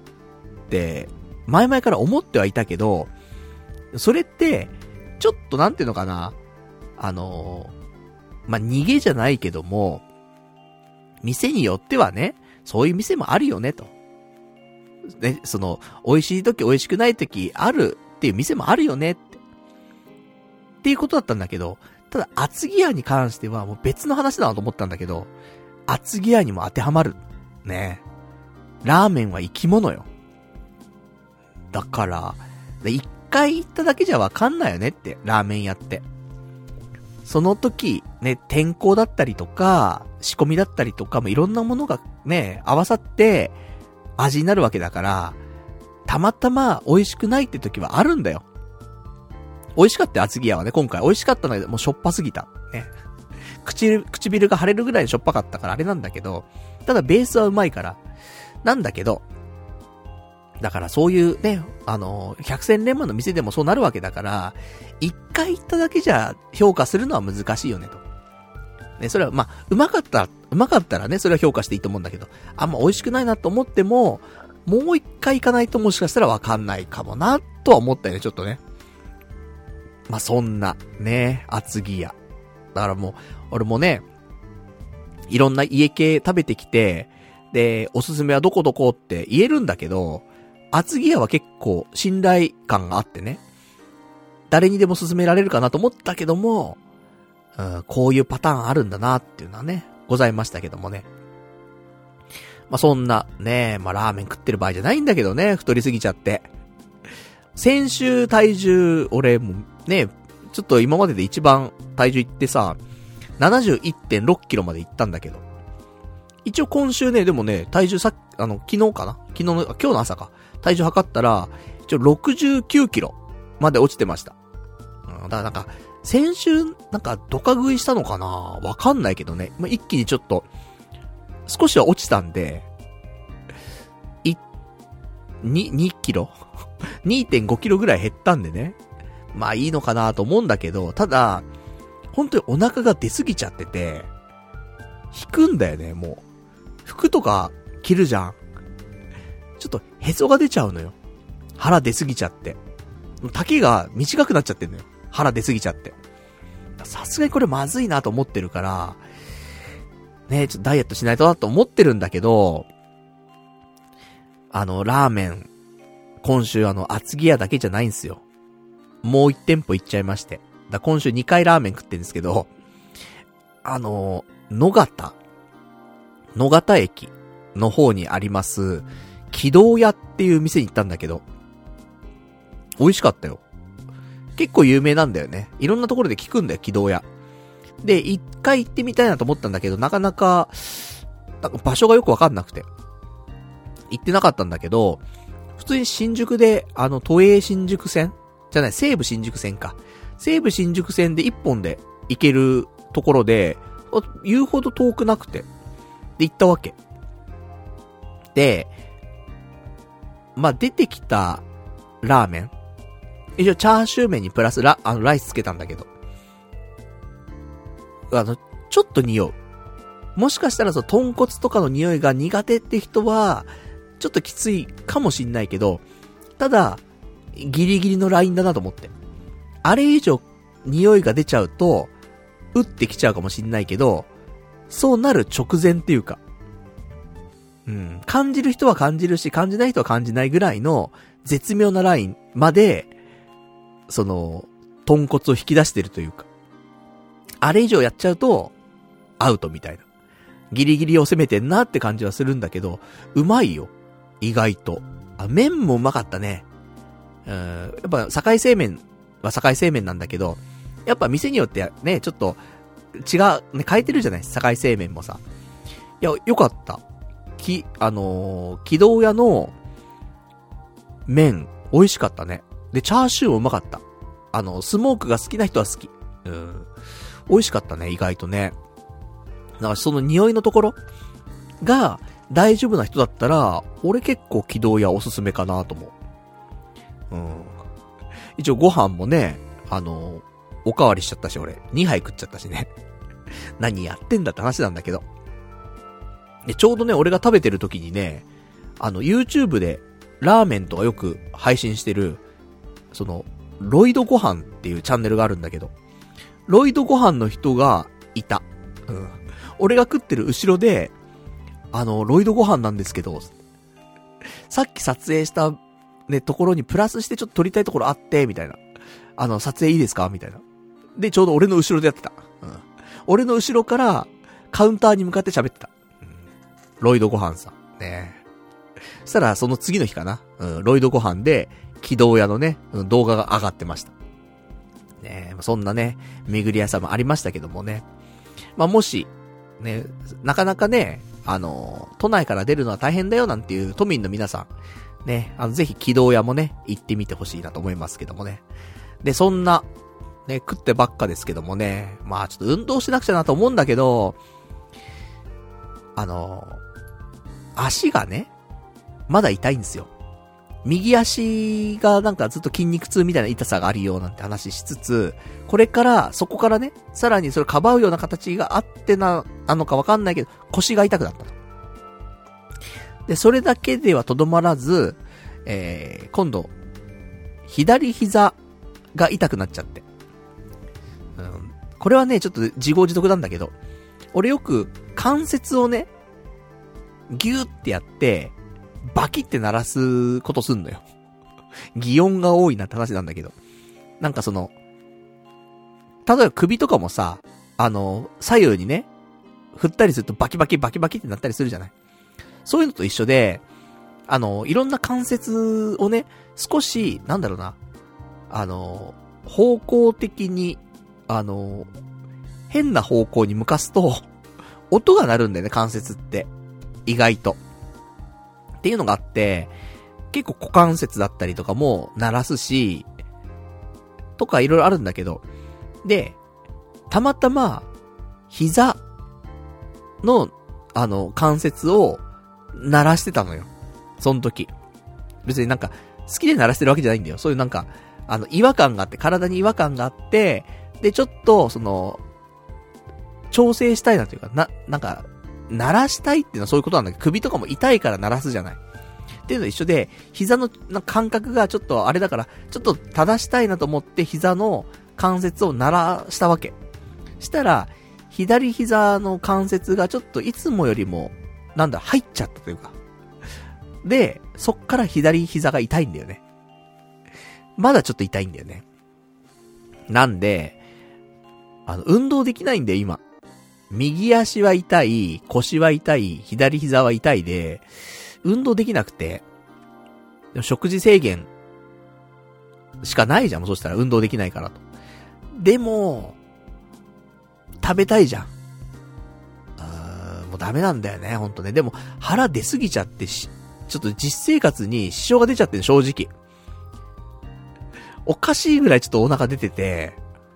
前々から思ってはいたけど、それって、ちょっとなんていうのかな、まあ、逃げじゃないけども、店によってはね、そういう店もあるよねと。ね、美味しい時美味しくない時あるっていう店もあるよねって。っていうことだったんだけど、ただ厚木屋に関してはもう別の話だなと思ったんだけど、厚木屋にも当てはまる。ね。ラーメンは生き物よ。だから、一回行っただけじゃわかんないよねって、ラーメン屋って。その時、ね、天候だったりとか、仕込みだったりとかもいろんなものがね、合わさって味になるわけだから、たまたま美味しくないって時はあるんだよ。美味しかったよ、厚木屋はね、今回美味しかったんだけど、もうしょっぱすぎた。ね。唇が腫れるぐらいしょっぱかったからあれなんだけど、ただベースはうまいから。なんだけど、だからそういうね、百戦錬磨の店でもそうなるわけだから、一回行っただけじゃ評価するのは難しいよねと。ね、それはまあ、うまかったらね、それは評価していいと思うんだけど、あんま美味しくないなと思っても、もう一回行かないともしかしたらわかんないかもな、とは思ったよね、ちょっとね。 まあ、そんな、ね、厚木屋。だからもう、俺もね、いろんな家系食べてきて、で、おすすめはどこどこって言えるんだけど、厚木屋は結構信頼感があってね、誰にでも勧められるかなと思ったけども、こういうパターンあるんだなっていうのはね、ございましたけどもね。まあ、そんな、ね、まあ、ラーメン食ってる場合じゃないんだけどね、太りすぎちゃって。先週体重、俺もね、ちょっと今までで一番体重いってさ、71.6 キロまでいったんだけど。一応今週ね、でもね、体重昨日かな今日の朝か。体重測ったら、一応69キロまで落ちてました。だからなんか、先週、なんか、ドカ食いしたのかなわかんないけどね。まあ、一気にちょっと、少しは落ちたんで、2キロ2.5 キロぐらい減ったんでね。まあいいのかなと思うんだけど、ただ、本当にお腹が出すぎちゃってて、引くんだよね、もう。服とか着るじゃん。ちょっとへそが出ちゃうのよ。腹出すぎちゃって。丈が短くなっちゃってんのよ。腹出すぎちゃって。さすがにこれまずいなと思ってるから、ね、ちょっとダイエットしないとなと思ってるんだけど、ラーメン、今週厚木屋だけじゃないんすよ。もう1店舗行っちゃいまして。今週2回ラーメン食ってるんですけど、野方駅の方にあります、軌道屋っていう店に行ったんだけど、美味しかったよ。結構有名なんだよね。いろんなところで聞くんだよ、軌道屋。で、一回行ってみたいなと思ったんだけど、なかなか場所がよくわかんなくて。行ってなかったんだけど、普通に新宿で、都営新宿線じゃない、西武新宿線か。西武新宿線で一本で行けるところで、言うほど遠くなくて。で、行ったわけ。で、まあ、出てきたラーメン。一応チャーシュー麺にプラスライスつけたんだけど。ちょっと匂う。もしかしたら豚骨とかの匂いが苦手って人は、ちょっときついかもしんないけど、ただ、ギリギリのラインだなと思って。あれ以上、匂いが出ちゃうと、打ってきちゃうかもしんないけど、そうなる直前っていうか、感じる人は感じるし、感じない人は感じないぐらいの絶妙なラインまで、豚骨を引き出してるというか、あれ以上やっちゃうと、アウトみたいな。ギリギリを攻めてんなって感じはするんだけど、うまいよ。意外と。麺もうまかったね。やっぱ、境製麺は境製麺なんだけど、やっぱ店によってね、ちょっと、違う、ね、変えてるじゃない境製麺もさ。いや、よかった。軌道屋の麺、美味しかったね。で、チャーシューもうまかった。スモークが好きな人は好き。美味しかったね、意外とね。だからその匂いのところが大丈夫な人だったら、俺結構軌道屋おすすめかなと思う。一応ご飯もね、おかわりしちゃったし俺、2杯食っちゃったしね。何やってんだって話なんだけど。で、ちょうどね、俺が食べてる時にね、YouTube でラーメンとかよく配信してる、ロイドご飯っていうチャンネルがあるんだけど、ロイドご飯の人がいた。俺が食ってる後ろで、ロイドご飯なんですけど、さっき撮影したね、ところにプラスしてちょっと撮りたいところあって、みたいな。撮影いいですかみたいな。で、ちょうど俺の後ろでやってた。俺の後ろからカウンターに向かって喋ってた。ロイドご飯さ。ね。そしたらその次の日かな。ロイドご飯で、軌道屋のね、動画が上がってました。ね、そんなね、巡り屋さんもありましたけどもね。まあ、もし、ね、なかなかね、都内から出るのは大変だよなんていう都民の皆さん、ね、ぜひ軌道屋もね、行ってみてほしいなと思いますけどもね。で、そんな、ね、食ってばっかですけどもね、まあちょっと運動しなくちゃなと思うんだけど、足がね、まだ痛いんですよ。右足がなんかずっと筋肉痛みたいな痛さがあるよなんて話しつつ、これからそこからね、さらにそれかばうような形があってなのかわかんないけど、腰が痛くなったと。で、それだけではとどまらず、今度左膝が痛くなっちゃって、 これはね、ちょっと自業自得なんだけど、俺よく関節をね、ギューってやって、バキって鳴らすことすんのよ。擬音が多いなって話なんだけど。なんかその、例えば首とかもさ、左右にね、振ったりするとバキバキバキバキってなったりするじゃない。そういうのと一緒で、いろんな関節をね、少し、なんだろうな、方向的に、変な方向に向かすと、音が鳴るんだよね、関節って。意外と。っていうのがあって、結構股関節だったりとかも鳴らすし、とかいろいろあるんだけど、で、たまたま、膝の、関節を鳴らしてたのよ。その時。別になんか、好きで鳴らしてるわけじゃないんだよ。そういうなんか、違和感があって、体に違和感があって、で、ちょっと、調整したいなというか、なんか、鳴らしたいっていうのはそういうことなんだけど、首とかも痛いから鳴らすじゃない。っていうのと一緒で、膝の感覚がちょっとあれだから、ちょっと正したいなと思って膝の関節を鳴らしたわけ。したら、左膝の関節がちょっといつもよりも、入っちゃったというか。で、そっから左膝が痛いんだよね。まだちょっと痛いんだよね。なんで、運動できないんだよ、今。右足は痛い、腰は痛い、左膝は痛いで、運動できなくて、でも食事制限しかないじゃん、そしたら運動できないからと。でも、食べたいじゃん。もうダメなんだよね、ほんとね。でも、腹出すぎちゃってちょっと実生活に支障が出ちゃってる、正直。おかしいぐらいちょっとお腹出てて、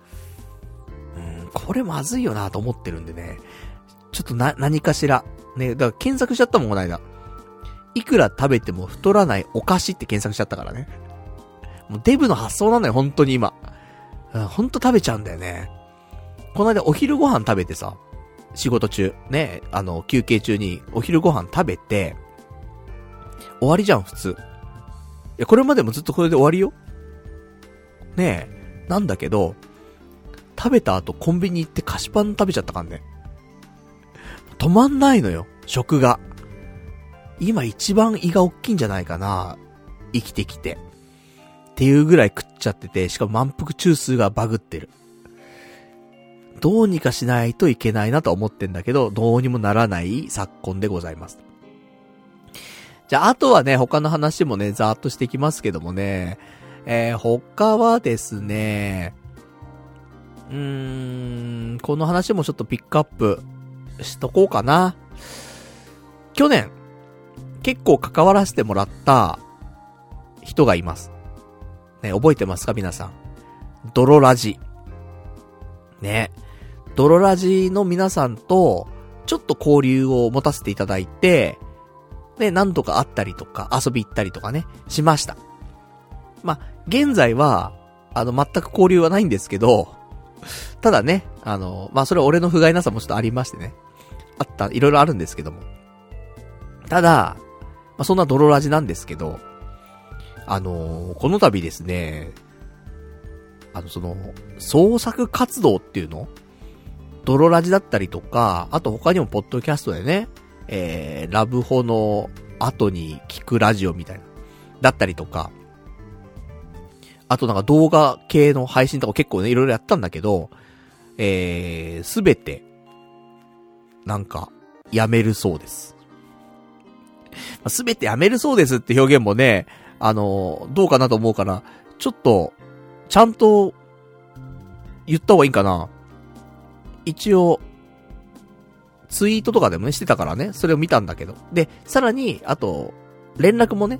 これまずいよなと思ってるんでね。ちょっと何かしら。ね、だから検索しちゃったもん、こないだ。いくら食べても太らないお菓子って検索しちゃったからね。もうデブの発想なのよ、本当に今。ほんと食べちゃうんだよね。この間お昼ご飯食べてさ、仕事中、ね、休憩中にお昼ご飯食べて、終わりじゃん、普通。いや、これまでもずっとこれで終わりよ。ねえ、なんだけど、食べた後コンビニ行って菓子パン食べちゃったからね。止まんないのよ、食が。今一番胃が大きいんじゃないかな、生きてきて。っていうぐらい食っちゃってて、しかも満腹中枢がバグってる。どうにかしないといけないなと思ってんだけど、どうにもならない昨今でございます。じゃあ、あとはね、他の話もね、ざーっとしてきますけどもね、他はですね、この話もちょっとピックアップしとこうかな。去年、結構関わらせてもらった人がいます。ね、覚えてますか皆さん。ドロラジ。ね。ドロラジの皆さんと、ちょっと交流を持たせていただいて、ね、何度か会ったりとか、遊び行ったりとかね、しました。まあ、現在は、全く交流はないんですけど、ただね、まあ、それは俺の不甲斐なさもちょっとありましてね。いろいろあるんですけども。ただ、まあ、そんなドロラジなんですけど、この度ですね、創作活動っていうの？ドロラジだったりとか、あと他にもポッドキャストでね、ラブホの後に聞くラジオみたいな、だったりとか、あとなんか動画系の配信とか結構ね、いろいろやったんだけど、すべて、なんか、やめるそうです。すべてやめるそうですって表現もね、どうかなと思うから、ちょっと、ちゃんと、言った方がいいんかな。一応、ツイートとかでもね、してたからね、それを見たんだけど。で、さらに、あと、連絡もね、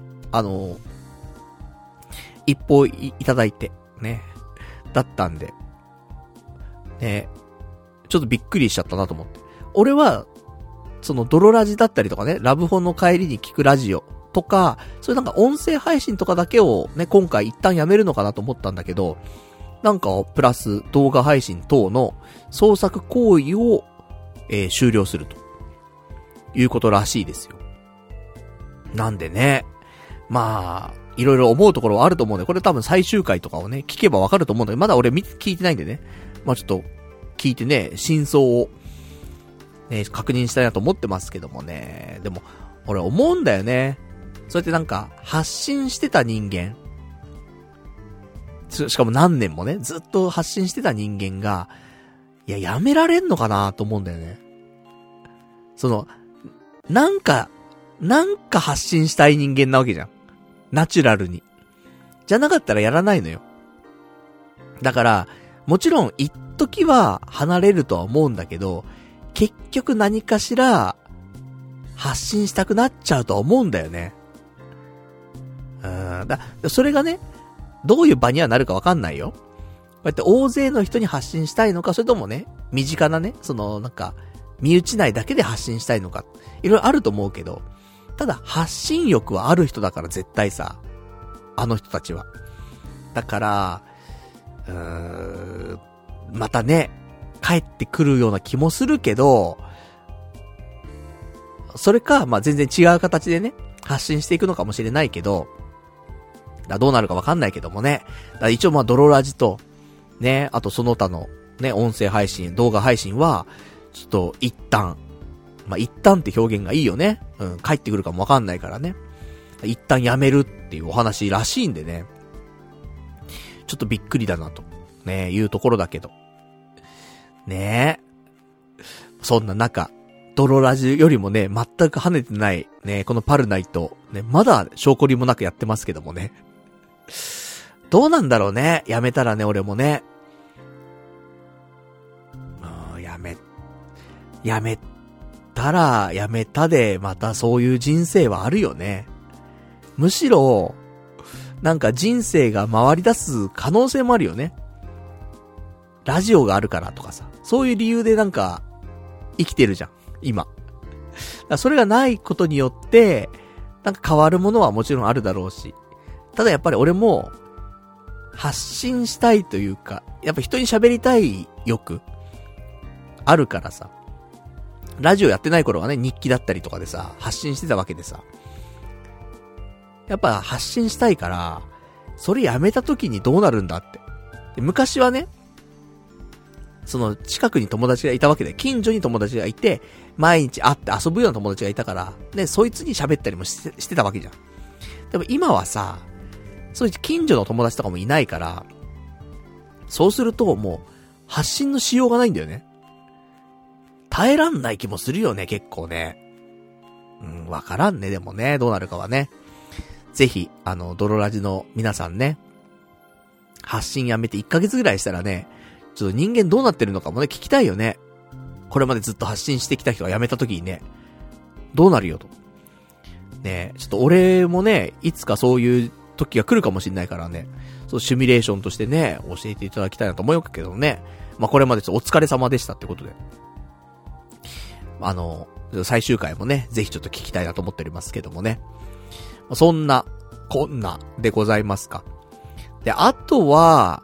一報 いただいて、ね、だったんで、ね、ちょっとびっくりしちゃったなと思って。俺は、そのドロラジだったりとかね、ラブホの帰りに聞くラジオとか、そういうなんか音声配信とかだけをね、今回一旦やめるのかなと思ったんだけど、なんかプラス動画配信等の創作行為を、終了するということらしいですよ。なんでね、まあ、いろいろ思うところはあると思うんで、これ多分最終回とかをね、聞けばわかると思うんだけど、まだ俺聞いてないんでね、まあちょっと、 聞いてね、真相を、ね、確認したいなと思ってますけどもね。でも、俺思うんだよね。そうやってなんか、発信してた人間、しかも何年もね、ずっと発信してた人間が、いや、やめられんのかなと思うんだよね。なんか発信したい人間なわけじゃん。ナチュラルに。じゃなかったらやらないのよ。だから、もちろん、一時は離れるとは思うんだけど、結局何かしら、発信したくなっちゃうとは思うんだよね。それがね、どういう場にはなるかわかんないよ。こうやって大勢の人に発信したいのか、それともね、身近なね、なんか、身内内だけで発信したいのか、いろいろあると思うけど、ただ発信欲はある人だから絶対さ、あの人たちは。だから、またね、帰ってくるような気もするけど、それか、まあ、全然違う形でね、発信していくのかもしれないけど、どうなるかわかんないけどもね。一応まあ、ドロラジと、ね、あとその他の、ね、音声配信、動画配信は、ちょっと一旦って表現がいいよね。帰ってくるかもわかんないからね。一旦やめるっていうお話らしいんでね。ちょっとびっくりだなと、ね、いうところだけど。ねえ。そんな中、ドロラジよりもね、全く跳ねてない、ね、このパルナイト、ね、まだ証拠りもなくやってますけどもね。どうなんだろうね。やめたらね、俺もね。やめたら、やめたで、またそういう人生はあるよね。むしろ、なんか人生が回り出す可能性もあるよね。ラジオがあるからとかさ。そういう理由でなんか、生きてるじゃん。今。それがないことによって、なんか変わるものはもちろんあるだろうし。ただやっぱり俺も、発信したいというか、やっぱ人に喋りたい欲、あるからさ。ラジオやってない頃はね、日記だったりとかでさ、発信してたわけでさ。やっぱ発信したいから、それやめた時にどうなるんだって。で昔はね、近くに友達がいたわけで、近所に友達がいて、毎日会って遊ぶような友達がいたから、ね、そいつに喋ったりもしてたわけじゃん。でも今はさ、そういう近所の友達とかもいないから、そうするともう、発信のしようがないんだよね。耐えらんない気もするよね、結構ね。わからんね、でもね、どうなるかはね。ぜひ、ドロラジの皆さんね、発信やめて1ヶ月ぐらいしたらね、ちょっと人間どうなってるのかもね、聞きたいよね。これまでずっと発信してきた人が辞めた時にね、どうなるよと。ね、ちょっと俺もね、いつかそういう時が来るかもしれないからね、シミュレーションとしてね、教えていただきたいなと思うけどね。まあ、これまでお疲れ様でしたってことで。最終回もね、ぜひちょっと聞きたいなと思っておりますけどもね。そんな、こんなでございますか。で、あとは、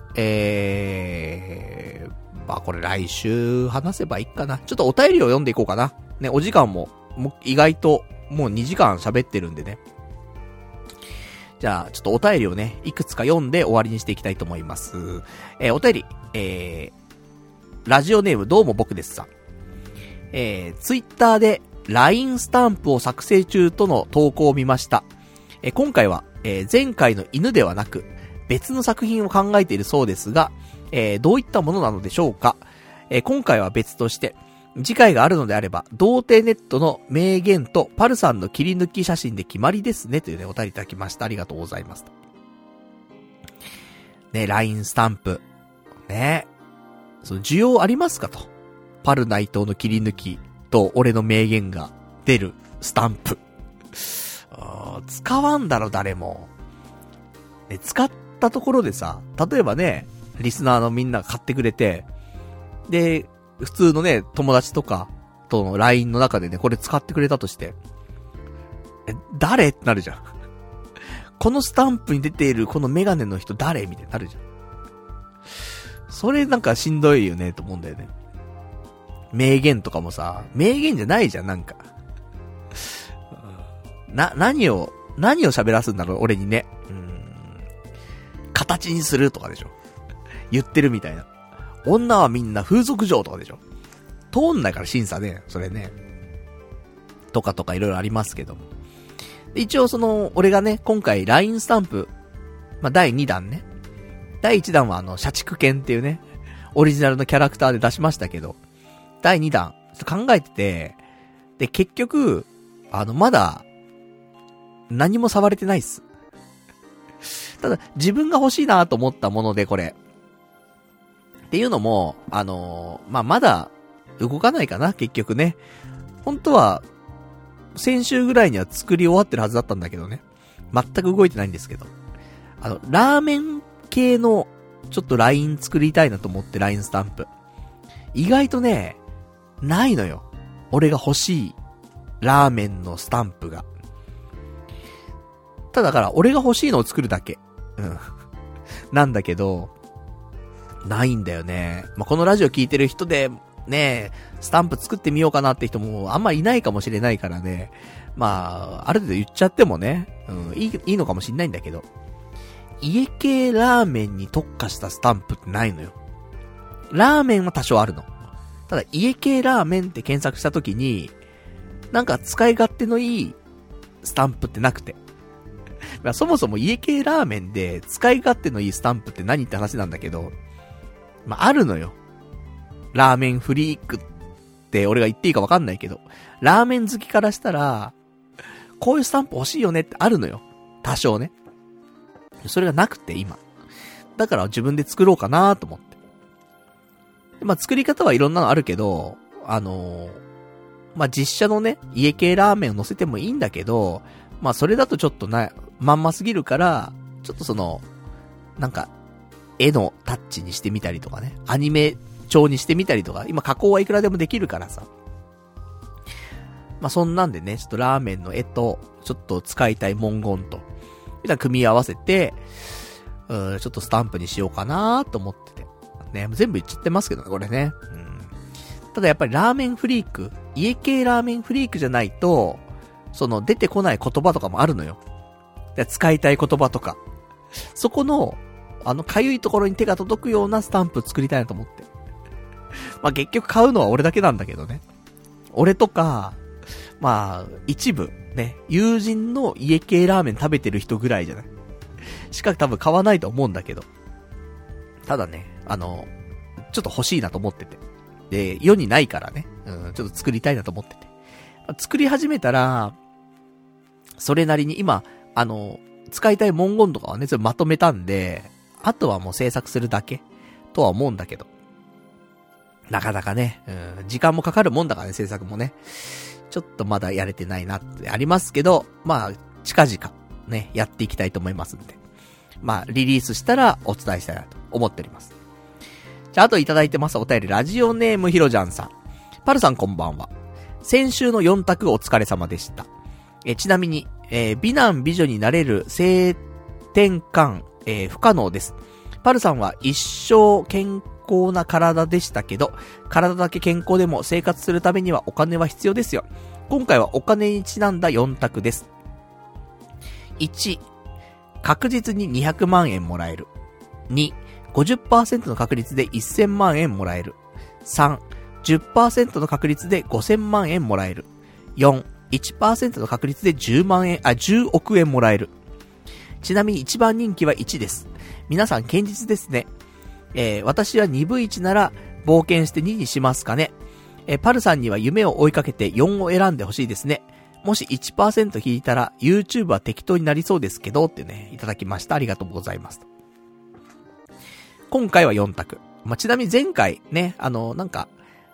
まあこれ来週話せばいいかな。ちょっとお便りを読んでいこうかな。ね、お時間も意外ともう2時間喋ってるんでね。じゃあ、ちょっとお便りをね、いくつか読んで終わりにしていきたいと思います。お便り、ラジオネームどうも僕ですさん。ツイッターで LINE スタンプを作成中との投稿を見ました。今回は、前回の犬ではなく、別の作品を考えているそうですが、どういったものなのでしょうか。今回は別として、次回があるのであれば、童貞ネットの名言とパルさんの切り抜き写真で決まりですね、というね、お便りいただきました。ありがとうございます。ね、LINE スタンプ。ね、需要ありますかと。パル内藤の切り抜きと俺の名言が出るスタンプ。使わんだろ、誰も。ね、使ったところでさ、例えばね、リスナーのみんなが買ってくれて、で、普通のね、友達とかとの LINE の中でね、これ使ってくれたとして、誰ってなるじゃん。このスタンプに出ているこのメガネの人誰みたいになるじゃん。それなんかしんどいよね、と思うんだよね。名言とかもさ、名言じゃないじゃん、なんか。何を喋らすんだろう、俺にね。形にするとかでしょ。言ってるみたいな。 女はみんな風俗嬢とかでしょ。通んないから審査ね、それね。とかいろいろありますけども。一応俺がね、今回 LINE スタンプ、第2弾ね。第1弾は社畜犬っていうね、オリジナルのキャラクターで出しましたけど、第2弾、ちょっと考えてて、で、結局、まだ、何も触れてないっす。ただ、自分が欲しいなと思ったもので、これ。っていうのも、まだ、動かないかな、結局ね。本当は、先週ぐらいには作り終わってるはずだったんだけどね。全く動いてないんですけど。ラーメン系の、ちょっと LINE 作りたいなと思って LINE スタンプ。意外とね、ないのよ。俺が欲しい、ラーメンのスタンプが。ただから、俺が欲しいのを作るだけ。うん。なんだけど、ないんだよね。このラジオ聞いてる人で、ね、スタンプ作ってみようかなって人もあんまいないかもしれないからね。ある程度言っちゃってもね、いいのかもしんないんだけど。家系ラーメンに特化したスタンプってないのよ。ラーメンは多少あるの。ただ家系ラーメンって検索したときに、なんか使い勝手のいいスタンプってなくて。そもそも家系ラーメンで使い勝手のいいスタンプって何って話なんだけど、あるのよ。ラーメンフリークって俺が言っていいかわかんないけど、ラーメン好きからしたら、こういうスタンプ欲しいよねってあるのよ。多少ね。それがなくて今。だから自分で作ろうかなと思って。作り方はいろんなのあるけど、実写のね、家系ラーメンを乗せてもいいんだけど、それだとちょっとまんますぎるから、ちょっとなんか、絵のタッチにしてみたりとかね、アニメ調にしてみたりとか、今加工はいくらでもできるからさ。そんなんでね、ちょっとラーメンの絵と、ちょっと使いたい文言と、組み合わせて、ちょっとスタンプにしようかなと思ってて。ね、全部言っちゃってますけどね、これね。ただやっぱりラーメンフリーク、家系ラーメンフリークじゃないと、出てこない言葉とかもあるのよ。使いたい言葉とか。そこの、かゆいところに手が届くようなスタンプ作りたいなと思って。結局買うのは俺だけなんだけどね。俺とか、一部、ね、友人の家系ラーメン食べてる人ぐらいじゃない。しか多分買わないと思うんだけど。ただね、ちょっと欲しいなと思ってて。で、世にないからね、ちょっと作りたいなと思ってて。作り始めたら、それなりに今、使いたい文言とかはね、それまとめたんで、あとはもう制作するだけ、とは思うんだけど。なかなかね、時間もかかるもんだからね、制作もね。ちょっとまだやれてないなってありますけど、近々、ね、やっていきたいと思いますんで。リリースしたらお伝えしたいなと思っております。じゃあ、あといただいてますお便り、ラジオネームひろじゃんさん。パルさんこんばんは。先週の4択お疲れ様でした。ちなみに、美男美女になれる性転換、不可能です。パルさんは一生健康な体でしたけど、体だけ健康でも生活するためにはお金は必要ですよ。今回はお金にちなんだ4択です。1、確実に200万円もらえる。2、50% の確率で1000万円もらえる。3、10% の確率で5000万円もらえる。4、1% の確率で10億円もらえる。ちなみに一番人気は1です。皆さん堅実ですね。私は2分1なら冒険して2にしますかね。パルさんには夢を追いかけて4を選んでほしいですね。もし 1% 引いたら YouTube は適当になりそうですけどってね、いただきました。ありがとうございます。今回は4択。ちなみに前回ね、なんか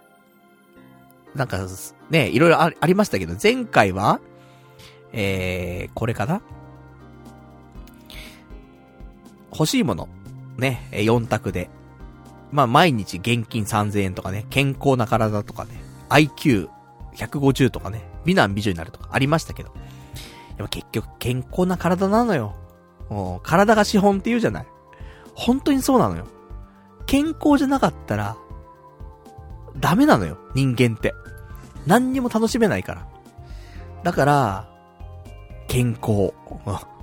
ね、いろいろありましたけど、前回は、これかな？欲しいもの、ね、4択で。毎日現金3000円とかね、健康な体とかね、IQ150 とかね、美男美女になるとかありましたけど。でも結局健康な体なのよ。体が資本って言うじゃない。本当にそうなのよ。健康じゃなかったら、ダメなのよ、人間って。何にも楽しめないから。だから、健康。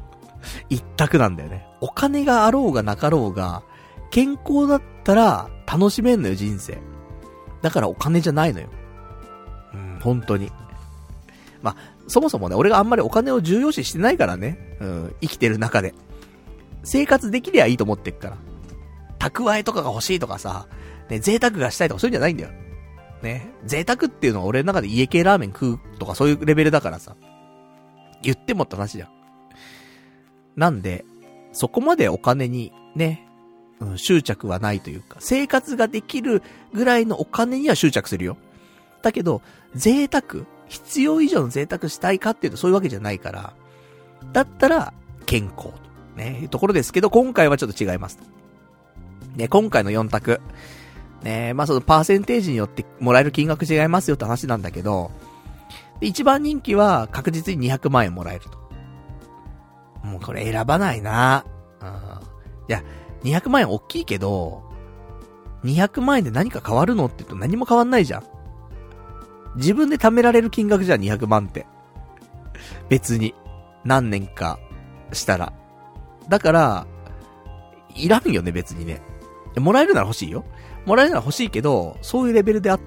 一択なんだよね。お金があろうがなかろうが、健康だったら楽しめんのよ、人生。だからお金じゃないのよ。本当に。まあ、そもそもね、俺があんまりお金を重要視してないからね。生きてる中で。生活できりゃいいと思ってっから。蓄えとかが欲しいとかさ、ね、贅沢がしたいとかそういうんじゃないんだよ。ね。贅沢っていうのは俺の中で家系ラーメン食うとかそういうレベルだからさ。言ってもって話じゃん。なんで、そこまでお金にね、執着はないというか、生活ができるぐらいのお金には執着するよ。だけど、贅沢、必要以上の贅沢したいかっていうとそういうわけじゃないから、だったら、健康と。ね、いうところですけど、今回はちょっと違います。ね、今回の4択。ね、まあそのパーセンテージによってもらえる金額違いますよって話なんだけど、一番人気は確実に200万円もらえると。もうこれ選ばないな。いや、200万円大きいけど、200万円で何か変わるのって言うと何も変わんないじゃん。自分で貯められる金額じゃん、200万って。別に。何年かしたら。だから、いらんよね、別にね。もらえるなら欲しいよ。もらえるなら欲しいけど、そういうレベルであって、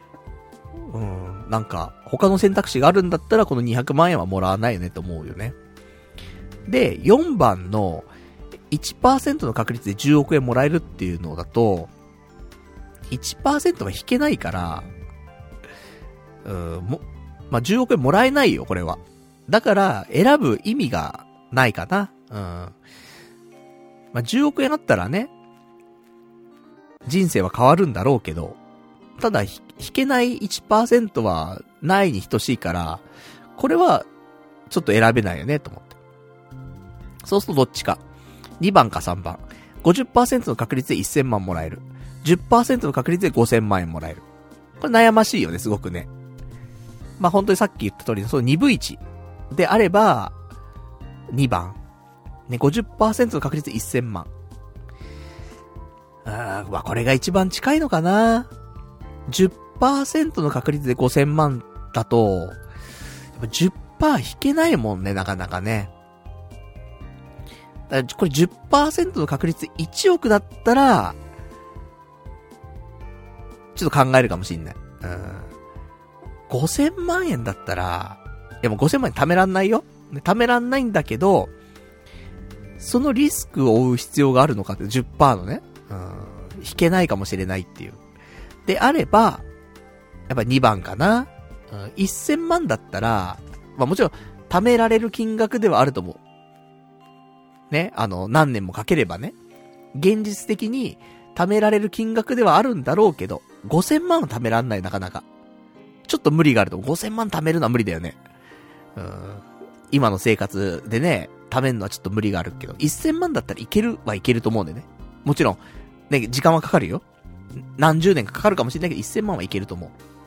なんか、他の選択肢があるんだったら、この200万円はもらわないよねと思うよね。で、4番の 1% の確率で10億円もらえるっていうのだと、1% は引けないから、まあ、10億円もらえないよ、これは。だから、選ぶ意味がないかな。まあ、10億円あったらね、人生は変わるんだろうけど、ただ、引けない 1% はないに等しいから、これは、ちょっと選べないよね、と思って。そうするとどっちか。2番か3番。50% の確率で1000万もらえる。10% の確率で5000万円もらえる。これ悩ましいよね、すごくね。まあ、本当にさっき言った通り、その2分1であれば、2番。ね、50% の確率で1000万。これが一番近いのかな。10% の確率で5000万だと、やっぱ 10% 引けないもんね、なかなかね。だからこれ 10% の確率で1億だったら、ちょっと考えるかもしんない。5000万円だったら、いやもう5000万円貯めらんないよ。貯めらんないんだけど、そのリスクを負う必要があるのかって 10% のね、引けないかもしれないっていう。であれば、やっぱ2番かな。1000万だったら、まあもちろん、貯められる金額ではあると思う。ね、何年もかければね。現実的に、貯められる金額ではあるんだろうけど、5000万は貯めらんない、なかなか。ちょっと無理があると思う。5000万貯めるのは無理だよね。今の生活でね、貯めるのはちょっと無理があるけど、1000万だったらいけるはいけると思うんでね。もちろん、ね、時間はかかるよ。何十年かかかるかもしれないけど、1000万はいけると思う。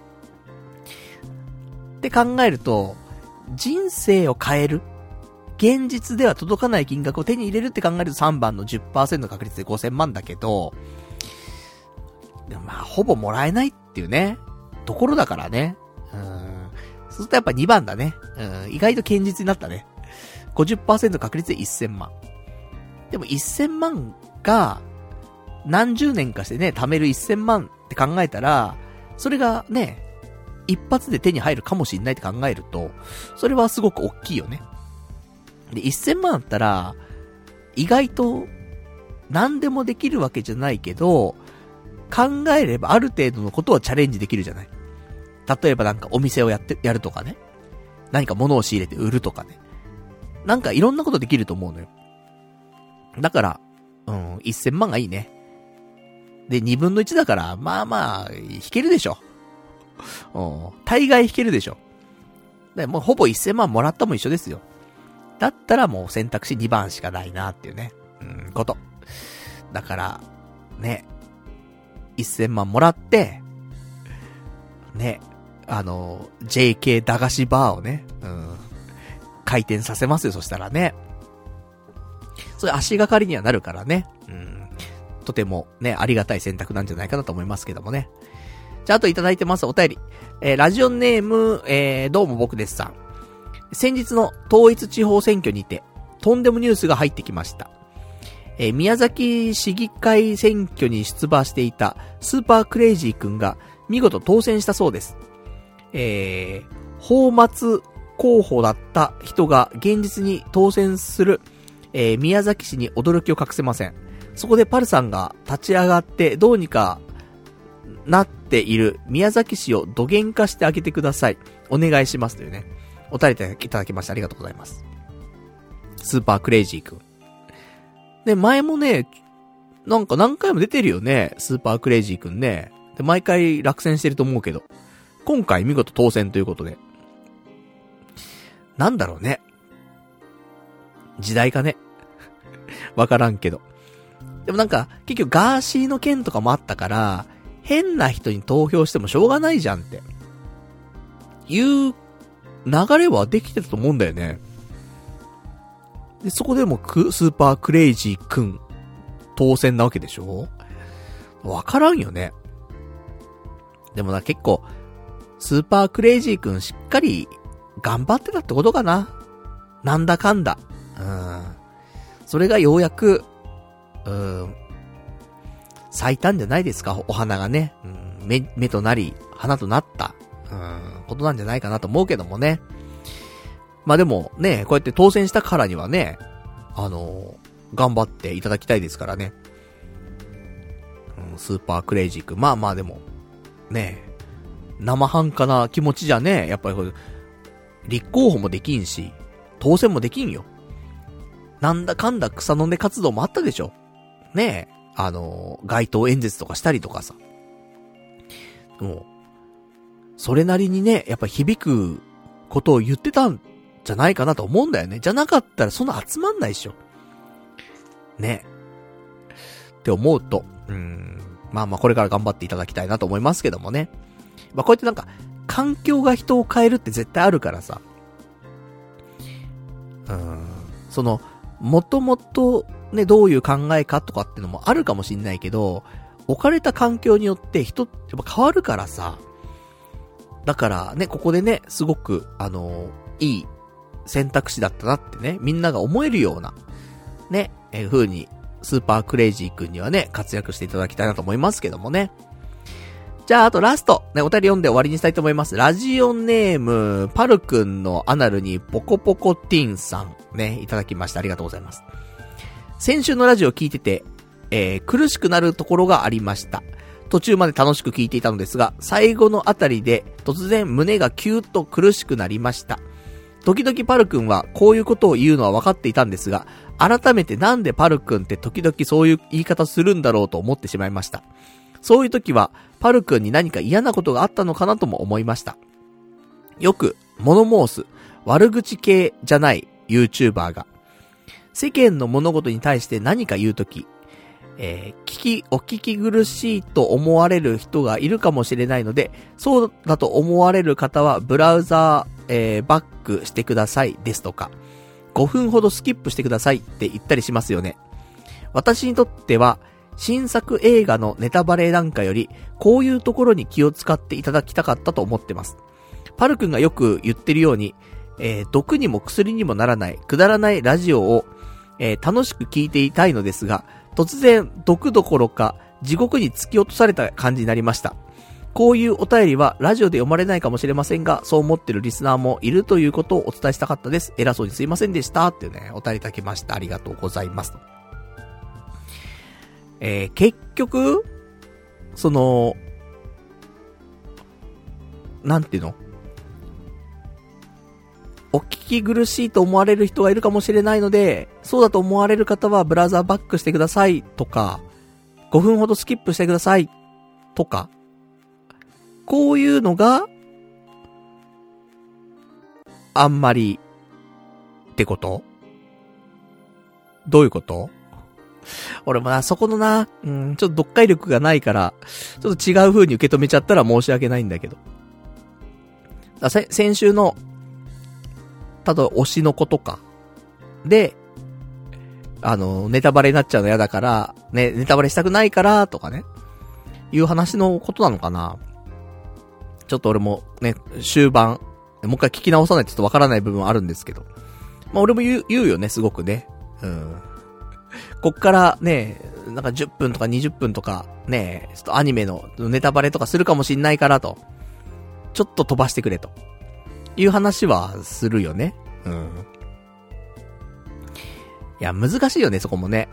って考えると、人生を変える。現実では届かない金額を手に入れるって考えると3番の 10% の確率で5000万だけど、でもまあ、ほぼもらえないっていうね、ところだからね。そうするとやっぱ2番だね。意外と堅実になったね。50% 確率で1000万。でも1000万が、何十年かしてね、貯める1000万って考えたら、それがね、一発で手に入るかもしれないって考えると、それはすごく大きいよね。で、1000万あったら、意外と、何でもできるわけじゃないけど、考えればある程度のことはチャレンジできるじゃない。例えばなんかお店をやるとかね。何か物を仕入れて売るとかね。なんかいろんなことできると思うのよ。だから、1000万がいいね。で、2分の1だから、まあまあ、引けるでしょ。大概引けるでしょ。でもうほぼ1000万もらったも一緒ですよ。だったらもう選択肢2番しかないなっていうね。こと。だから、ね。1000万もらって、ね。JK 駄菓子バーをね、回転させますよ、そしたらね。それ足がかりにはなるからね。とてもね、ありがたい選択なんじゃないかなと思いますけどもね。じゃあ、あといただいてますお便り。ラジオネーム、どうも僕ですさん。先日の統一地方選挙にて、とんでもニュースが入ってきました。 宮崎市議会選挙に出馬していたスーパークレイジー君が見事当選したそうです。泡沫候補だった人が現実に当選する、宮崎市に驚きを隠せません。そこでパルさんが立ち上がってどうにかなっている宮崎市を土幻化してあげてください。お願いしますというね。お便りいただきましてありがとうございます。スーパークレイジー君。で、前もね、なんか何回も出てるよね。スーパークレイジー君ね。で、毎回落選してると思うけど。今回見事当選ということで。なんだろうね。時代かね。わからんけど。でもなんか、結局ガーシーの件とかもあったから、変な人に投票してもしょうがないじゃんって。いう流れはできてたと思うんだよね。で、そこでもスーパークレイジーくん当選なわけでしょ？わからんよね。でもな、結構スーパークレイジーくんしっかり頑張ってたってことかな。なんだかんだ。それがようやく咲いたんじゃないですか、お花がね。目となり花となったことなんじゃないかなと思うけどもね。まあでもね、こうやって当選したからにはね、頑張っていただきたいですからね。スーパークレイジー君。まあまあでも、ね、生半可な気持ちじゃね、やっぱりこれ、立候補もできんし、当選もできんよ。なんだかんだ草の根活動もあったでしょ。ねえ、街頭演説とかしたりとかさ。もう、それなりにね、やっぱ響くことを言ってたんじゃないかなと思うんだよね。じゃなかったらそんな集まんないでしょ。ね。って思うと、まあまあこれから頑張っていただきたいなと思いますけどもね。まあこうやってなんか、環境が人を変えるって絶対あるからさ。もともとね、どういう考えかとかってのもあるかもしんないけど、置かれた環境によって人ってやっぱ変わるからさ。だからね、ここでね、すごく、いい選択肢だったなってね、みんなが思えるような、ね、風に、スーパークレイジー君にはね、活躍していただきたいなと思いますけどもね。じゃあ、あとラスト、ね、お便り読んで終わりにしたいと思います。ラジオネーム、パルくんのアナルにポコポコティンさん、ね、いただきました。ありがとうございます。先週のラジオ聞いてて、苦しくなるところがありました。途中まで楽しく聞いていたのですが、最後のあたりで突然胸がキューッと苦しくなりました。時々パルくんはこういうことを言うのは分かっていたんですが、改めてなんでパルくんって時々そういう言い方するんだろうと思ってしまいました。そういう時はパルくんに何か嫌なことがあったのかなとも思いました。よく物申す悪口系じゃない YouTuber が世間の物事に対して何か言うとき、お聞き苦しいと思われる人がいるかもしれないので、そうだと思われる方はブラウザー、バックしてくださいですとか、5分ほどスキップしてくださいって言ったりしますよね。私にとっては新作映画のネタバレなんかよりこういうところに気を使っていただきたかったと思ってます。パル君がよく言ってるように、毒にも薬にもならないくだらないラジオを、楽しく聞いていたいのですが、突然毒どころか地獄に突き落とされた感じになりました。こういうお便りはラジオで読まれないかもしれませんが、そう思ってるリスナーもいるということをお伝えしたかったです。偉そうにすいませんでしたっていうね、お便りいただきました。ありがとうございます。結局なんていうの？お聞き苦しいと思われる人がいるかもしれないので、そうだと思われる方はブラウザーバックしてくださいとか、5分ほどスキップしてくださいとか、こういうのがあんまりってこと？どういうこと？俺もな、そこのな、ちょっと読解力がないから、ちょっと違う風に受け止めちゃったら申し訳ないんだけど。先週の例えば推しの子とかでネタバレになっちゃうの嫌だからね、ネタバレしたくないからとかね、いう話のことなのかな。ちょっと俺もね、終盤もう一回聞き直さないとちょっとわからない部分はあるんですけど、まあ俺も言うよね、すごくね。 こっからね、なんか10分とか20分とか、ね、ちょっとアニメのネタバレとかするかもしんないからと、ちょっと飛ばしてくれと。いう話はするよね。うん。いや、難しいよね、そこもね。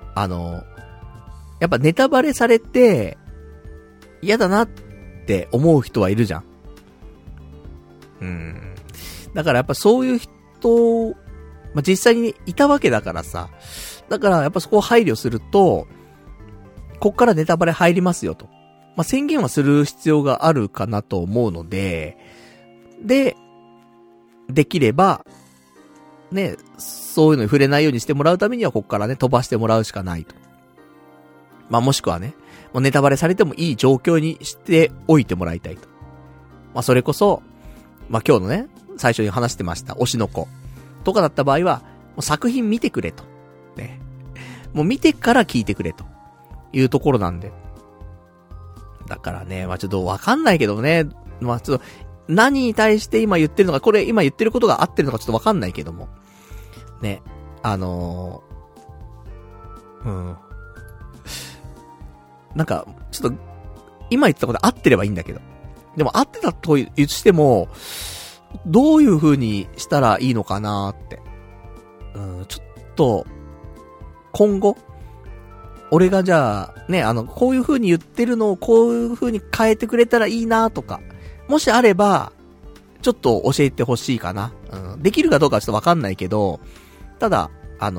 やっぱネタバレされて、嫌だなって思う人はいるじゃん。だからやっぱそういう人、まあ、実際にいたわけだからさ。だからやっぱそこを配慮すると、こっからネタバレ入りますよと。まあ、宣言はする必要があるかなと思うので、できれば、ね、そういうのに触れないようにしてもらうためにはこっからね、飛ばしてもらうしかないと。まあ、もしくはね、もうネタバレされてもいい状況にしておいてもらいたいと。まあ、それこそ、まあ、今日のね、最初に話してました、推しの子とかだった場合は、もう作品見てくれと。ね。もう見てから聞いてくれというところなんで。だからね、まあ、ちょっとわかんないけどね、まあ、ちょっと、何に対して今言ってるのか、これ今言ってることが合ってるのかちょっとわかんないけども。ね。なんか、ちょっと、今言ったこと合ってればいいんだけど。でも合ってたとしても、どういう風にしたらいいのかなーって。ちょっと、今後、俺がじゃあ、ね、こういう風に言ってるのをこういう風に変えてくれたらいいなとか、もしあれば、ちょっと教えてほしいかな。できるかどうかはちょっとわかんないけど、ただ、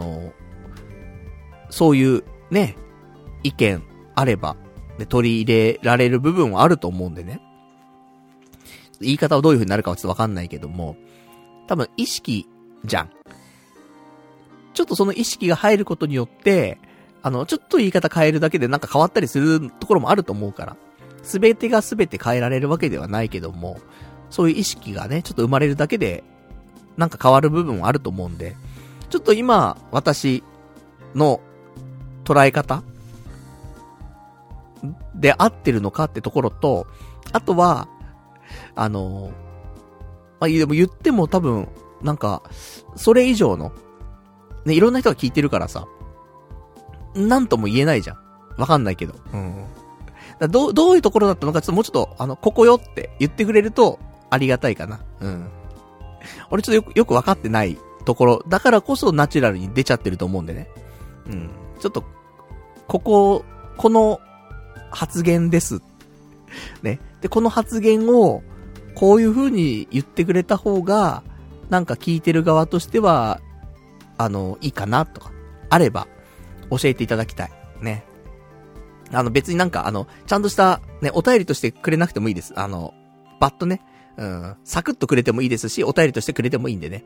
そういうね、意見あれば、で取り入れられる部分はあると思うんでね。言い方はどういう風になるかはちょっとわかんないけども、多分意識じゃん。ちょっとその意識が入ることによって、ちょっと言い方変えるだけでなんか変わったりするところもあると思うから、すべてがすべて変えられるわけではないけども、そういう意識がね、ちょっと生まれるだけで、なんか変わる部分はあると思うんで、ちょっと今、私の捉え方で合ってるのかってところと、あとは、まあ、でも言っても多分、なんか、それ以上の、ね、いろんな人が聞いてるからさ、なんとも言えないじゃん。わかんないけど。どういうところだったのか、ちょっともうちょっと、ここよって言ってくれると、ありがたいかな。俺ちょっとよくわかってないところ、だからこそナチュラルに出ちゃってると思うんでね。ちょっと、この発言です。ね。で、この発言を、こういう風に言ってくれた方が、なんか聞いてる側としては、いいかなとか、あれば、教えていただきたい。ね。別になんか、ちゃんとした、ね、お便りとしてくれなくてもいいです。バッとね、サクッとくれてもいいですし、お便りとしてくれてもいいんでね。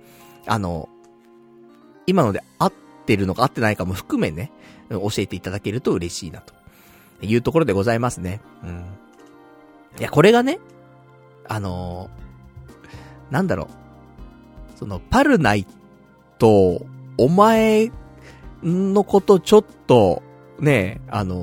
今ので合ってるのか合ってないかも含めね、教えていただけると嬉しいな、というところでございますね。いや、これがね、なんだろう。パルナイと、お前のことちょっと、ね、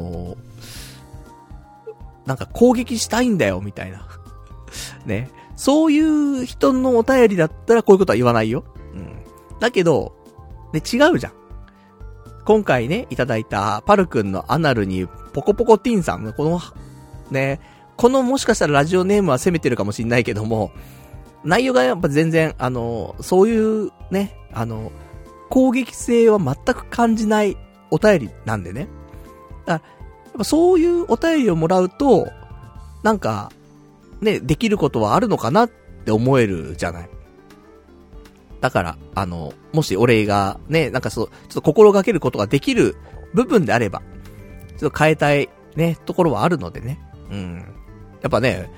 なんか攻撃したいんだよ、みたいな。ね。そういう人のお便りだったらこういうことは言わないよ。だけど、ね、違うじゃん。今回ね、いただいたパルくんのアナルにポコポコティーンさんのこのもしかしたらラジオネームは攻めてるかもしんないけども、内容がやっぱ全然、そういうね、攻撃性は全く感じないお便りなんでね。だからやっぱそういうお便りをもらうと、なんか、ね、できることはあるのかなって思えるじゃない。だから、もし俺がね、なんかちょっと心がけることができる部分であれば、ちょっと変えたいね、ところはあるのでね。やっぱね、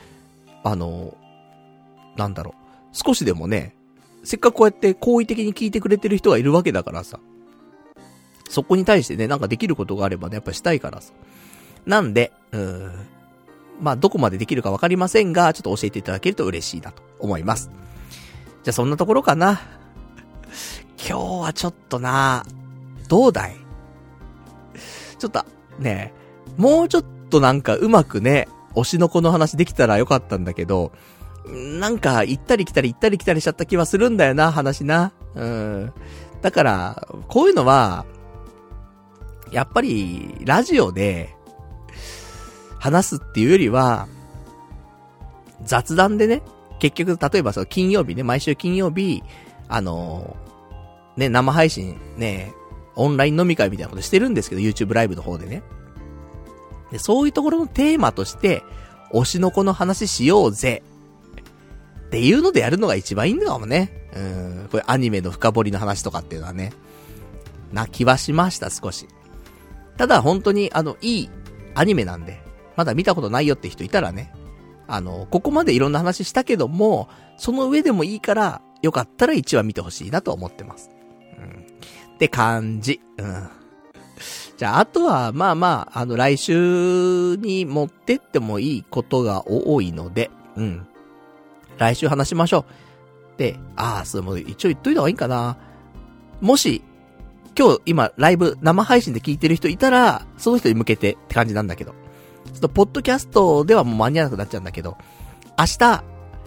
なんだろう。少しでもね、せっかくこうやって好意的に聞いてくれてる人がいるわけだからさ。そこに対してね、なんかできることがあればね、やっぱしたいからさ。なんで、まあ、どこまでできるかわかりませんが、ちょっと教えていただけると嬉しいなと思います。じゃあそんなところかな。今日はちょっとな、どうだい？ちょっと、ね、もうちょっとなんかうまくね、推しの子の話できたらよかったんだけど、なんか行ったり来たりしちゃった気はするんだよな、話な。だから、こういうのは、 やっぱり、ラジオで、話すっていうよりは、雑談でね、結局、例えばその金曜日ね、毎週金曜日、ね、生配信ね、オンライン飲み会みたいなことしてるんですけど、YouTube ライブの方でね。で、そういうところのテーマとして、推しの子の話しようぜ。っていうのでやるのが一番いいんだかもね。これアニメの深掘りの話とかっていうのはね、な気はしました、少し。ただ本当にいいアニメなんで、まだ見たことないよって人いたらね、ここまでいろんな話したけども、その上でもいいから、よかったら1話見てほしいなと思ってます。って感じ。じゃあ、あとは、まあまあ、来週に持ってってもいいことが多いので、来週話しましょう。で、それも一応言っといた方がいいかな。もし、今日今ライブ生配信で聞いてる人いたら、その人に向けてって感じなんだけど。ちょっとポッドキャストではもう間に合わなくなっちゃうんだけど、明日、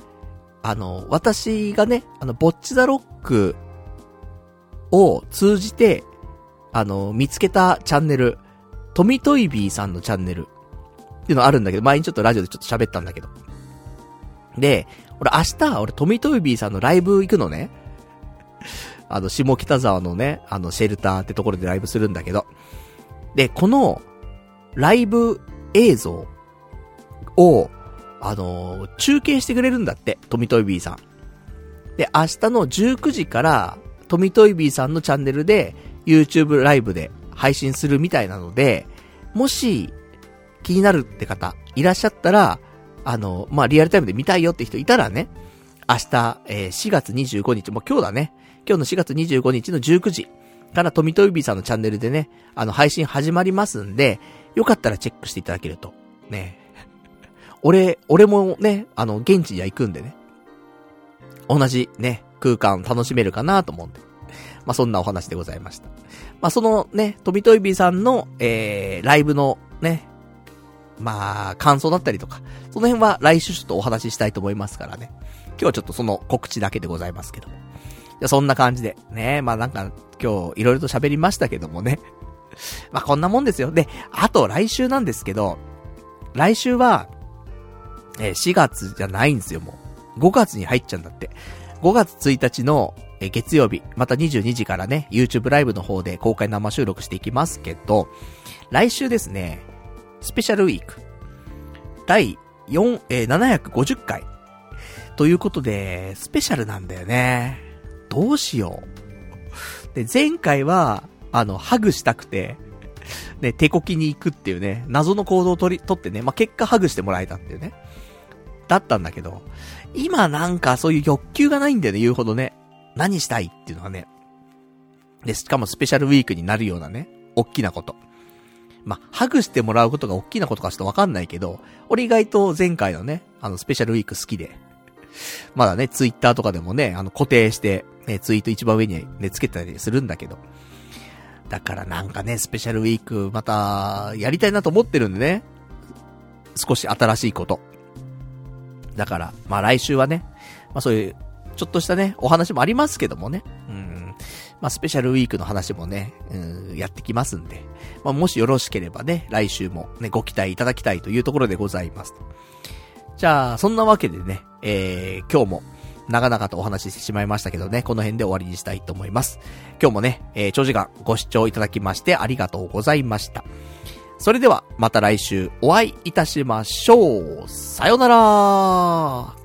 私がね、ボッチザロックを通じて、見つけたチャンネル、トミトイビーさんのチャンネルっていうのあるんだけど、前にちょっとラジオでちょっと喋ったんだけど。で、俺トミトイビーさんのライブ行くのね。下北沢のね、シェルターってところでライブするんだけど。で、この、ライブ映像を、中継してくれるんだって、トミトイビーさん。で、明日の19時から、トミトイビーさんのチャンネルで、YouTube ライブで配信するみたいなので、もし、気になるって方、いらっしゃったら、リアルタイムで見たいよって人いたらね、明日、4月25日、もう今日だね。今日の4月25日の19時からトミトイビーさんのチャンネルでね、配信始まりますんで、よかったらチェックしていただけると。ね。俺もね、現地には行くんでね。同じね、空間楽しめるかなと思うんで。まあ、そんなお話でございました。まあ、そのね、トミトイビーさんの、ライブのね、まあ、感想だったりとか、その辺は来週ちょっとお話ししたいと思いますからね。今日はちょっとその告知だけでございますけど。じゃそんな感じで、ね、まあなんか今日いろいろと喋りましたけどもね。まあこんなもんですよ。で、あと来週なんですけど、来週は、4月じゃないんですよ、もう。5月に入っちゃうんだって。5月1日の月曜日、また22時からね、YouTube ライブの方で公開生収録していきますけど、来週ですね、スペシャルウィーク、第750回。ということで、スペシャルなんだよね。どうしよう。で、前回は、ハグしたくて、ね、手こきに行くっていうね、謎の行動を取ってね、まあ、結果ハグしてもらえたっていうね。だったんだけど、今なんかそういう欲求がないんだよね、言うほどね。何したいっていうのはね。で、しかもスペシャルウィークになるようなね、大きなこと。まあ、ハグしてもらうことが大きなことかちょっとわかんないけど、俺意外と前回のね、スペシャルウィーク好きで。まだね、ツイッターとかでもね、固定して、ね、ツイート一番上にね、つけたりするんだけど。だからなんかね、スペシャルウィークまた、やりたいなと思ってるんでね。少し新しいこと。だから、まあ来週はね、まあそういう、ちょっとしたね、お話もありますけどもね。まあスペシャルウィークの話もね、やってきますんで。まあもしよろしければね、来週もね、ご期待いただきたいというところでございます。じゃあ、そんなわけでね、今日も長々とお話ししてしまいましたけどね、この辺で終わりにしたいと思います。今日もね、長時間ご視聴いただきましてありがとうございました。それではまた来週お会いいたしましょう。さよなら。